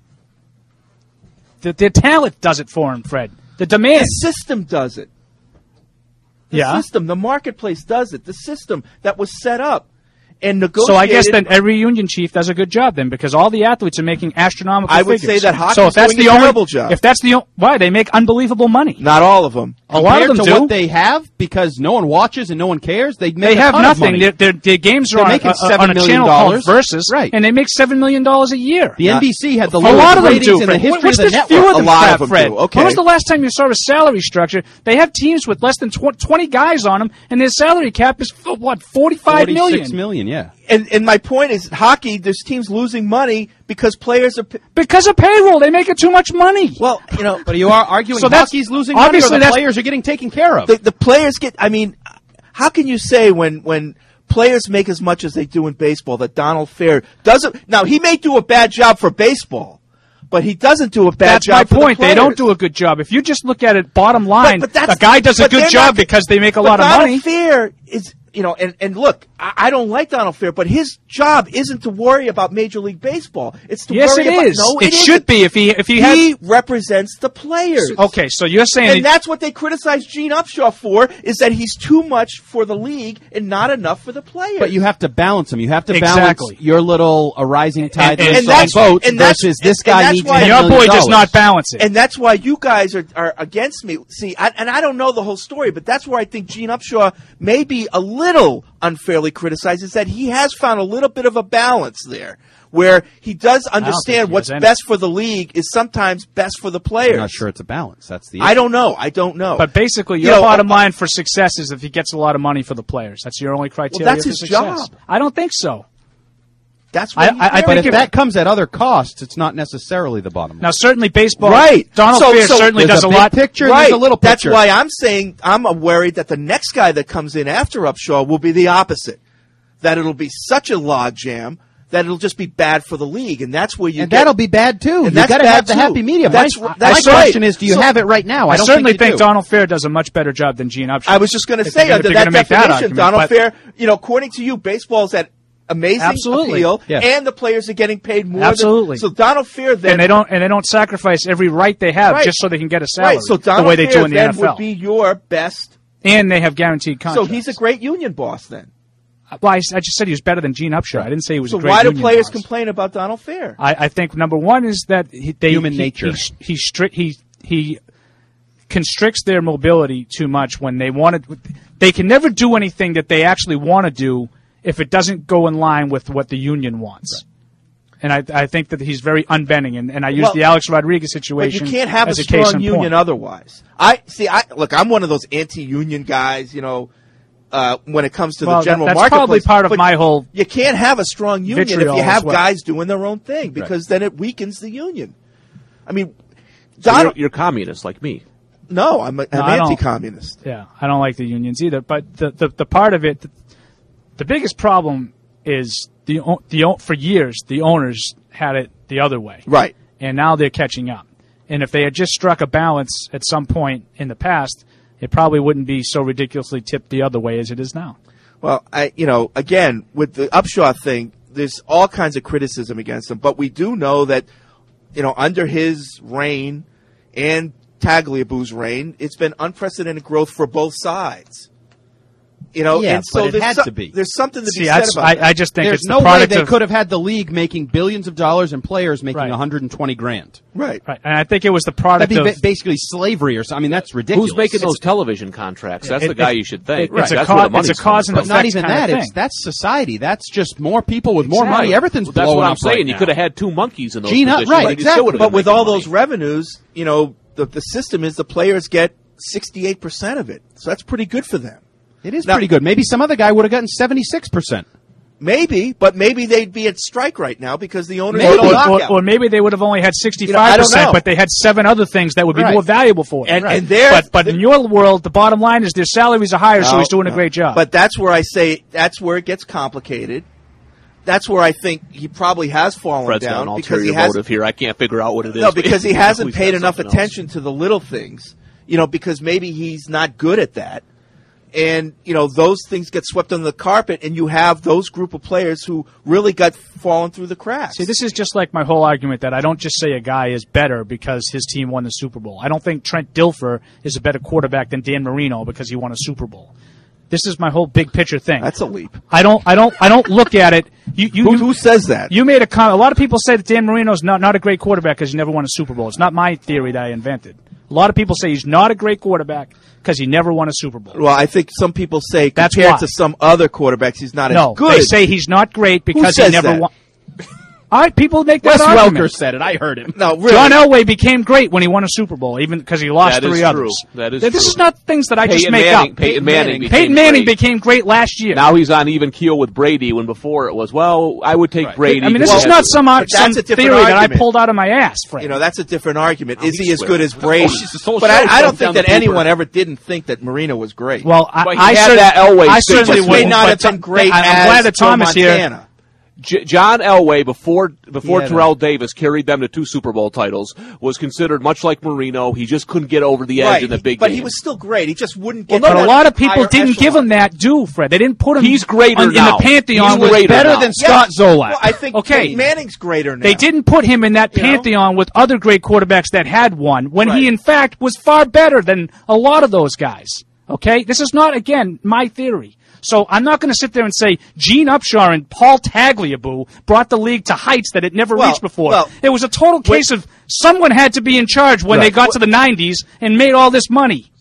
The, the talent does it for him, Fred. The demand. The system does it. The yeah. system, the marketplace does it. The system that was set up and negotiated. So I guess then every union chief does a good job then, because all the athletes are making astronomical I would figures. say that hockey's so if that's doing the a only, terrible job. If that's the o- why they make unbelievable money. Not all of them. A lot of them to do. what they have, because no one watches and no one cares. They make They a have ton of nothing. money. Their, their, their games They're are on, making a, seven on a million channel dollars. called Versus, Right. and they make seven million dollars a year. The N B C had the a lowest lot of them ratings do. in the Fred. history What's of the this network. few of them A lot crap, of them Fred? do. Okay. When was the last time you saw a salary structure? They have teams with less than tw- twenty guys on them, and their salary cap is what forty-five million. forty-six million, yeah. And and my point is, hockey, there's teams losing money because players are... P- Because of payroll, they make it too much money. Well, you know... But you are arguing So that's- hockey's losing money or obviously the that's- players are getting taken care of. The, the players get... I mean, how can you say when... when players make as much as they do in baseball that Donald Fair doesn't... Now, he may do a bad job for baseball, but he doesn't do a bad That's job my for point. the They don't players. do a good job. If you just look at it bottom line, But- but that's- a guy does a but good they're job not- because they make a but lot of Donald money. Fair is... You know, and, and look, I, I don't like Donald Fair, but his job isn't to worry about Major League Baseball. It's to Yes, worry it about... is. No, It it should isn't. be if he if he, He had. represents the players. Okay, so you're saying And that's what they criticize Gene Upshaw for, is that he's too much for the league and not enough for the players. But you have to balance them. You have to Exactly. balance your little a rising tide and- lifts and all that's- boats and that's- versus this and guy that's needs why- ten your million boy does dollars. not balance it. And that's why you guys are, are against me. See, I, and I don't know the whole story, but that's where I think Gene Upshaw may be a little unfairly criticized, is that he has found a little bit of a balance there, where he does think understand he what's has any. best for the league is sometimes best for the players. I'm not sure it's a balance. That's the I don't know. I don't know. But basically, You your know, bottom uh, line for success is if he gets a lot of money for the players. That's your only criteria. that's for his success. job. I don't think so. That's I- what he's I- I very But think if it- that comes at other costs, it's not necessarily the bottom line. Now, certainly baseball. Right. Donald So- Fair so certainly there's does a a big lot. picture and right. there's a little That's picture. why I'm saying I'm worried that the next guy that comes in after Upshaw will be the opposite. That it'll be such a logjam that it'll just be bad for the league, and that's where you and get, that'll be bad too. And You've that's got to bad have the too. happy medium. That's, my that's my right. question is, do you So- have it right now? I, I don't certainly think, you think do. Donald Fair does a much better job than Gene Upshaw. I was just going to If say you're under gonna- if that you're gonna make that definition, argument, Donald but- Fair, you know, according to you, baseball's at amazing Absolutely. appeal, Yeah. and the players are getting paid more. Absolutely. Than, so Donald Fair then, and they don't and they don't sacrifice every right they have Right. just so they can get a salary. right? So Donald the way they Fair do in the then N F L, would be your best. and they have guaranteed So contracts. he's a great union boss then. Well, I, I just said he was better than Gene Upshaw. I didn't say he was So a great why do union players boss. complain about Donald Fair? I, I think number one is that he, they, Human he, nature. He, he, stri- he, he constricts their mobility too much when they want to. They can never do anything that they actually want to do if it doesn't go in line with what the union wants. And I, I think that he's very unbending. And, and I use Well, the Alex Rodriguez But situation you can't have a as a case strong in union point. otherwise. I see. I look. I'm one of those anti-union guys. You know, uh, when it comes to Well, the general that's marketplace. probably part of But my whole You can't have a strong union if vitriol you as have well. guys doing their own thing, because then it weakens the union. I mean, So Donald. you're, you're communist like me. no, I'm, a, I'm No, I don't. anti-communist. Yeah, I don't like the unions either. But the the, the part of it, the, the biggest problem is the o- the o- for years the owners had it the other way, Right. and now they're catching up. And if they had just struck a balance at some point in the past, it probably wouldn't be so ridiculously tipped the other way as it is now. Well, I, you know, again, with the Upshaw thing, there's all kinds of criticism against him, but we do know that, you know, under his reign and Tagliabue's reign, it's been unprecedented growth for both sides. You know, Yeah, and so but it there's had some- to be. There's something to See, be said that's- about I- that. I just think There's it's the no way product they of- could have had the league making billions of dollars and players making Right. one hundred twenty grand. Right. Right, and I think it was the product That'd be of ba- basically slavery or something. I mean, that's ridiculous. Who's making those television contracts? That's It- the guy it- you should think. it- it's a That's ca- where the it's a money's cause coming and from. But not effects even kind of that. thing. It's that's society. That's just more people with more Exactly. money. Everything's Well, that's blowing what I'm up saying. right You now. could have had two monkeys in those Gene, positions. right, and you exactly. still would've But been with making all money. those revenues, you know, the, the system is the players get sixty-eight percent of it. So that's pretty good for them. It is Now- pretty good. Maybe some other guy would have gotten seventy-six percent. Maybe, but maybe they'd be at strike right now because the owners Or, don't or, knock or, out. or maybe they would have only had sixty-five I don't percent, know. but they had seven other things that would be Right. more valuable for them. And- Right. and they're- but but in your world, the bottom line is their salaries are higher, so No, he's doing a no. great job. But that's where I say that's where it gets complicated. That's where I think he probably has fallen Fred's got down an because he ulterior has motive here. I can't figure out what it is. no because he hasn't We've paid got enough something else. attention to the little things. You know, because maybe he's not good at that. and you know those things get swept under the carpet, and you have those group of players who really got fallen through the cracks. See, this is just like my whole argument that I don't just say a guy is better because his team won the Super Bowl. I don't think Trent Dilfer is a better quarterback than Dan Marino because he won a Super Bowl. This is my whole big picture thing. That's a leap. I don't, I don't, I don't look at it. You, you, who, you, who says that? You made a comment. A lot of people say that Dan Marino's not not a great quarterback because he never won a Super Bowl. It's not my theory that I invented. A lot of people say he's not a great quarterback because he never won a Super Bowl. Well, I think some people say That's compared why. to some other quarterbacks, he's not no, as good. they say he's not great because Who he says never that? won. All right, people make that Wes argument. Welker said it. I heard him. No, really. John Elway became great when he won a Super Bowl, even because he lost That is three true. others. That is This true. is not things that I just Peyton make Manning, up. Peyton Manning. became Peyton Manning great. became great last year. Now he's on even keel with Brady when before it was, well, I would take Right. Brady. I mean, this because is he not has- some, But some that's a different theory that I argument. pulled out of my ass, Fred. You know, that's a different argument. Is he he as swears. good as Brady? Oh, she's- this whole but show I, I don't goes down think that the paper. anyone ever didn't think that Marino was great. well, I, But he I, had cer- that Elway I thing. certainly Just may wouldn't. not but have been great I'm as glad that Joe Thomas here. Montana. J- John Elway, before before Yeah. Terrell Davis carried them to two Super Bowl titles, was considered much like Marino. He just couldn't get over the edge Right, in the big but game. he was still great. He just wouldn't Well, get. no, to but a that lot of people higher didn't give echelon. him that due, Fred. They didn't put him He's greater on- in now. the pantheon. He's with greater Better now. than Yeah. Scott Zolak. Well, I think Okay. Peyton Manning's greater now. They didn't put him in that You know? pantheon with other great quarterbacks that had won when Right. he, in fact, was far better than a lot of those guys. Okay? This is not, again, my theory. So I'm not going to sit there and say Gene Upshaw and Paul Tagliabue brought the league to heights that it never Well, reached before. well, it was a total case of someone had to be in charge when Right. they got to the nineties and made all this money.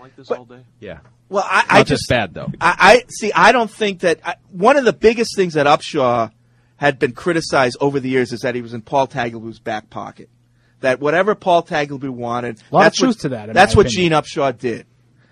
Yeah. Well, I, Not I just just bad, though. I, I see. I don't think that I, one of the biggest things that Upshaw had been criticized over the years is that he was in Paul Tagliabue's back pocket. That whatever Paul Tagliabue wanted, A lot of that's truth what, to that, in That's my what opinion. Gene Upshaw did.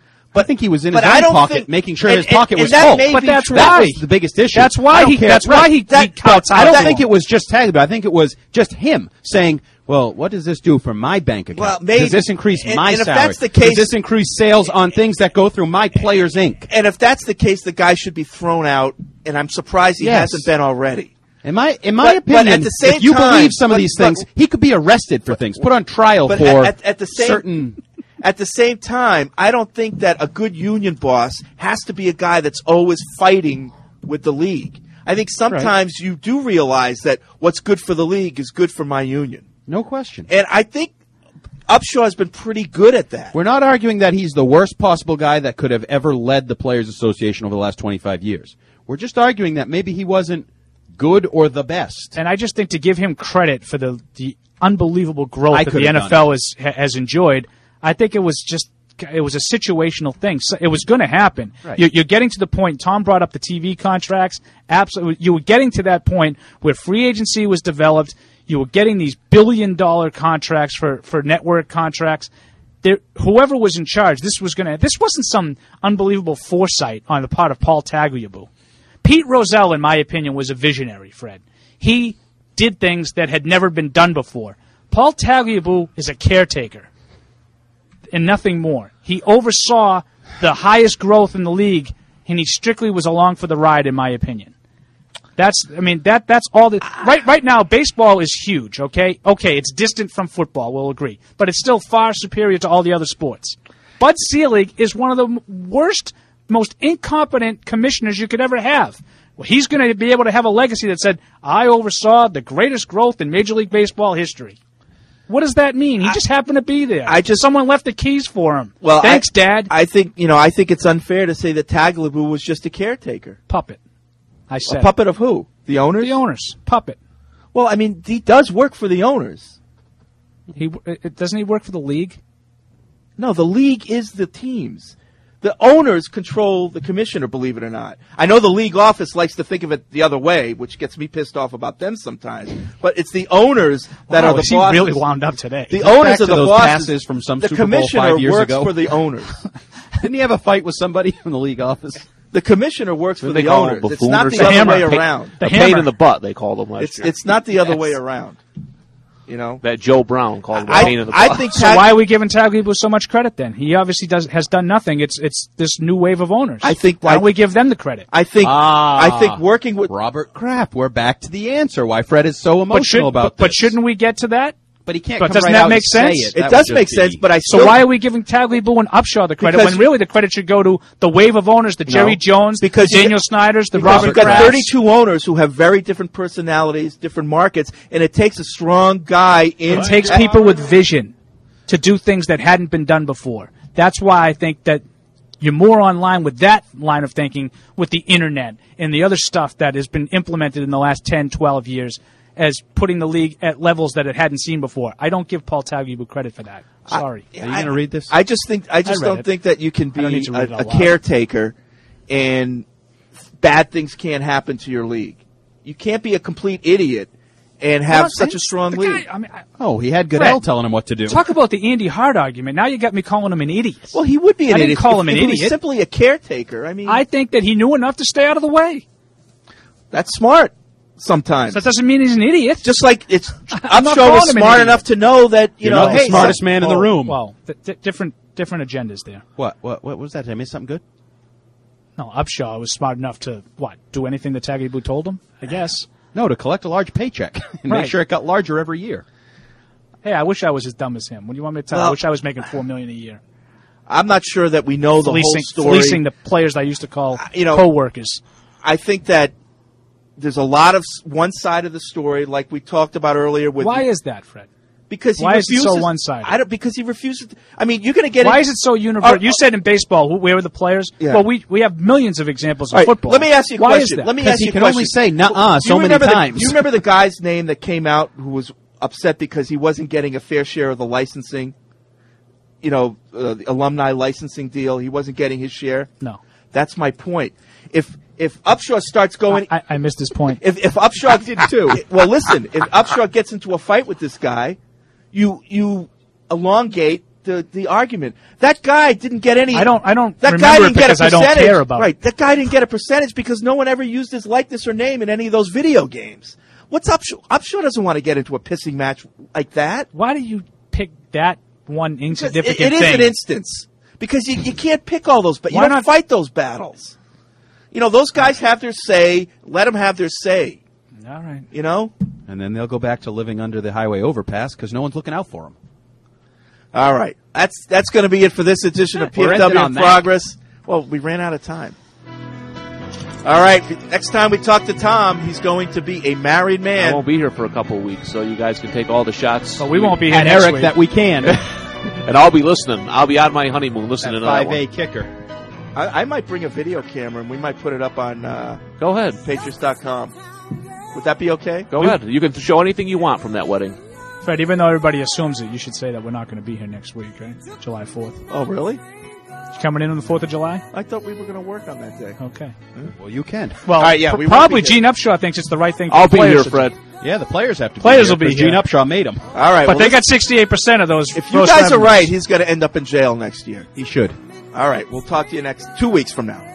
I think he was in but his I own don't pocket, think- making sure and- his and- pocket and was that full. may But be that's true. That why. was the biggest issue. That's why I don't he- care. that's why he- That- he counts I out don't for think him. it was just Tagliabue. I think it was just him saying, "Well, what does this do for my bank account? Well, maybe- does this increase and- my and if salary? that's the case- does this increase sales on things that go through my Players Incorporated? And if that's the case, the guy should be thrown out. And I'm surprised he Yes. hasn't been already. In my in my But- but opinion, at the same if you time- believe some but- of these but- things, he could be arrested for things, put on trial But for at, at the same certain. At the same time, I don't think that a good union boss has to be a guy that's always fighting with the league. I think sometimes you do realize that what's good for the league is good for my union. No question. And I think Upshaw has been pretty good at that. We're not arguing that he's the worst possible guy that could have ever led the Players Association over the last twenty-five years. We're just arguing that maybe he wasn't good or the best. And I just think to give him credit for the, the unbelievable growth I that could the have N F L done has, has enjoyed, I think it was just it was a situational thing. So it was going to happen. Right. You're, you're getting to the point. Tom brought up the T V contracts. Absolutely, you were getting to that point where free agency was developed. You were getting these billion dollar contracts for, for network contracts. There, whoever was in charge, this was going to. This wasn't some unbelievable foresight on the part of Paul Tagliabue. Pete Rozelle, in my opinion, was a visionary. Fred, he did things that had never been done before. Paul Tagliabue is a caretaker and nothing more. He oversaw the highest growth in the league, and he strictly was along for the ride, in my opinion. That's, I mean, that that's all that. Right, right now, baseball is huge. Okay, okay, it's distant from football. We'll agree, but it's still far superior to all the other sports. Bud Selig is one of the m- worst, most incompetent commissioners you could ever have. Well, he's going to be able to have a legacy that said, "I oversaw the greatest growth in Major League Baseball history." What does that mean? He I, just happened to be there. I just someone left the keys for him. Well, thanks, I, Dad. I think you know. I think it's unfair to say that Tagliabue was just a caretaker. Puppet. I said a puppet of who? The owners. The owners. Puppet. Well, I mean, he does work for the owners. He doesn't he work for the league? No, the league is the teams. The owners control the commissioner, believe it or not. I know the league office likes to think of it the other way, which gets me pissed off about them sometimes. But it's the owners that wow, are the he bosses. really wound up today. The owners Back are to the those bosses. passes from some the Super Bowl commissioner five years works ago. for the owners. Didn't he have a fight with somebody in the league office? The commissioner works Didn't for they the call him owners. It's buffoon not or the something? other way Pain- around. The pain in the butt, they called him last It's year. it's not the other Yes. way around. You know that Joe Brown called him I- a pain in the I butt. think So why are we giving Tagliabue so much credit then? He obviously does has done nothing. It's it's this new wave of owners. I think why I- don't we give them the credit? I think Ah, I think working with Robert Kraft. We're back to the answer. Why Fred is so But, should, emotional about but, but this. shouldn't we get to that? But he can't But come doesn't right that out make and say sense? it. It That does would make just sense, be- but I So still why are we giving Tagliabue and Upshaw the credit Because- when really the credit should go to the wave of owners, the Jerry No. Jones, Because the you Daniel got- Snyders, the because Robert you've got Krafts? thirty-two owners who have very different personalities, different markets, and it takes a strong guy in. It takes people with vision to do things that hadn't been done before. That's why I think that you're more online with that line of thinking with the internet and the other stuff that has been implemented in the last ten, twelve years as putting the league at levels that it hadn't seen before. I don't give Paul Tagliabue credit for that. Sorry. Are you going to read this? I just think I just I read don't it. think that you can I don't be need to read it a, out a loud. caretaker and bad things can't happen to your league. You can't be a complete idiot and have Well, such a strong the league. guy- I mean, I- Oh, he had Goodell Fred, telling him what to do. Talk about the Andy Hart argument. Now you got me calling him an idiot. Well, he would be an I didn't idiot. call if, him an if he was idiot. simply a caretaker. I mean, I think that he knew enough to stay out of the way. that's smart. Sometimes So that doesn't mean he's an idiot. just like it's I'm not Upshaw calling was him an smart idiot. enough to know that you You're know not the hey, smartest some- man in the Oh, room. Well, th- th- different different agendas there. What? What? What was that? Did I miss something good? No, Upshaw was smart enough to, what, do anything that Tagliabue told him? I guess. No, to collect a large paycheck and Right. make sure it got larger every year. Hey, I wish I was as dumb as him. What do you want me to tell you? I Well- wish I was making four million dollars a year. I'm not sure that we know the fleecing, whole story. fleecing the players I used to call you know, co-workers. I think that there's a lot of s- one side of the story, like we talked about earlier. With Why is that, Fred? because he why is it refuses, so one-sided? I don't because he refuses. To, I mean, you're going to get. Why in- is it so universal? Uh, You said in baseball, who- where were the players? Yeah. Well, we we have millions of examples of All right, football. let me ask you a Why question. Is that? Let me 'Cause ask he you a can question. only say "nuh-uh" Do so you many remember the- times. Do you remember the guy's name that came out who was upset because he wasn't getting a fair share of the licensing? You know, uh, the alumni licensing deal. He wasn't getting his share. No. That's my point. If if Upshaw starts going, I, I missed his point. If if Upshaw did too. Well, listen. If Upshaw gets into a fight with this guy, you you elongate the, the argument. That guy didn't get any. I don't. I don't That remember guy it didn't get a because I don't percentage. care about right. it. That guy didn't get a percentage because no one ever used his likeness or name in any of those video games. What's Upshaw? Upshaw doesn't want to get into a pissing match like that. Why do you pick that one It, insignificant it is thing? an instance because you, you can't pick all those, but you Why don't not- fight those battles. You know, those guys have their say. Let them have their say. All right. You know? And then they'll go back to living under the highway overpass because no one's looking out for them. All right. That's that's going to be it for this edition of P We're F ending W on in that. Progress. Well, we ran out of time. All right. Next time we talk to Tom, he's going to be a married I man. won't be here for a couple of weeks, so you guys can take all the shots. But we won't be here And next Eric, week. that we can. And I'll be listening. I'll be on my honeymoon listening to that Five one. A kicker. I, I might bring a video camera and we might put it up on uh, Go ahead. Patriots dot com. Would that be okay? Go ahead. You can show anything you want from that wedding. Fred, even though everybody assumes it, you should say that we're not going to be here next week, right? July fourth. Oh, really? You coming in on the fourth of July? I thought we were going to work on that day. Okay. Well, you can. Well, All right, yeah, pr- we won't probably be here. Gene Upshaw thinks it's the right thing for I'll the be players here, to Fred. Yeah, the players have to. Players be will be here 'cause Gene here. Upshaw made them. All right. But well, they let's- got sixty-eight percent of those. If you gross guys are revenues. right, he's going to end up in jail next year. He should. All right. We'll talk to you next two weeks from now.